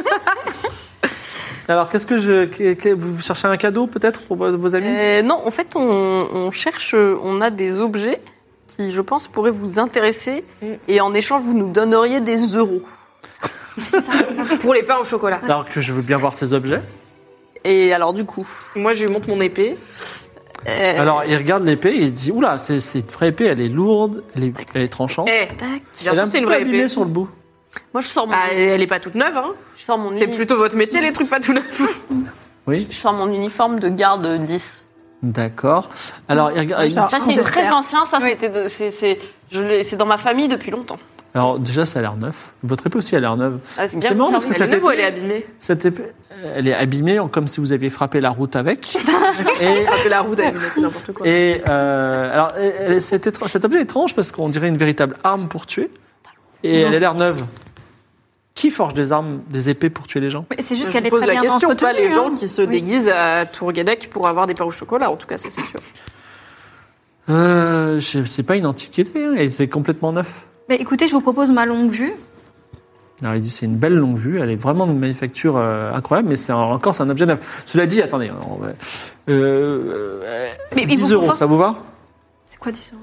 Speaker 5: Alors, qu'est-ce que je... que- que- vous cherchez un cadeau, peut-être, pour vos, vos amis?
Speaker 6: Euh, non, en fait, on, on cherche, on a des objets qui, je pense, pourraient vous intéresser. Et en échange, vous nous donneriez des euros.
Speaker 8: Pour les pains au chocolat.
Speaker 5: Alors que je veux bien voir ces objets.
Speaker 6: Et alors, du coup,
Speaker 8: Moi, je lui montre mon épée.
Speaker 6: Euh,
Speaker 5: Alors, il regarde l'épée et il dit, oula, c'est, c'est une vraie épée, elle est lourde, elle est, elle est tranchante.
Speaker 8: Eh,
Speaker 6: tac.
Speaker 8: bien
Speaker 5: elle est un
Speaker 8: sûr, c'est
Speaker 5: petit
Speaker 8: une
Speaker 5: peu
Speaker 8: vraie
Speaker 5: abîmée
Speaker 8: épée.
Speaker 5: sur le bout.
Speaker 6: Moi, je sors mon,
Speaker 8: Ah, elle est pas toute neuve, hein.
Speaker 6: je sors mon,
Speaker 8: C'est
Speaker 6: uni-
Speaker 8: plutôt votre métier, les trucs pas tout neufs.
Speaker 5: Oui,
Speaker 6: je sors mon uniforme de garde dix.
Speaker 5: d'accord. Alors, il regarde. il-
Speaker 6: Ça, c'est
Speaker 4: Ils
Speaker 6: très
Speaker 4: ont
Speaker 6: ancien, ça, c'était de- c'est, c'est, je l'ai- c'est dans ma famille depuis longtemps.
Speaker 5: Alors, déjà, ça a l'air neuf. Votre épée aussi a l'air neuve.
Speaker 6: Ah, c'est bien
Speaker 5: C'est marrant
Speaker 6: conservé.
Speaker 5: parce que
Speaker 8: Elle
Speaker 5: cette
Speaker 8: est neuve ou elle est
Speaker 5: épée,
Speaker 8: abîmée?
Speaker 5: cette épée, elle est abîmée en- comme si vous aviez frappé la route avec. et
Speaker 8: Frapper la roue d'elle, n'importe quoi.
Speaker 5: et euh, alors, elle- elle- cet, étr- cet objet est étrange parce qu'on dirait une véritable arme pour tuer. Et elle a l'air neuve. Qui forge des armes, des épées pour tuer les gens?
Speaker 7: Mais c'est juste
Speaker 8: Je
Speaker 7: qu'elle
Speaker 8: vous
Speaker 7: est
Speaker 8: pose
Speaker 7: très
Speaker 8: la
Speaker 7: bien
Speaker 8: question, pas
Speaker 7: entretenue,
Speaker 8: les gens
Speaker 7: hein.
Speaker 8: qui se
Speaker 7: Oui.
Speaker 8: déguisent à Tourguédec pour avoir des pains au chocolat, en tout cas, ça c'est sûr.
Speaker 5: Euh, je- c'est pas une antiquité, hein, et c'est complètement neuf.
Speaker 7: Mais écoutez, je vous propose ma longue vue.
Speaker 5: Alors, il dit c'est une belle longue vue, elle est vraiment d'une manufacture euh, incroyable, mais c'est un- encore c'est un objet neuf. Cela dit, attendez, on va- euh, euh,
Speaker 7: Mais- mais
Speaker 5: dix
Speaker 7: vous
Speaker 5: euros,
Speaker 7: pensez-
Speaker 5: ça vous va?
Speaker 7: C'est quoi dix euros?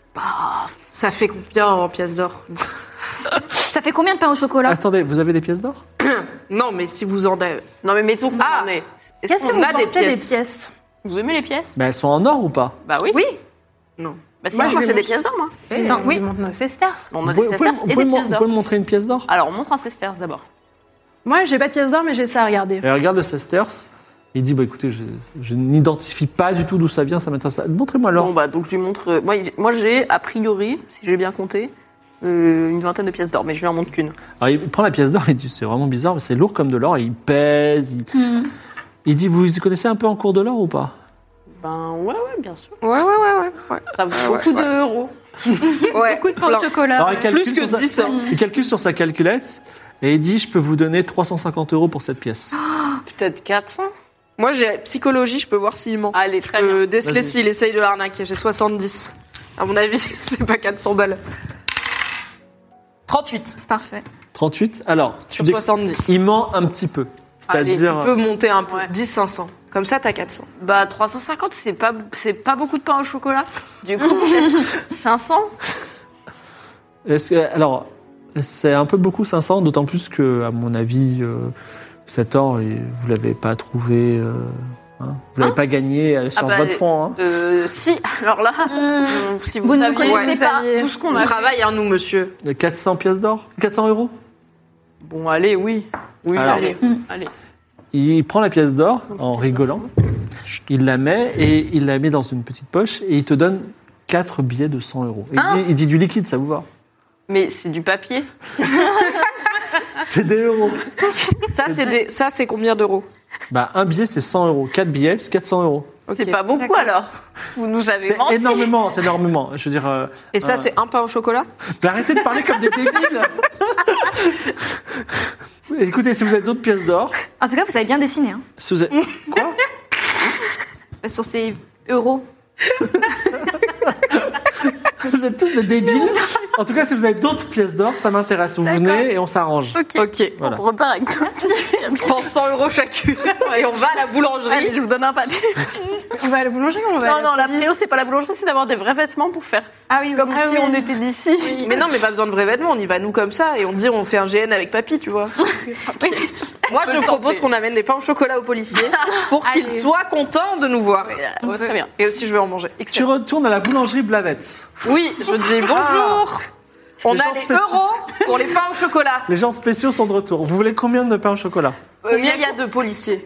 Speaker 8: Ça fait combien en pièces d'or?
Speaker 7: Ça fait combien de pain au chocolat?
Speaker 5: Attendez, vous avez des pièces d'or?
Speaker 8: Non, mais si vous en avez...
Speaker 6: Non, mais mettons qu'on
Speaker 8: Ah.
Speaker 6: en est. Est-ce
Speaker 4: Qu'est-ce que
Speaker 6: qu'on
Speaker 4: vous
Speaker 8: a des
Speaker 4: pensez des
Speaker 8: pièces
Speaker 4: pièces,
Speaker 6: Vous aimez les pièces?
Speaker 5: Ben, elles sont en or ou pas?
Speaker 6: Bah oui.
Speaker 7: Oui.
Speaker 8: Non.
Speaker 6: Bah si,
Speaker 4: Moi,
Speaker 6: moi,
Speaker 4: je vais
Speaker 6: j'ai des
Speaker 4: mon-
Speaker 6: pièces d'or, moi.
Speaker 4: Eh,
Speaker 7: Non,
Speaker 4: on
Speaker 7: oui.
Speaker 4: lui montre nos sesterces.
Speaker 6: On a
Speaker 5: Vous
Speaker 6: des
Speaker 5: pouvez, vous pouvez-
Speaker 6: sesterces
Speaker 5: vous
Speaker 6: et
Speaker 5: pouvez
Speaker 6: des
Speaker 5: me-
Speaker 6: pièces
Speaker 5: vous
Speaker 6: d'or.
Speaker 5: pouvez me montrer une pièce d'or?
Speaker 6: Alors, on montre un sesterce d'abord.
Speaker 4: Moi, j'ai pas de pièces d'or, mais j'ai ça à regarder.
Speaker 5: Et regarde le sesterce. Il dit, bah écoutez, je, je n'identifie pas du tout d'où ça vient, ça m'intéresse pas. Montrez-moi l'or.
Speaker 6: Bon, bah, donc je lui montre. euh, Moi, j'ai- moi j'ai, a priori, si j'ai bien compté, euh, une vingtaine de pièces d'or, mais je lui en montre qu'une.
Speaker 5: Alors, il prend la pièce d'or, il dit, c'est vraiment bizarre, mais c'est lourd comme de l'or, et il pèse. Il,
Speaker 7: Hmm.
Speaker 5: il dit, vous y connaissez un peu en cours de l'or ou pas?
Speaker 6: Ben, ouais, ouais, bien sûr.
Speaker 8: Ouais, ouais, ouais, ouais. ouais.
Speaker 6: Ça vaut beaucoup d'euros.
Speaker 8: Ouais,
Speaker 7: Beaucoup de pain
Speaker 8: plein.
Speaker 7: au chocolat.
Speaker 5: Alors, il calcule,
Speaker 8: Plus que
Speaker 5: sur sa-
Speaker 8: dix, hein.
Speaker 5: il calcule sur sa calculette, et il dit, je peux vous donner trois cent cinquante euros pour cette pièce.
Speaker 6: Peut-être quatre cents.
Speaker 8: Moi, j'ai psychologie, je peux voir s'il ment.
Speaker 6: Allez,
Speaker 8: Je
Speaker 6: très
Speaker 8: peux
Speaker 6: bien.
Speaker 8: déceler
Speaker 5: Vas-y.
Speaker 8: s'il essaye de l'arnaquer. J'ai soixante-dix. À mon avis, c'est pas quatre cents balles. trente-huit
Speaker 7: Parfait.
Speaker 5: trente-huit. Alors,
Speaker 8: sur
Speaker 5: tu dé-
Speaker 8: soixante-dix.
Speaker 5: il ment un petit peu.
Speaker 6: Allez,
Speaker 5: C'est-à-dire,
Speaker 8: Tu peux monter un peu.
Speaker 6: Ouais.
Speaker 8: dix, cinq cents. Comme ça, t'as quatre cents.
Speaker 6: Bah, trois cent cinquante, c'est pas, c'est pas beaucoup de pain au chocolat. Du coup, peut-être cinq cents.
Speaker 5: est-ce que, alors, c'est un peu beaucoup cinq cents, d'autant plus que, à mon avis, euh, cet or, il- vous l'avez pas trouvé, euh, hein, vous l'avez
Speaker 6: Hein
Speaker 5: pas gagné euh, sur
Speaker 6: Ah bah,
Speaker 5: votre front. Hein.
Speaker 6: Euh, si, alors là, euh, si vous,
Speaker 7: Vous ne
Speaker 6: saviez
Speaker 7: nous connaissez
Speaker 6: pas
Speaker 4: pas.
Speaker 6: tout ce qu'on
Speaker 8: On
Speaker 6: a fait.
Speaker 8: travaille, hein, nous, monsieur.
Speaker 5: De quatre cents pièces d'or, quatre cents euros.
Speaker 6: Bon, allez, oui. Oui,
Speaker 5: Alors.
Speaker 6: allez. allez.
Speaker 5: Il prend la pièce d'or en rigolant, il la met et il la met dans une petite poche et il te donne quatre billets de cent euros. Et il,
Speaker 6: Hein
Speaker 5: dit, il dit du liquide, ça vous va?
Speaker 6: Mais c'est du papier.
Speaker 5: C'est des euros.
Speaker 8: Ça, c'est des... ça, c'est combien d'euros?
Speaker 5: Bah, un billet, c'est cent euros. Quatre billets, c'est quatre cents euros.
Speaker 6: C'est pas beaucoup alors. Vous nous avez
Speaker 5: C'est
Speaker 6: menti.
Speaker 5: énormément, c'est énormément. Je veux dire. euh,
Speaker 8: Et ça,
Speaker 5: euh,
Speaker 8: c'est un pain au chocolat?
Speaker 5: Mais arrêtez de parler comme des débiles. Écoutez, si vous avez d'autres pièces d'or,
Speaker 7: En tout cas, vous avez bien dessiné. Hein.
Speaker 5: si vous avez... Quoi?
Speaker 7: Sur ces euros.
Speaker 5: Vous êtes tous des débiles. En tout cas, si vous avez d'autres pièces d'or, ça m'intéresse. Vous venez et on s'arrange.
Speaker 8: Ok.
Speaker 5: Voilà.
Speaker 6: On repart avec toi.
Speaker 8: On prend cent euros chacune et on va à la boulangerie.
Speaker 6: Allez, je vous donne un papier.
Speaker 4: On va à la boulangerie ou on va à
Speaker 6: Non,
Speaker 4: la
Speaker 6: non, la
Speaker 4: police
Speaker 6: préo, c'est pas la boulangerie, c'est d'avoir des vrais vêtements pour faire.
Speaker 7: Ah oui,
Speaker 6: Comme
Speaker 7: ah
Speaker 6: si
Speaker 7: oui.
Speaker 6: on était d'ici.
Speaker 8: Mais non, mais pas besoin de vrais vêtements, on y va nous comme ça et on dit on fait un G N avec papy, tu vois. Moi, je propose qu'on amène des pains au chocolat aux policiers pour qu'ils
Speaker 6: Allez.
Speaker 8: soient contents de nous voir.
Speaker 6: Ouais, très bien.
Speaker 8: Et aussi, je vais en manger.
Speaker 5: Tu retournes à la boulangerie Blavette.
Speaker 8: Oui, je dis bonjour. On
Speaker 5: Les
Speaker 8: a
Speaker 5: gens
Speaker 8: les
Speaker 5: spéciaux.
Speaker 8: euros pour les pains au chocolat.
Speaker 5: Les gens spéciaux sont de retour. Vous voulez combien de pain au chocolat?
Speaker 8: Combien il y a de policiers?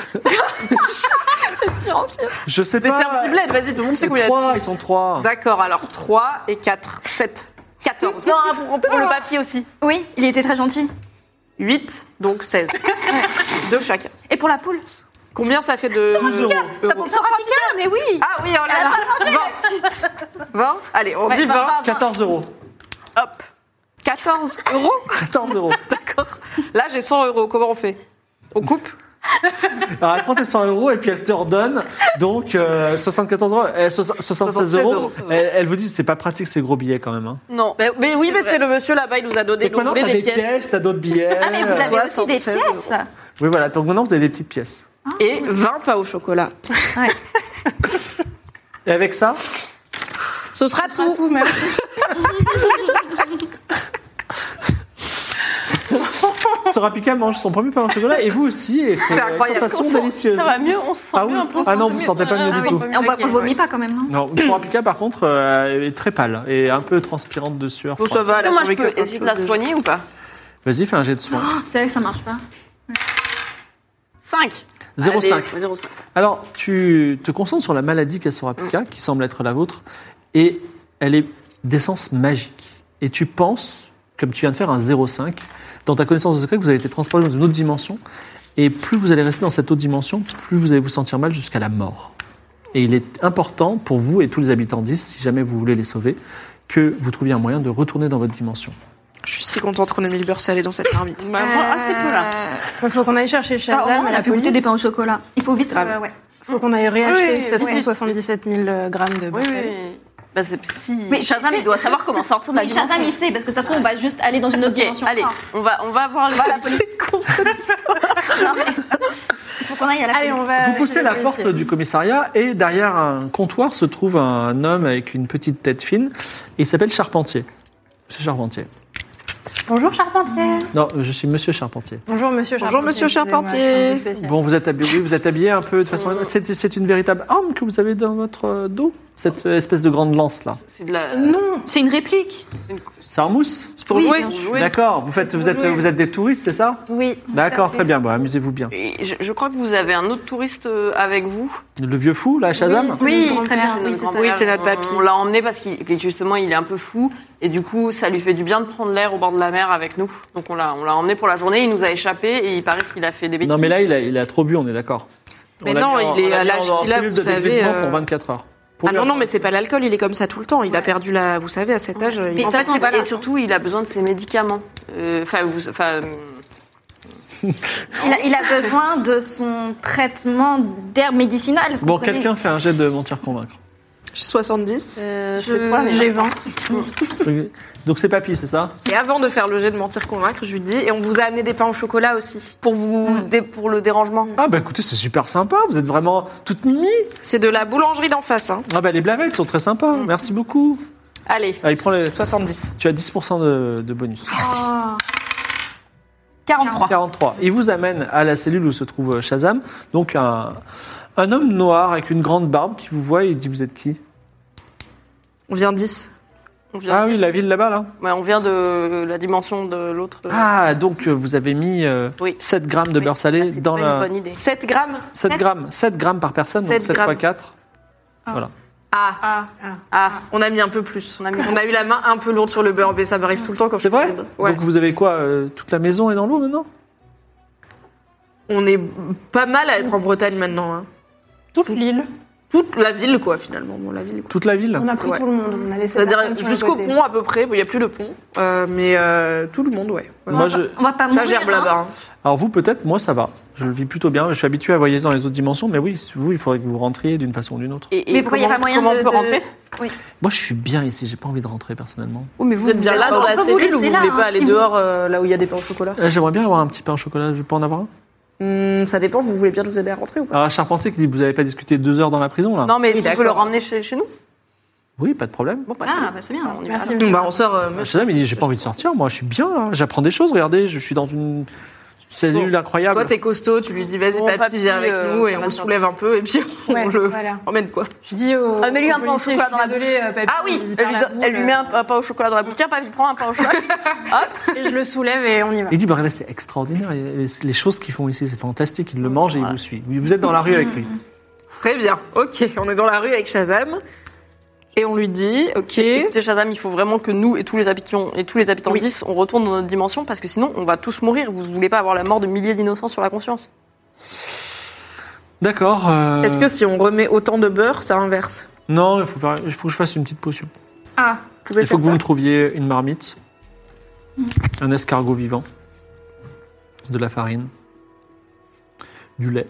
Speaker 5: Je sais
Speaker 8: Mais
Speaker 5: pas.
Speaker 8: c'est un petit bled, vas-y, tout le monde sait
Speaker 5: C'est
Speaker 8: combien il y a de-
Speaker 5: trois, ils sont trois.
Speaker 8: D'accord, alors trois et quatre, sept, quatorze.
Speaker 6: Non, pour, pour le papier aussi.
Speaker 7: Oui, il était très gentil.
Speaker 8: huit, donc seize. De chacun.
Speaker 7: Et pour la poule?
Speaker 8: Combien ça fait de
Speaker 5: douze euros.
Speaker 8: euros?
Speaker 7: Ça sera bien, mais oui.
Speaker 8: Ah oui, oh là là. vingt. vingt. Allez, on dit vingt.
Speaker 5: quatorze euros.
Speaker 8: Hop. quatorze euros.
Speaker 5: quatorze euros.
Speaker 8: D'accord. Là, j'ai cent euros. Comment on fait? On coupe?
Speaker 5: Alors, elle prend tes cent euros et puis elle te redonne donc euh, soixante-quatorze euros, euh, soixante- soixante-seize euros.
Speaker 8: euros.
Speaker 5: Elle, elle vous dit c'est pas pratique ces gros billets quand même. Hein.
Speaker 6: Non.
Speaker 8: Mais, mais oui,
Speaker 6: C'est
Speaker 8: mais
Speaker 6: vrai.
Speaker 8: c'est le monsieur là-bas, il nous a donné.
Speaker 5: Donc
Speaker 8: Donc, vous
Speaker 5: maintenant
Speaker 8: voulez
Speaker 5: t'as
Speaker 8: des
Speaker 5: des
Speaker 8: pièces.
Speaker 5: pièces, t'as d'autres billets.
Speaker 7: Ah, mais vous avez aussi des
Speaker 8: soixante-seize
Speaker 7: pièces.
Speaker 5: Oui voilà, donc maintenant vous avez des petites pièces.
Speaker 8: Et vingt pains au chocolat.
Speaker 5: Et avec ça,
Speaker 8: Ce sera tout.
Speaker 4: Tout, merci.
Speaker 5: Sorapika mange son premier pain au chocolat et vous aussi, et c'est
Speaker 8: C'est
Speaker 5: une
Speaker 8: incroyable.
Speaker 5: sensation délicieuse.
Speaker 6: Ça va mieux, on se sent
Speaker 5: Ah
Speaker 6: mieux
Speaker 5: oui.
Speaker 6: un peu.
Speaker 5: Ah non, vous ne sentez pas mieux
Speaker 6: Ah
Speaker 5: du
Speaker 6: oui.
Speaker 5: tout.
Speaker 7: Et on voit qu'on le vomit pas quand même, non
Speaker 5: Non, Sorapika par contre euh, est très pâle et un peu transpirante de sueur.
Speaker 8: Bon, ça va,
Speaker 6: Est-ce
Speaker 8: là,
Speaker 6: que moi, je
Speaker 8: survécu à
Speaker 6: peux
Speaker 8: plein de
Speaker 6: essayer de la
Speaker 8: choses, déjà.
Speaker 6: soigner ou pas
Speaker 5: Vas-y, fais un jet de soin.
Speaker 7: Oh, c'est vrai que ça marche pas.
Speaker 6: cinq.
Speaker 5: zéro virgule cinq.
Speaker 6: Allez, zéro virgule cinq.
Speaker 5: Alors, tu te concentres sur la maladie qu'a Sorapika, qui semble être la vôtre, et elle est d'essence magique. Et tu penses, comme tu viens de faire un zéro virgule cinq, dans ta connaissance de secret, que vous avez été transporté dans une autre dimension, et plus vous allez rester dans cette autre dimension, plus vous allez vous sentir mal jusqu'à la mort. Et il est important pour vous et tous les habitants d'Is, si jamais vous voulez les sauver, que vous trouviez un moyen de retourner dans votre dimension.
Speaker 8: Je suis si contente qu'on ait mis le beurre salé dans cette marmite.
Speaker 6: Bah, moi, assez peu là.
Speaker 4: Il faut qu'on aille chercher
Speaker 7: Ah, au
Speaker 4: Shazam
Speaker 7: moins,
Speaker 4: à
Speaker 7: on a
Speaker 4: la
Speaker 7: pu goûter
Speaker 4: police.
Speaker 7: des pains au chocolat. Il faut vite.
Speaker 8: Grave.
Speaker 7: euh, ouais.
Speaker 4: Il faut qu'on aille réacheter
Speaker 6: Oui,
Speaker 4: sept cent
Speaker 6: oui.
Speaker 4: soixante-dix-sept mille grammes de
Speaker 6: Oui,
Speaker 4: beurre salé.
Speaker 6: oui. Bah, c'est si.
Speaker 7: Mais
Speaker 6: Shazam, il doit savoir comment sortir de la
Speaker 7: Mais
Speaker 6: dimension.
Speaker 7: Shazam, il sait, parce que ça se trouve, on va juste aller dans une autre
Speaker 6: Ok,
Speaker 7: dimension.
Speaker 6: allez,
Speaker 7: encore.
Speaker 6: on va, on va voir le
Speaker 7: la
Speaker 6: police.
Speaker 7: Non, mais il faut qu'on aille à la
Speaker 4: Allez,
Speaker 7: police.
Speaker 4: on va.
Speaker 5: Vous poussez
Speaker 4: chez
Speaker 5: la
Speaker 4: le
Speaker 5: porte
Speaker 4: policier.
Speaker 5: du commissariat et derrière un comptoir se trouve un homme avec une petite tête fine. Et il s'appelle Charpentier. Monsieur Charpentier.
Speaker 4: Bonjour Charpentier.
Speaker 5: Non, je suis Monsieur Charpentier.
Speaker 4: Bonjour Monsieur
Speaker 8: Bonjour,
Speaker 4: Charpentier.
Speaker 8: Monsieur
Speaker 4: excusez-moi,
Speaker 8: Charpentier.
Speaker 4: je suis un peu spéciale.
Speaker 5: Bon, vous êtes habillé, oui, vous êtes habillé un peu de façon. C'est, c'est une véritable arme que vous avez dans votre euh, dos, cette euh, espèce de grande lance là.
Speaker 6: C'est de la.
Speaker 7: Non, c'est une réplique.
Speaker 5: C'est en mousse.
Speaker 8: C'est pour
Speaker 7: Oui,
Speaker 8: jouer.
Speaker 7: bien sûr.
Speaker 5: D'accord. Vous faites, vous êtes,
Speaker 4: jouer.
Speaker 5: vous êtes des touristes, c'est ça?
Speaker 4: Oui.
Speaker 5: D'accord,
Speaker 4: tout à
Speaker 5: très bien. Bon, amusez-vous bien.
Speaker 6: Et je, je crois que vous avez un autre touriste euh, avec vous.
Speaker 5: Le vieux fou, là, Shazam.
Speaker 4: Oui,
Speaker 7: Oui,
Speaker 4: notre
Speaker 7: très
Speaker 4: grand-père.
Speaker 7: bien.
Speaker 6: C'est
Speaker 7: Oui,
Speaker 6: notre
Speaker 7: c'est ça.
Speaker 6: grand-père.
Speaker 8: Oui, c'est notre papy.
Speaker 6: On, on l'a emmené parce qu'il que justement il est un peu fou et du coup ça lui fait du bien de prendre l'air au bord de la mer avec nous. Donc on l'a on l'a emmené pour la journée. Il nous a échappé et il paraît qu'il a fait des bêtises.
Speaker 5: Non, mais là, il a, il a trop bu, on est d'accord.
Speaker 8: Mais
Speaker 5: On l'a
Speaker 8: non,
Speaker 5: mis en-
Speaker 8: il est
Speaker 5: on l'a
Speaker 8: à
Speaker 5: mis
Speaker 8: l'âge
Speaker 5: en
Speaker 8: qu'il a,
Speaker 5: cellule
Speaker 8: vous
Speaker 5: de
Speaker 8: savez,
Speaker 5: dégrisement
Speaker 8: euh,
Speaker 5: pour vingt-quatre heures. Pour
Speaker 8: Ah
Speaker 5: lui,
Speaker 8: non, non, mais c'est pas l'alcool, il est comme ça tout le temps. Il a perdu la. Vous savez, à cet âge. il-
Speaker 7: Mais
Speaker 6: En
Speaker 7: de toute
Speaker 6: fait,
Speaker 7: façon,
Speaker 6: c'est-
Speaker 7: voilà.
Speaker 6: et surtout il a besoin de ses médicaments. Euh, Enfin, vous, enfin.
Speaker 7: Il a, il a besoin de son traitement d'herbe médicinale. vous
Speaker 5: Bon,
Speaker 7: comprenez.
Speaker 5: quelqu'un fait un jet de mentir convaincre.
Speaker 8: soixante-dix.
Speaker 6: euh,
Speaker 7: Je-
Speaker 6: c'est toi, mais
Speaker 4: J'ai
Speaker 6: non.
Speaker 4: vingt.
Speaker 5: Donc c'est papy, c'est ça?
Speaker 8: Et avant de faire le jet de mentir convaincre, je lui dis, et on vous a amené des pains au chocolat aussi.
Speaker 6: Pour vous, dé- pour le dérangement.
Speaker 5: Ah bah écoutez, c'est super sympa, vous êtes vraiment toute mimi.
Speaker 8: C'est de la boulangerie d'en face, hein.
Speaker 5: Ah bah les blavettes sont très sympas, merci beaucoup.
Speaker 8: Allez,
Speaker 5: Ah, il prend les...
Speaker 8: soixante-dix.
Speaker 5: Tu as dix pour cent de, de bonus.
Speaker 7: quarante-trois.
Speaker 5: quarante-trois. Il vous amène à la cellule où se trouve Shazam, donc un, un homme noir avec une grande barbe qui vous voit et il dit vous êtes qui?
Speaker 8: On vient dix.
Speaker 6: On vient
Speaker 5: Ah
Speaker 6: de-
Speaker 5: oui, la ville là-bas là.
Speaker 6: Ouais, on vient de la dimension de l'autre.
Speaker 5: Ah, donc euh, vous avez mis euh,
Speaker 6: Oui.
Speaker 5: sept grammes de
Speaker 6: Oui.
Speaker 5: beurre salé
Speaker 6: Ah, c'est
Speaker 5: dans
Speaker 6: pas
Speaker 5: la...
Speaker 6: une bonne idée.
Speaker 8: sept grammes.
Speaker 5: sept
Speaker 7: Sept.
Speaker 5: grammes, sept grammes par personne, donc
Speaker 8: sept
Speaker 5: sept fois
Speaker 8: grammes.
Speaker 5: quatre. Voilà.
Speaker 8: Ah,
Speaker 6: Ah,
Speaker 8: on a mis un peu plus.
Speaker 6: On a mis-
Speaker 8: On a eu la main un peu lourde sur le beurre, mais ça m'arrive tout le temps quand
Speaker 5: C'est
Speaker 8: je
Speaker 5: vrai?
Speaker 8: cuisine. Ouais.
Speaker 5: Donc vous avez quoi euh, toute la maison est dans l'eau maintenant?
Speaker 8: On est pas mal à être en Bretagne maintenant. Hein.
Speaker 4: Toute l'île.
Speaker 8: Toute la ville, quoi, finalement. Bon, la ville, quoi.
Speaker 5: Toute la ville?
Speaker 4: On a pris
Speaker 8: Ouais.
Speaker 4: tout le monde. On a laissé
Speaker 8: C'est-à-dire
Speaker 4: personne sur le
Speaker 8: jusqu'au
Speaker 4: côté.
Speaker 8: pont à peu près. Bon, il n'y a plus le pont. Euh, mais euh, tout le monde, ouais. Voilà.
Speaker 5: Moi, je...
Speaker 7: On va pas
Speaker 8: Ça
Speaker 7: mourir,
Speaker 8: gerbe
Speaker 7: hein.
Speaker 8: là-bas. hein.
Speaker 5: Alors vous peut-être, moi ça va. Je le vis plutôt bien. Je suis habitué à voyager dans les autres dimensions, mais oui, vous, il faudrait que vous rentriez d'une façon ou d'une autre.
Speaker 6: et, et
Speaker 7: Mais pourquoi il y a
Speaker 6: comment,
Speaker 7: pas moyen
Speaker 6: comment
Speaker 7: de-
Speaker 6: on peut
Speaker 7: de-
Speaker 6: rentrer
Speaker 5: Moi je suis bien ici, j'ai pas envie de rentrer personnellement.
Speaker 6: Oh, mais
Speaker 8: Vous êtes bien là dans
Speaker 7: on
Speaker 8: la
Speaker 7: peut vous
Speaker 8: cellule ou vous
Speaker 7: laisser là,
Speaker 8: voulez
Speaker 7: hein,
Speaker 8: pas aller
Speaker 7: si vous-
Speaker 8: dehors euh, là où il y a des pains au chocolat
Speaker 5: Euh, J'aimerais bien avoir un petit pain au chocolat, je peux en avoir un?
Speaker 8: Hmm, Ça dépend, vous voulez bien nous aider à rentrer ou pas
Speaker 5: Alors Charpentier qui dit vous avez pas discuté deux heures dans la prison là?
Speaker 6: Non, mais est-ce
Speaker 8: Oui,
Speaker 6: qu'on peut le
Speaker 8: d'accord.
Speaker 6: ramener chez, chez nous?
Speaker 5: Oui, pas de problème.
Speaker 6: Bon, pas
Speaker 7: Ah, bah c'est bien.
Speaker 6: On y va.
Speaker 4: Merci.
Speaker 8: Bon, bah, on sort. euh,
Speaker 5: Shazam il dit j'ai pas envie de sortir, moi je suis bien là, j'apprends des choses, regardez, je suis dans une cellule
Speaker 8: Bon.
Speaker 5: incroyable.
Speaker 8: Toi, t'es costaud, tu lui dis vas-y,
Speaker 6: Bon,
Speaker 8: papy,
Speaker 6: papy,
Speaker 8: viens avec
Speaker 6: euh,
Speaker 8: nous et
Speaker 6: ça
Speaker 8: on
Speaker 6: va
Speaker 8: le
Speaker 6: faire
Speaker 8: soulève un peu et puis on
Speaker 4: Ouais,
Speaker 8: le
Speaker 4: voilà.
Speaker 8: emmène quoi.
Speaker 4: Je dis au.
Speaker 6: Ah, mais lui,
Speaker 4: au
Speaker 6: un pain au
Speaker 4: policier,
Speaker 6: chocolat
Speaker 4: je
Speaker 6: dans la
Speaker 4: suis désolée,
Speaker 6: bouche.
Speaker 4: euh, papy,
Speaker 6: Ah oui,
Speaker 4: il
Speaker 6: elle
Speaker 4: perd
Speaker 6: lui,
Speaker 4: la
Speaker 6: donne- elle lui
Speaker 4: boule,
Speaker 6: met un, un pain au chocolat dans la bouche. Tiens, papy, prends un pain au chocolat. Hop.
Speaker 4: Et je le soulève et on y va.
Speaker 5: Il dit bah regardez c'est extraordinaire, les, les choses qu'ils font ici c'est fantastique, il le mange et il vous suit. Vous êtes dans la rue avec lui.
Speaker 8: Très bien, ok, on est dans la rue avec Shazam et on lui dit ok.
Speaker 6: Écoutez, Shazam, il faut vraiment que nous et tous les habitants et tous les habitants
Speaker 8: Oui.
Speaker 6: dix, on retourne dans notre dimension parce que sinon, on va tous mourir. Vous voulez pas avoir la mort de milliers d'innocents sur la conscience?
Speaker 5: D'accord. euh,
Speaker 8: Est-ce que si on remet autant de beurre, ça inverse?
Speaker 5: Non, il faut, faire... il faut que je fasse une petite potion.
Speaker 7: Ah,
Speaker 8: Vous pouvez
Speaker 5: Il faut
Speaker 8: faire
Speaker 5: que vous
Speaker 8: ça
Speaker 5: me trouviez une marmite, un escargot vivant, de la farine, du lait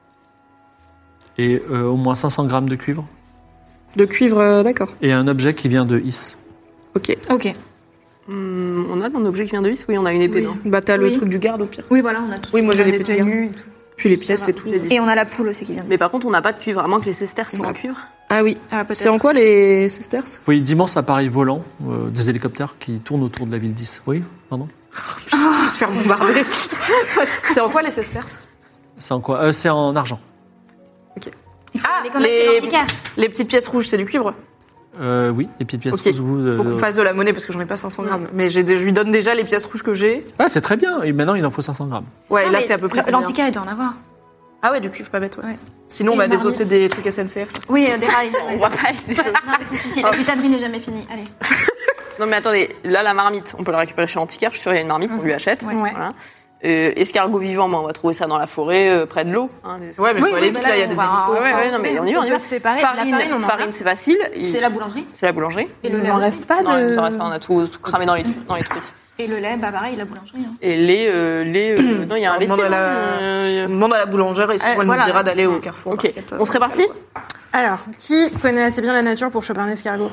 Speaker 5: et euh, au moins cinq cents grammes de cuivre
Speaker 8: De cuivre, euh, d'accord.
Speaker 5: et un objet qui vient de Is.
Speaker 8: Ok.
Speaker 7: ok.
Speaker 6: Hum, on a un objet qui vient de Is? Oui, on a une épée,
Speaker 7: Oui.
Speaker 6: non?
Speaker 8: Bah t'as le
Speaker 7: Oui.
Speaker 8: truc du garde au pire.
Speaker 7: Oui, voilà, on a tout.
Speaker 8: Oui, moi j'ai
Speaker 4: On a
Speaker 8: les
Speaker 4: des
Speaker 8: petits gardes.
Speaker 4: tenues et tout.
Speaker 8: Puis les pièces
Speaker 7: Ça
Speaker 8: et
Speaker 7: va.
Speaker 8: tout.
Speaker 7: Et on a la poule aussi qui vient de
Speaker 6: Mais par contre, on n'a pas de cuivre, à moins que les sesterces soient en cuivre.
Speaker 8: Ah oui.
Speaker 7: Ah, peut-être.
Speaker 8: C'est en quoi les sisters?
Speaker 5: Oui, d'immenses appareils volants, euh, des hélicoptères qui tournent autour de la ville d'Is. Oui, pardon.
Speaker 8: Je vais se faire bombarder. C'est en quoi les sesterces?
Speaker 5: C'est en quoi euh, C'est en argent.
Speaker 8: Ok.
Speaker 7: Ah, les,
Speaker 8: les,
Speaker 7: les...
Speaker 8: les petites pièces rouges, c'est du cuivre?
Speaker 5: Euh, oui, les petites pièces
Speaker 8: Ok.
Speaker 5: rouges. Vous,
Speaker 8: Faut qu'on fasse de la monnaie parce que j'en ai pas cinq cents grammes. Mais j'ai des- je lui donne déjà les pièces rouges que j'ai.
Speaker 5: Ah, c'est très bien. Et maintenant, il en faut cinq cents grammes.
Speaker 8: Ouais,
Speaker 7: Non,
Speaker 8: là
Speaker 7: mais
Speaker 8: c'est à peu près. combien
Speaker 7: L'antiquaire, il doit en avoir.
Speaker 8: Ah ouais, du cuivre, pas bête, ouais.
Speaker 7: Ouais.
Speaker 8: Sinon, on
Speaker 7: Et
Speaker 8: va
Speaker 7: une
Speaker 8: désosser
Speaker 7: marmite.
Speaker 8: des trucs S N C F. là.
Speaker 7: Oui, euh, des rails.
Speaker 6: On va pas les désosser.
Speaker 7: Non, mais si, si, si, la gitanerie n'est jamais finie. Allez.
Speaker 6: Non mais attendez, là la marmite, on peut la récupérer chez l'antiquaire, je suis sûre il y a une marmite, on lui achète.
Speaker 7: Ouais.
Speaker 6: Voilà. Euh, escargot vivant, bah, on va trouver ça dans la forêt, euh, près de l'eau. Hein, des-
Speaker 8: Ouais, mais
Speaker 7: Oui,
Speaker 8: faut aller
Speaker 7: oui,
Speaker 8: vite,
Speaker 7: bah
Speaker 8: là, il y a
Speaker 7: là,
Speaker 8: des
Speaker 7: on va-
Speaker 8: hélicos.
Speaker 6: Ouais, ouais, ouais, non mais on y va, on y va.
Speaker 4: C'est pareil, la
Speaker 6: Farine,
Speaker 4: farine, on en
Speaker 6: farine
Speaker 4: a.
Speaker 6: c'est facile. Il-
Speaker 7: C'est la boulangerie.
Speaker 6: C'est la boulangerie.
Speaker 7: Et le
Speaker 4: Il
Speaker 7: lait
Speaker 4: n'en
Speaker 7: aussi.
Speaker 4: reste pas
Speaker 6: Non, il
Speaker 4: de...
Speaker 6: nous en reste pas, on a tout, tout cramé dans les, dans les truites.
Speaker 7: Et le lait, bah pareil, la boulangerie. Hein.
Speaker 6: Et lait, euh, lait, euh, non il y a un
Speaker 8: On demande
Speaker 6: laitier.
Speaker 8: à la-
Speaker 6: euh,
Speaker 8: On demande à la boulangère et sinon
Speaker 7: Euh,
Speaker 8: elle
Speaker 7: voilà.
Speaker 8: nous dira d'aller au carrefour.
Speaker 6: Ok,
Speaker 8: market, euh,
Speaker 6: on serait parti
Speaker 4: Alors, qui connaît assez bien la nature pour choper un escargot?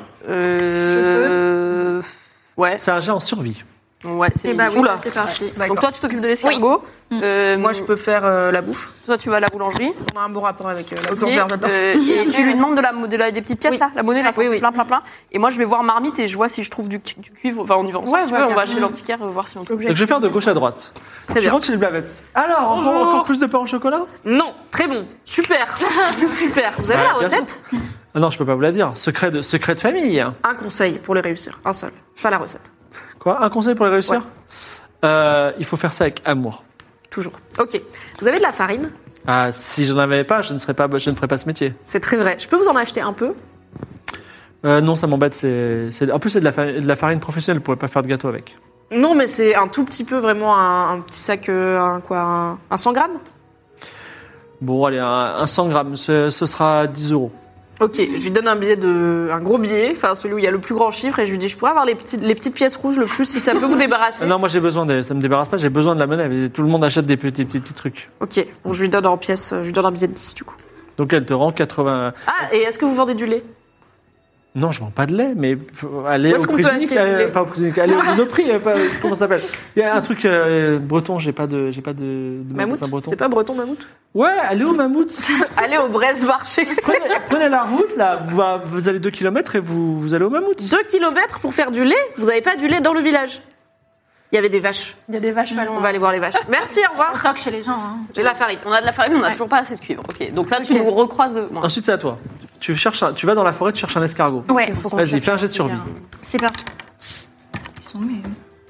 Speaker 6: Euh... Ouais,
Speaker 5: C'est un jet en survie.
Speaker 6: ouais, c'est
Speaker 7: Et bah oui,
Speaker 8: Oula.
Speaker 7: bah, c'est parti.
Speaker 6: Donc toi tu t'occupes de l'escargot. Euh,
Speaker 8: Moi, je peux faire euh, la bouffe.
Speaker 6: Toi tu vas à la boulangerie.
Speaker 8: On a un bon rapport avec euh, la
Speaker 6: Ok,
Speaker 8: boulangère maintenant.
Speaker 6: euh, et tu lui demandes de la, de la- des petites pièces
Speaker 8: Oui.
Speaker 6: là, la monnaie là,
Speaker 8: Oui, oui.
Speaker 6: plein plein plein. Et moi je vais voir Marmite et je vois si je trouve du, du cuivre. Enfin on y va ensemble.
Speaker 4: Ouais,
Speaker 6: si tu
Speaker 4: ouais,
Speaker 6: veux, on va
Speaker 4: carrément.
Speaker 6: chez l'antiquaire euh, voir si on trouve.
Speaker 5: Donc, je vais faire de gauche à droite.
Speaker 8: Très
Speaker 5: Tu
Speaker 8: bien.
Speaker 5: rentres chez les Blavettes. Alors, encore,
Speaker 8: Bonjour.
Speaker 5: encore plus de pain au chocolat?
Speaker 8: Non, très bon, super, super. Vous avez
Speaker 5: Ouais,
Speaker 8: la
Speaker 5: bien
Speaker 8: recette?
Speaker 5: Ah non, je peux pas vous la dire. Secret de, secret de famille.
Speaker 8: Un conseil pour les réussir, un seul. Pas la recette,
Speaker 5: Quoi? Un conseil pour les réussir? Euh, il faut faire ça avec amour.
Speaker 8: toujours. Ok. Vous avez de la farine?
Speaker 5: Ah, si je n'en avais pas, je ne, serais pas, je ne ferais pas ce métier.
Speaker 8: C'est très vrai. Je peux vous en acheter un peu?
Speaker 5: Euh, non, ça m'embête. C'est, c'est- En plus, c'est de la, fa- de la farine professionnelle. Vous ne pourrez pas faire de gâteau avec.
Speaker 8: Non, mais c'est un tout petit peu, vraiment un, un petit sac, euh, un quoi, un, un cent grammes?
Speaker 5: Bon, allez, un, un cent grammes, ce, ce sera dix euros.
Speaker 8: Ok, je lui donne un billet de, un gros billet, enfin celui où il y a le plus grand chiffre, et je lui dis, je pourrais avoir les petites, les petites pièces rouges le plus, si ça peut vous débarrasser.
Speaker 5: Ah non, moi j'ai besoin de. Ça me débarrasse pas, j'ai besoin de la monnaie. Tout le monde achète des petits, petits, petits trucs.
Speaker 8: Ok, bon, je lui donne en pièces, je lui donne un billet de dix du coup.
Speaker 5: Donc elle te rend quatre-vingts.
Speaker 8: Ah, et est-ce que vous vendez du lait?
Speaker 5: Non, je vends pas de lait, mais faut aller
Speaker 8: Où est-ce
Speaker 5: au
Speaker 8: qu'on
Speaker 5: prix
Speaker 8: peut
Speaker 5: unique,
Speaker 8: acheter du
Speaker 5: aller-
Speaker 8: lait
Speaker 5: pas au prix unique, aller au Monoprix, euh, pas- comment ça s'appelle? Il y a un truc euh, breton, j'ai pas de, j'ai pas de, de
Speaker 8: Mammouth?
Speaker 5: magasin breton.
Speaker 8: C'était pas breton, mammouth?
Speaker 5: Ouais, allez au Mammouth.
Speaker 8: Allez au Brest marché.
Speaker 5: prenez, prenez la route là, vous, bah, vous allez deux kilomètres et vous, vous allez au Mammouth.
Speaker 8: Deux kilomètres pour faire du lait? Vous avez pas du lait dans le village? Il y avait des vaches.
Speaker 4: Il y a des vaches pas loin.
Speaker 8: On va aller voir les vaches. Merci, au revoir.
Speaker 7: On stocke chez les gens. Hein.
Speaker 8: J'ai la farine.
Speaker 6: On a de la farine, mais on a toujours pas assez de cuivre. Ok, donc là tu nous recroises de. Bon.
Speaker 5: Ensuite c'est à toi. Tu cherches, un- tu vas dans la forêt, tu cherches un escargot.
Speaker 7: Ouais,
Speaker 4: Faut qu'on
Speaker 5: Vas-y,
Speaker 4: cherche
Speaker 5: fais un jet de survie.
Speaker 7: c'est parti. Ils sont où, mais...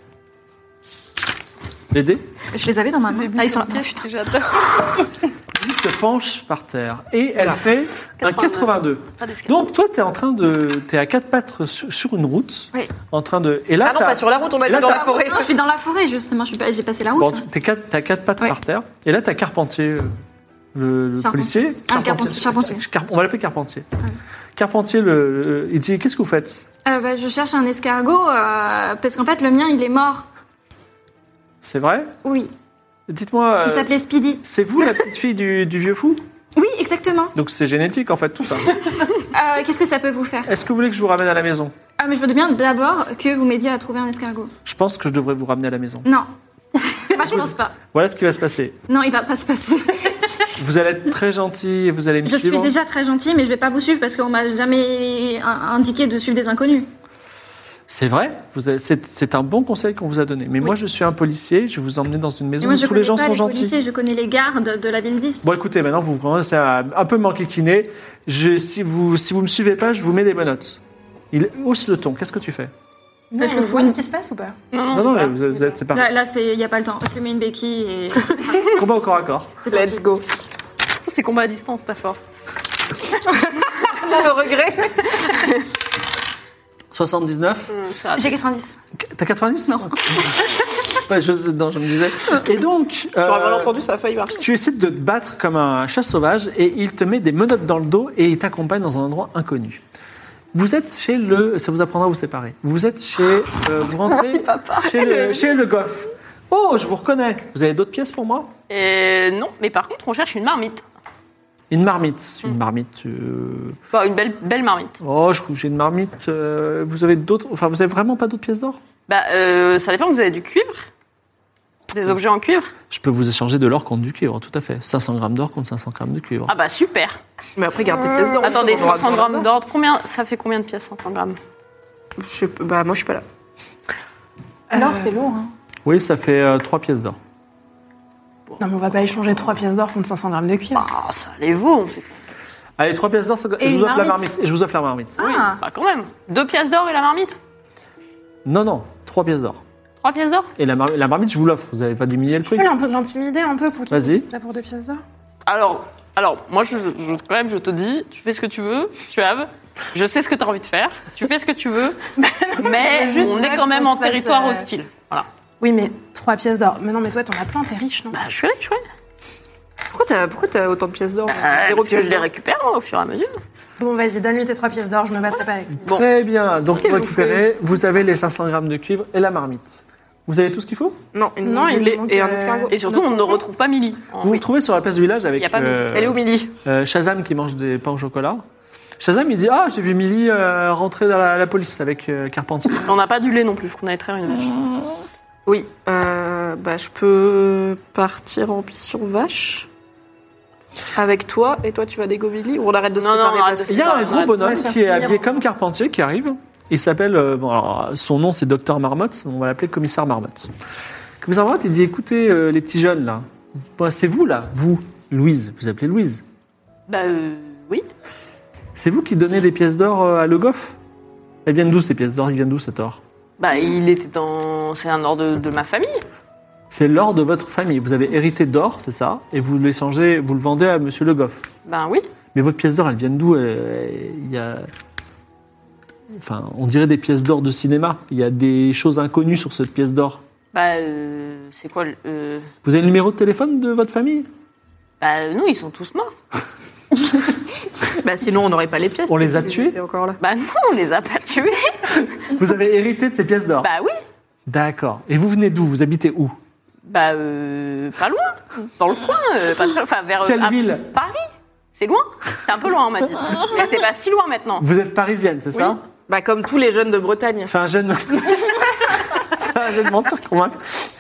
Speaker 5: Les dés.
Speaker 7: Je les avais dans ma main. Ah, ils sont là. Oh, putain.
Speaker 6: J'adore.
Speaker 5: Il se penche par terre et elle fait un quatre-vingt-deux.
Speaker 6: Pas d'escargot.
Speaker 5: Donc toi, t'es en train de, t'es à quatre pattes sur, sur une route,
Speaker 7: Oui.
Speaker 5: en train de. Et là,
Speaker 8: Ah non,
Speaker 5: t'as-
Speaker 8: pas sur la route, on a
Speaker 5: et là,
Speaker 8: été dans
Speaker 5: ça-
Speaker 8: la forêt.
Speaker 7: Non, je suis dans la forêt, justement. Je suis pas... J'ai passé la route.
Speaker 5: Bon, t'es quatre, t'as quatre pattes
Speaker 7: Ouais.
Speaker 5: par terre. Et là, t'as Carpentier, euh, le, le
Speaker 7: Charpentier.
Speaker 5: policier.
Speaker 7: Ah, Carpentier, Charpentier.
Speaker 5: Car- on va l'appeler Carpentier. Carpentier, le, le- il dit qu'est-ce que vous faites?
Speaker 7: Euh, bah, je cherche un escargot euh, parce qu'en fait, le mien, il est mort.
Speaker 5: C'est vrai?
Speaker 7: Oui.
Speaker 5: Dites-moi.
Speaker 7: Il
Speaker 5: euh,
Speaker 7: s'appelait Speedy.
Speaker 5: c'est vous la petite fille du, du vieux fou?
Speaker 7: Oui, exactement.
Speaker 5: Donc c'est génétique en fait tout ça.
Speaker 7: Euh, Qu'est-ce que ça peut vous faire?
Speaker 5: Est-ce que vous voulez que je vous ramène à la maison?
Speaker 7: Ah, mais je veux bien d'abord que vous m'aidiez à trouver un escargot.
Speaker 5: Je pense que je devrais vous ramener à la maison.
Speaker 7: Non. Moi, je pense pas.
Speaker 5: Voilà ce qui va se passer.
Speaker 7: Non, il va pas se passer.
Speaker 5: Vous allez être très gentil et vous allez me
Speaker 7: Je
Speaker 5: suivre.
Speaker 7: suis déjà très gentille, mais je vais pas vous suivre parce qu'on m'a jamais in- indiqué de suivre des inconnus.
Speaker 5: C'est vrai, vous avez- c'est c'est un bon conseil qu'on vous a donné. Mais moi, je suis un policier, je vais vous emmener dans une
Speaker 7: Et
Speaker 5: maison
Speaker 7: moi,
Speaker 5: où
Speaker 7: je
Speaker 5: tous
Speaker 7: connais
Speaker 5: les gens
Speaker 7: pas
Speaker 5: sont
Speaker 7: les
Speaker 5: gentils.
Speaker 7: policiers, je connais les gardes de la ville dix.
Speaker 5: Bon, écoutez, maintenant, vous commencez à un peu m'enquiquiner. Je, si vous si vous me suivez pas, je vous mets des menottes. Il hausse le ton. Qu'est-ce que tu fais?
Speaker 4: Non,
Speaker 7: je
Speaker 4: je
Speaker 7: le
Speaker 4: vois
Speaker 7: fous.
Speaker 4: ce qui se passe ou pas?
Speaker 5: Non, non, là, vous êtes, vous êtes- c'est parti.
Speaker 7: Là, là c'est il y a pas le temps. Je lui mets une béquille et
Speaker 5: Combat au corps à corps.
Speaker 7: c'est
Speaker 8: Let's
Speaker 7: parti.
Speaker 8: go.
Speaker 6: Ça c'est combat à distance ta force.
Speaker 8: Le regret.
Speaker 5: soixante-dix-neuf.
Speaker 7: J'ai quatre-vingt-dix.
Speaker 5: T'as quatre-vingt-dix?
Speaker 7: Non.
Speaker 5: Ouais, je, non, je me disais. Et donc, euh,
Speaker 8: J'aurais mal entendu, ça a failli marcher.
Speaker 5: tu essaies de te battre comme un chat sauvage et il te met des menottes dans le dos et il t'accompagne dans un endroit inconnu. Vous êtes chez le... Ça vous apprendra à vous séparer. Vous êtes chez... euh, vous rentrez chez le, chez le goff. Oh, je vous reconnais. Vous avez d'autres pièces pour moi?
Speaker 6: Et non, mais par contre on cherche une marmite.
Speaker 5: Une marmite. Une marmite... euh,
Speaker 6: Enfin une belle belle marmite.
Speaker 5: Oh, je- j'ai une marmite. euh, Vous avez d'autres... Enfin, vous avez vraiment pas d'autres pièces d'or?
Speaker 6: Bah euh, ça dépend. Vous avez du cuivre, des objets en cuivre.
Speaker 5: Je peux vous échanger de l'or contre du cuivre, tout à fait. cinq cents grammes d'or contre cinq cents grammes de cuivre.
Speaker 6: Ah bah super.
Speaker 8: Mais après, garde tes pièces d'or.
Speaker 6: Attendez,
Speaker 8: aussi, on aura
Speaker 6: cinq cents
Speaker 8: besoin
Speaker 6: grammes d'or. Combien ça fait combien de pièces cinq cents grammes?
Speaker 8: Je sais pas, bah moi je suis pas là.
Speaker 4: Alors, c'est lourd. Hein.
Speaker 5: Oui, ça fait euh, trois pièces d'or.
Speaker 4: Non, mais on va pas échanger trois pièces d'or contre cinq cents grammes de cuivre.
Speaker 6: Ah, ça les vaut, on sait pas.
Speaker 5: Allez, trois pièces d'or, ça-
Speaker 4: Et
Speaker 5: je vous
Speaker 4: une
Speaker 5: offre la
Speaker 4: marmite.
Speaker 5: marmite. Et je vous offre la marmite.
Speaker 6: Oui, bah quand même. Deux pièces d'or et la marmite.
Speaker 5: Non, non, trois pièces d'or.
Speaker 6: Trois pièces d'or.
Speaker 5: Et la, mar- la marmite, je vous l'offre. Vous n'avez pas diminué le
Speaker 4: Tu
Speaker 5: prix.
Speaker 4: peux l'in- l'intimider un peu pour qu'il
Speaker 5: Vas-y.
Speaker 4: fasse ça pour deux pièces d'or.
Speaker 6: Alors, alors, moi, je, je- quand même, je te dis, tu fais ce que tu veux, Suave. Je sais ce que tu as envie de faire. Tu fais ce que tu veux. mais
Speaker 4: juste
Speaker 6: on est
Speaker 4: hâte
Speaker 6: quand même
Speaker 4: qu'on
Speaker 6: en
Speaker 4: se fasse,
Speaker 6: territoire
Speaker 4: euh,
Speaker 6: hostile. Voilà.
Speaker 4: Oui, mais trois pièces d'or. Mais non, mais toi, t'en as plein, t'es riche, non?
Speaker 6: Bah, je suis riche, ouais.
Speaker 8: Pourquoi t'as, pourquoi t'as autant de pièces d'or
Speaker 6: Euh,
Speaker 8: Zéro
Speaker 6: parce que
Speaker 8: pièce
Speaker 6: je les
Speaker 8: d'or.
Speaker 6: récupère moi, au fur et à mesure.
Speaker 4: Bon, vas-y, donne-lui tes trois pièces d'or, je me battrai pas avec lui.
Speaker 6: Bon.
Speaker 5: Très bien. Donc,
Speaker 8: Qu'est-ce
Speaker 5: vous
Speaker 8: que vous
Speaker 5: récupérez, vous avez les cinq cents grammes de cuivre et la marmite. Vous avez tout ce qu'il faut?
Speaker 8: Non, une
Speaker 4: Non, il
Speaker 8: du lait
Speaker 4: manque,
Speaker 8: et un
Speaker 4: euh,
Speaker 8: escargot.
Speaker 6: Et surtout, on ne retrouve pas Millie.
Speaker 5: Vous vous retrouvez sur la place du village avec
Speaker 6: Y a pas
Speaker 5: euh,
Speaker 8: Elle est où, Millie?
Speaker 5: euh, Shazam qui mange des pains au chocolat. Shazam, il dit « Ah, j'ai vu Millie euh, rentrer dans la, la police avec euh, Carpentier.
Speaker 6: On n'a pas du lait non plus, qu'on allait traire une vache.
Speaker 8: Oui. Euh, bah, je peux partir en mission vache avec toi et toi tu vas dégo Millie ou on arrête de se
Speaker 6: Non, non,
Speaker 8: séparer
Speaker 6: on arrête
Speaker 8: parce
Speaker 6: de
Speaker 5: Il y a un
Speaker 6: Ouais,
Speaker 5: gros
Speaker 6: ouais,
Speaker 5: bonhomme
Speaker 4: ouais, se faire
Speaker 5: qui est
Speaker 4: punir.
Speaker 5: habillé comme Carpentier qui arrive. Il s'appelle, euh, bon, alors, son nom c'est Docteur Marmotte, on va l'appeler Commissaire Marmotte. Commissaire Marmotte, il dit écoutez euh, les petits jeunes là, bon, c'est vous là, vous, Louise, vous appelez Louise.
Speaker 6: Bah, euh, oui.
Speaker 5: C'est vous qui donnez des pièces d'or euh, à Le Goff? Elles viennent d'où ces pièces d'or? Ils viennent d'où cet or?
Speaker 6: Bah, il était dans. C'est un ordre de, de ma famille.
Speaker 5: C'est l'or de votre famille. Vous avez hérité d'or, c'est ça, et vous l'échangez, vous le vendez à Monsieur Le Goff.
Speaker 6: Ben oui.
Speaker 5: Mais votre pièce d'or, elles viennent d'où? Euh, Il y a... Enfin, on dirait des pièces d'or de cinéma. Il y a des choses inconnues sur cette pièce d'or.
Speaker 6: Bah, euh, c'est quoi le. euh,
Speaker 5: Vous avez le numéro de téléphone de votre famille?
Speaker 6: Bah, nous, ils sont tous morts.
Speaker 8: Bah sinon on n'aurait pas les pièces.
Speaker 5: On les a
Speaker 8: si
Speaker 5: tués
Speaker 8: j'étais encore là.
Speaker 6: Bah, non, on les a pas tués.
Speaker 5: Vous avez hérité de ces pièces d'or?
Speaker 6: Bah, oui.
Speaker 5: D'accord. Et vous venez d'où? Vous habitez où?
Speaker 6: Bah, euh, pas loin. Dans le coin. euh, pas très- Enfin, vers.
Speaker 5: Quelle
Speaker 6: à
Speaker 5: ville?
Speaker 6: Paris. C'est loin. C'est un peu loin, on m'a dit. Mais c'est pas si loin maintenant.
Speaker 5: Vous êtes parisienne, c'est ça?
Speaker 8: Bah comme tous les jeunes de Bretagne.
Speaker 5: Fais un jeune... Fais un jeune mentir convaincre.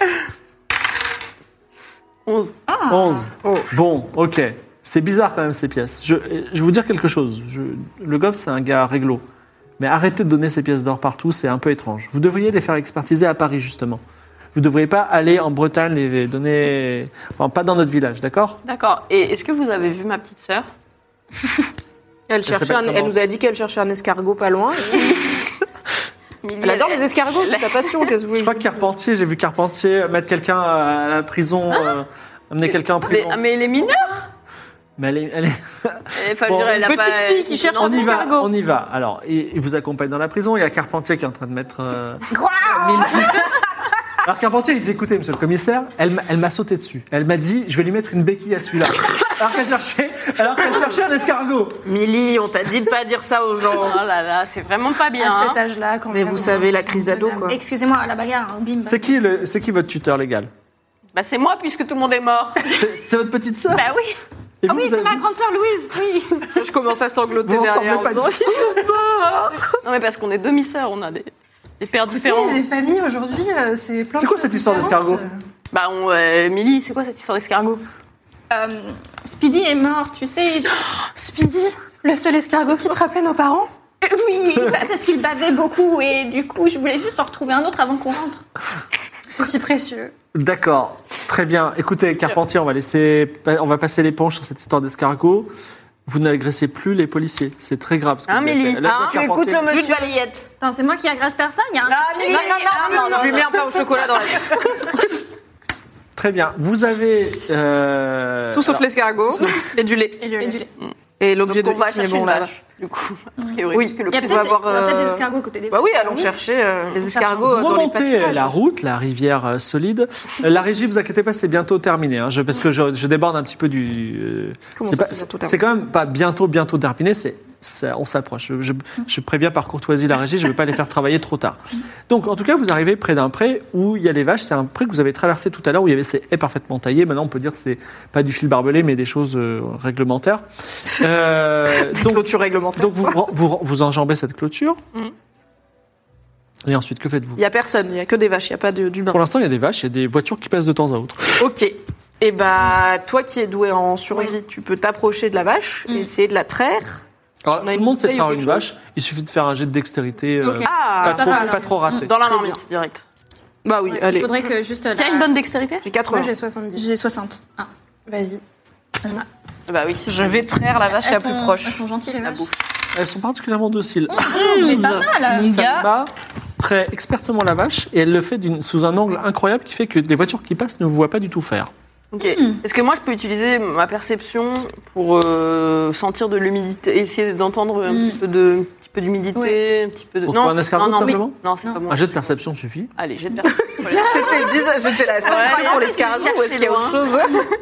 Speaker 6: onze.
Speaker 5: onze. Bon, ok. C'est bizarre quand même ces pièces. Je, je vais vous dire quelque chose. Je- le Goff, c'est un gars réglo. Mais arrêtez de donner ces pièces d'or partout, c'est un peu étrange. Vous devriez les faire expertiser à Paris, justement. Vous ne devriez pas aller en Bretagne les donner... Enfin, pas dans notre village, d'accord?
Speaker 6: D'accord. Et est-ce que vous avez vu ma petite sœur?
Speaker 8: Elle, cherchait un-
Speaker 5: s'appelle
Speaker 8: elle
Speaker 5: comment
Speaker 8: nous a dit qu'elle cherchait un escargot pas loin. Elle adore les escargots, c'est sa passion. Qu'est-ce que vous
Speaker 5: Je
Speaker 8: voulez
Speaker 5: crois que Carpentier, j'ai vu Carpentier mettre quelqu'un à la prison, euh, amener quelqu'un en
Speaker 6: Mais,
Speaker 5: prison.
Speaker 6: ah, mais les mineurs.
Speaker 5: Mais elle est- elle est-
Speaker 6: Enfin,
Speaker 5: Bon,
Speaker 6: je dirais, elle a
Speaker 8: une petite
Speaker 6: pas-
Speaker 8: fille qui cherche
Speaker 5: on
Speaker 8: un
Speaker 5: y va,
Speaker 8: escargot.
Speaker 5: on y va. Alors, il, il vous accompagne dans la prison. Il y a Carpentier qui est en train de mettre. euh, mille- Alors Carpentier, il dit écoutez, monsieur le commissaire, elle, m'a- elle m'a sauté dessus. Elle m'a dit, je vais lui mettre une béquille à celui-là. Alors qu'elle cherchait, alors qu'elle cherchait un escargot.
Speaker 8: Millie, on t'a dit de pas dire ça aux gens.
Speaker 6: Oh là là, c'est vraiment pas bien.
Speaker 4: À
Speaker 6: hein.
Speaker 4: cet âge-là, quand
Speaker 8: Mais
Speaker 4: même,
Speaker 8: vous
Speaker 4: on-
Speaker 8: savez, la crise d'ado, quoi.
Speaker 7: Excusez-moi, la bagarre, hein, bim.
Speaker 5: C'est qui le, c'est qui votre tuteur légal?
Speaker 6: Bah, c'est moi puisque tout le monde est mort.
Speaker 5: C'est, c'est votre petite sœur.
Speaker 6: Bah oui.
Speaker 5: Et
Speaker 7: Ah
Speaker 5: vous,
Speaker 7: oui,
Speaker 5: vous
Speaker 7: c'est
Speaker 5: avez-
Speaker 7: ma grande sœur Louise, oui.
Speaker 8: Je commence à sangloter
Speaker 5: Vous
Speaker 8: derrière.
Speaker 5: ressemblez pas
Speaker 8: en
Speaker 5: du
Speaker 8: disant,
Speaker 5: tout.
Speaker 6: Non, mais parce qu'on est demi-sœurs, on a des, des pères différents.
Speaker 4: Les familles aujourd'hui, euh, c'est plein
Speaker 5: C'est
Speaker 4: de
Speaker 5: quoi
Speaker 4: choses
Speaker 5: cette histoire
Speaker 4: différentes.
Speaker 5: d'escargot?
Speaker 6: Bah, on, euh, Millie, c'est quoi cette histoire d'escargot?
Speaker 7: Euh, Speedy est mort, tu sais.
Speaker 4: Speedy, le seul escargot qui te rappelait nos parents?
Speaker 7: Oui, bah, parce qu'il bavait beaucoup et du coup, je voulais juste en retrouver un autre avant qu'on rentre.
Speaker 4: C'est si précieux.
Speaker 5: D'accord, très bien. Écoutez, Carpentier, on va laisser, on va passer l'éponge sur cette histoire d'escargot. Vous n'agressez plus les policiers, c'est très grave. ce que
Speaker 6: Hein,
Speaker 5: vous avez
Speaker 6: Millie
Speaker 5: fait. Là,
Speaker 8: Hein,
Speaker 5: toi,
Speaker 8: tu écoutes
Speaker 5: Carpentier-
Speaker 8: le monsieur de balayette.
Speaker 7: Attends, c'est moi qui agresse personne, il y a un...
Speaker 8: Non, non, non, non, je lui mets un pain au chocolat dans la tête.
Speaker 5: Très bien. Vous avez euh,
Speaker 8: Tout sauf
Speaker 5: alors,
Speaker 8: l'escargot et du lait.
Speaker 4: Et le
Speaker 7: Et
Speaker 4: lait.
Speaker 7: du lait.
Speaker 8: Et l'objet de
Speaker 6: Donc, on va
Speaker 8: vice, mais
Speaker 6: chercher
Speaker 8: bon,
Speaker 6: une
Speaker 8: là.
Speaker 6: vache, du coup, a priori.
Speaker 8: Oui,
Speaker 6: que le
Speaker 7: Il y a
Speaker 8: on
Speaker 6: prix
Speaker 8: va
Speaker 7: peut-être
Speaker 8: avoir,
Speaker 7: il y a peut-être
Speaker 8: euh,
Speaker 7: des escargots à côté des
Speaker 8: Bah oui,
Speaker 7: vaches.
Speaker 8: allons chercher euh, les escargots
Speaker 5: Vous
Speaker 8: dans les
Speaker 5: remontez
Speaker 8: pâturages.
Speaker 5: la route, la rivière euh, solide. Euh, La régie, vous inquiétez pas, c'est bientôt terminé. Hein, je, parce que je, je déborde un petit peu du. euh,
Speaker 8: Comment
Speaker 5: c'est
Speaker 8: ça,
Speaker 5: pas-
Speaker 8: c'est bientôt terminé
Speaker 5: c'est quand même pas bientôt, bientôt terminé. C'est, ça- on s'approche. Je, je, je préviens par courtoisie la régie. Je ne vais pas les faire travailler trop tard. Donc, en tout cas, vous arrivez près d'un pré où il y a les vaches. C'est un pré que vous avez traversé tout à l'heure où il y avait ces haies parfaitement taillées. Maintenant, on peut dire que c'est pas du fil barbelé, mais des choses euh, réglementaires. Euh,
Speaker 8: Des
Speaker 5: donc,
Speaker 8: clôtures réglementaires.
Speaker 5: donc vous, vous, vous enjambez cette clôture.
Speaker 8: Mhm.
Speaker 5: Et ensuite, que faites-vous?
Speaker 8: Il n'y a personne, il n'y a que des vaches, il n'y a pas de- d'humains.
Speaker 5: Pour l'instant, il y a des vaches, il y a des voitures qui passent de temps à autre.
Speaker 8: Ok. Et bah, toi qui es doué en survie, tu peux t'approcher de la vache et essayer de la traire.
Speaker 5: Alors,
Speaker 8: On a
Speaker 5: tout
Speaker 8: une
Speaker 5: le monde sait
Speaker 8: bouteille ou
Speaker 5: faire
Speaker 8: quelque
Speaker 5: une vache, il suffit de faire un jet de dextérité euh,
Speaker 7: Ok.
Speaker 8: Ah,
Speaker 5: pas,
Speaker 8: ça
Speaker 5: trop,
Speaker 8: va,
Speaker 5: pas
Speaker 8: alors.
Speaker 5: trop raté.
Speaker 6: Dans la
Speaker 8: Très
Speaker 6: marmite, direct.
Speaker 8: Bah oui,
Speaker 7: Ouais,
Speaker 8: allez.
Speaker 7: Il faudrait que juste.
Speaker 6: Qui a une bonne dextérité?
Speaker 8: J'ai
Speaker 4: Moi,
Speaker 8: quatre-vingts.
Speaker 4: j'ai soixante-dix.
Speaker 7: J'ai soixante. Ah.
Speaker 4: Vas-y.
Speaker 6: Bah oui.
Speaker 8: Je vais traire la vache
Speaker 7: Elles
Speaker 8: la
Speaker 7: sont-
Speaker 8: plus proche.
Speaker 7: Elles sont gentilles, les vaches.
Speaker 5: Elles sont particulièrement dociles.
Speaker 7: C'est pas mal, mon gars.
Speaker 5: Salma traite expertement la vache et elle le fait d'une- sous un angle incroyable qui fait que les voitures qui passent ne vous voient pas du tout faire.
Speaker 6: Ok. Est-ce que moi je peux utiliser ma perception pour euh, sentir de l'humidité, essayer d'entendre un petit peu de, un petit peu d'humidité,
Speaker 7: Ouais.
Speaker 6: un petit peu de.
Speaker 5: Pour
Speaker 6: non,
Speaker 5: trouver un escargot,
Speaker 6: non, non,
Speaker 5: simplement
Speaker 6: oui. Non, c'est
Speaker 7: Non.
Speaker 6: pas moi.
Speaker 5: Un jet de perception suffit.
Speaker 6: Allez, jet de perception.
Speaker 8: C'était bizarre, j'étais là. Est-ce que
Speaker 6: Ouais,
Speaker 8: c'est pas pour
Speaker 6: mais
Speaker 8: l'escargot
Speaker 6: tu
Speaker 8: ou est-ce qu'il y a autre chose?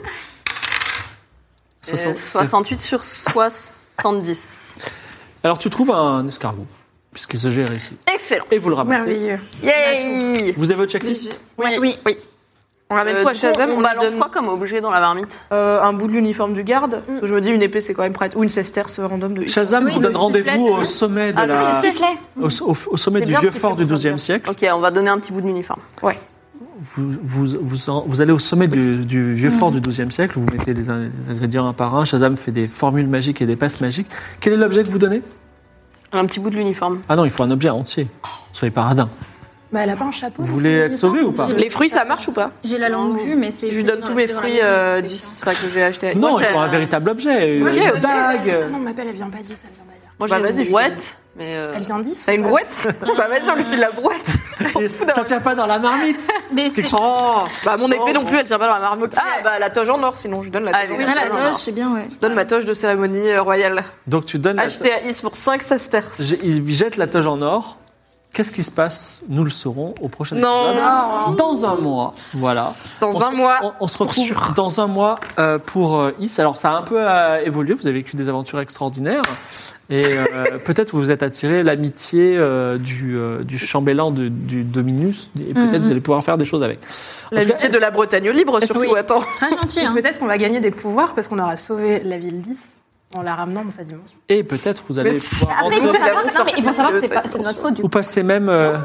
Speaker 6: Euh, soixante-huit sur soixante-dix.
Speaker 5: Alors tu trouves un escargot, puisqu'il se gère ici.
Speaker 6: Excellent.
Speaker 5: Et vous le ramassez.
Speaker 4: Merveilleux.
Speaker 8: Yay!
Speaker 5: Vous avez votre checklist?
Speaker 7: Oui.
Speaker 8: Oui, oui. On ramène
Speaker 6: Euh,
Speaker 8: quoi à
Speaker 6: du coup,
Speaker 8: Shazam?
Speaker 6: on
Speaker 8: lui
Speaker 6: balance
Speaker 8: donne,
Speaker 6: quoi comme objet dans la marmite?
Speaker 8: euh, un bout de l'uniforme du garde. Parce que je me dis, une épée, c'est quand même prête. Ou une sesterce random de.
Speaker 5: Shazam
Speaker 7: Oui,
Speaker 5: vous
Speaker 7: le
Speaker 5: donne rendez-vous
Speaker 7: sifflet,
Speaker 5: au
Speaker 7: le-
Speaker 5: sommet de
Speaker 6: Ah, le
Speaker 5: la,
Speaker 7: Sifflet.
Speaker 5: au, au- au sommet
Speaker 8: C'est
Speaker 5: du
Speaker 8: bien
Speaker 5: vieux
Speaker 8: le
Speaker 5: fort du
Speaker 8: sifflet,
Speaker 5: douzième
Speaker 8: bien.
Speaker 5: siècle.
Speaker 6: Ok, on va donner un petit bout de l'uniforme.
Speaker 8: Ouais.
Speaker 5: Vous, vous, vous, en- vous allez au sommet du, du vieux fort du douzième siècle, vous mettez les in- les ingrédients un par un. Shazam fait des formules magiques et des passes magiques. Quel est l'objet que vous donnez?
Speaker 6: Un petit bout de l'uniforme.
Speaker 5: Ah non, il faut un objet entier. Soyez paradin.
Speaker 4: Bah, elle a pas un chapeau.
Speaker 5: Vous
Speaker 4: donc
Speaker 5: voulez
Speaker 4: c'est
Speaker 5: être sauvé ou pas?
Speaker 8: Les fruits, ça marche ou pas?
Speaker 7: J'ai la langue vue, mais c'est.
Speaker 8: Si je lui donne tous mes fruits euh, dix, enfin, que j'ai acheté à
Speaker 5: Non,
Speaker 6: Moi,
Speaker 5: il
Speaker 6: j'ai
Speaker 5: faut un
Speaker 6: un-
Speaker 5: véritable objet.
Speaker 4: Moi,
Speaker 5: Une
Speaker 4: j'ai une
Speaker 5: dague.
Speaker 4: Non, ma pelle, elle vient pas dix, elle vient d'ailleurs.
Speaker 6: Moi
Speaker 8: Bah,
Speaker 6: j'ai
Speaker 8: vas-y,
Speaker 6: une
Speaker 8: je
Speaker 6: brouette, mais. euh,
Speaker 4: Elle vient dix.
Speaker 8: T'as une brouette? Bah vas-y, on lui file la brouette. On s'en fout
Speaker 5: Ça tient pas dans la marmite.
Speaker 7: Mais c'est.
Speaker 8: Oh, bah mon épée
Speaker 6: Oh.
Speaker 8: non plus, elle tient pas dans la marmotte. Ah, bah la toge en or, sinon je donne la
Speaker 6: Ah,
Speaker 8: toge en
Speaker 6: oui.
Speaker 8: or.
Speaker 7: Ah, la
Speaker 6: Non, non,
Speaker 7: toge, c'est bien, ouais.
Speaker 8: Je donne ma toge de cérémonie euh, royale.
Speaker 5: Donc tu donnes. la-
Speaker 8: Achetée à Is pour cinq sesterces.
Speaker 5: J'ai- Il jette la toge en or. Qu'est-ce qui se passe? Nous le saurons au prochain
Speaker 8: Non.
Speaker 5: épisode. Dans un mois. Voilà.
Speaker 8: Dans
Speaker 5: On
Speaker 8: un
Speaker 5: se-
Speaker 8: mois.
Speaker 5: On, on se retrouve dans un mois euh, pour euh, Is. Alors ça a un peu euh, évolué. Vous avez vécu des aventures extraordinaires. Et euh, peut-être vous vous êtes attiré l'amitié euh, du, euh, du chambellan de, du Dominus. Et peut-être vous allez pouvoir faire des choses avec. En tout
Speaker 8: L'amitié
Speaker 5: cas,
Speaker 8: de la Bretagne libre, surtout.
Speaker 7: Oui.
Speaker 8: Attends.
Speaker 7: Très gentil,
Speaker 4: Et
Speaker 7: hein.
Speaker 4: peut-être qu'on va gagner des pouvoirs parce qu'on aura sauvé la ville dix en la ramenant dans sa dimension.
Speaker 5: Et peut-être vous allez
Speaker 8: Mais si-
Speaker 5: pouvoir
Speaker 7: Après,
Speaker 5: rentrer-
Speaker 7: il faut savoir,
Speaker 8: l'avons
Speaker 7: non, mais il faut savoir que c'est
Speaker 8: sorti
Speaker 7: pas- c'est de notre faute, du
Speaker 5: ou
Speaker 7: coup.
Speaker 5: passer même euh,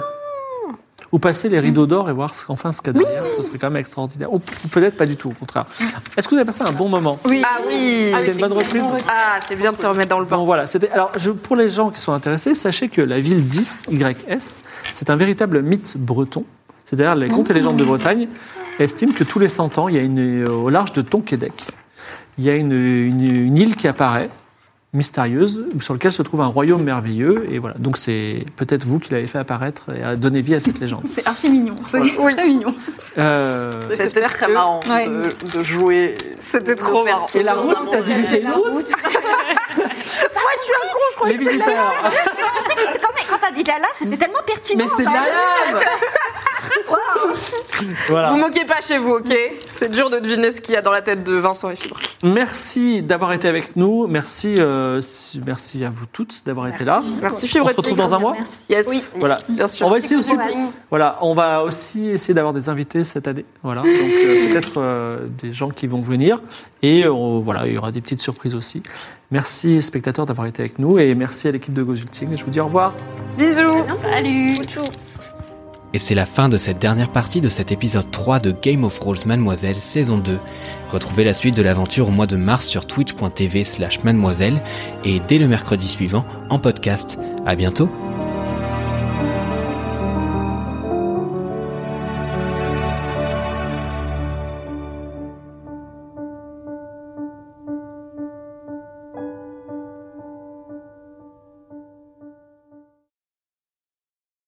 Speaker 5: ou passer les rideaux d'or et voir ce, enfin ce qu'il y a derrière. Ce serait quand même extraordinaire. Ou, ou peut-être pas du tout, au contraire. Est-ce que vous avez passé un bon moment?
Speaker 8: Oui. Ah oui.
Speaker 5: C'était une bonne reprise.
Speaker 8: Ah, c'est bien de se remettre dans le
Speaker 5: Bon
Speaker 8: bain.
Speaker 5: voilà, c'était alors je, pour les gens qui sont intéressés, sachez que la ville dix Y S, c'est un véritable mythe breton. C'est-à-dire les contes et légendes de Bretagne estiment que tous les cent ans, il y a une euh, au large de Tonquédec, il y a une, une, une île qui apparaît mystérieuse sur laquelle se trouve un royaume merveilleux et voilà. Donc c'est peut-être vous qui l'avez fait apparaître et a donné vie à cette légende.
Speaker 7: C'est archi mignon. C'est très mignon.
Speaker 5: Euh,
Speaker 6: C'était très marrant
Speaker 7: Ouais.
Speaker 6: de, de jouer.
Speaker 8: C'était
Speaker 6: de
Speaker 8: trop
Speaker 6: faire
Speaker 8: marrant.
Speaker 6: ce
Speaker 5: et la
Speaker 6: dans
Speaker 5: route,
Speaker 6: un
Speaker 5: t'as
Speaker 6: monde
Speaker 5: dit mais c'est une route.
Speaker 7: Moi, je suis un con, je crois.
Speaker 5: Les visiteurs.
Speaker 7: Quand, mais quand t'as dit la lave, c'était tellement pertinent.
Speaker 5: Mais c'est de la lave. Voilà.
Speaker 8: Vous moquez pas chez vous, ok? C'est dur de deviner ce qu'il y a dans la tête de Vincent et Fibre.
Speaker 5: Merci d'avoir été avec nous. Merci, euh, si- merci à vous toutes d'avoir été là.
Speaker 8: Merci
Speaker 5: On
Speaker 8: Fibre.
Speaker 5: se retrouve dans un mois.
Speaker 8: Yes.
Speaker 7: Oui.
Speaker 5: Voilà.
Speaker 8: Bien sûr.
Speaker 5: On va essayer aussi. Voilà, on va aussi essayer d'avoir des invités cette année. Voilà, donc euh, peut-être euh, des gens qui vont venir et euh, voilà, il y aura des petites surprises aussi. Merci spectateurs d'avoir été avec nous et merci à l'équipe de Gozulting. Je vous dis au revoir.
Speaker 8: Bisous.
Speaker 7: Salut.
Speaker 3: Et c'est la fin de cette dernière partie de cet épisode trois de Game of Thrones Mademoiselle saison deux. Retrouvez la suite de l'aventure au mois de mars sur twitch point tv slash mademoiselle et dès le mercredi suivant en podcast. À bientôt.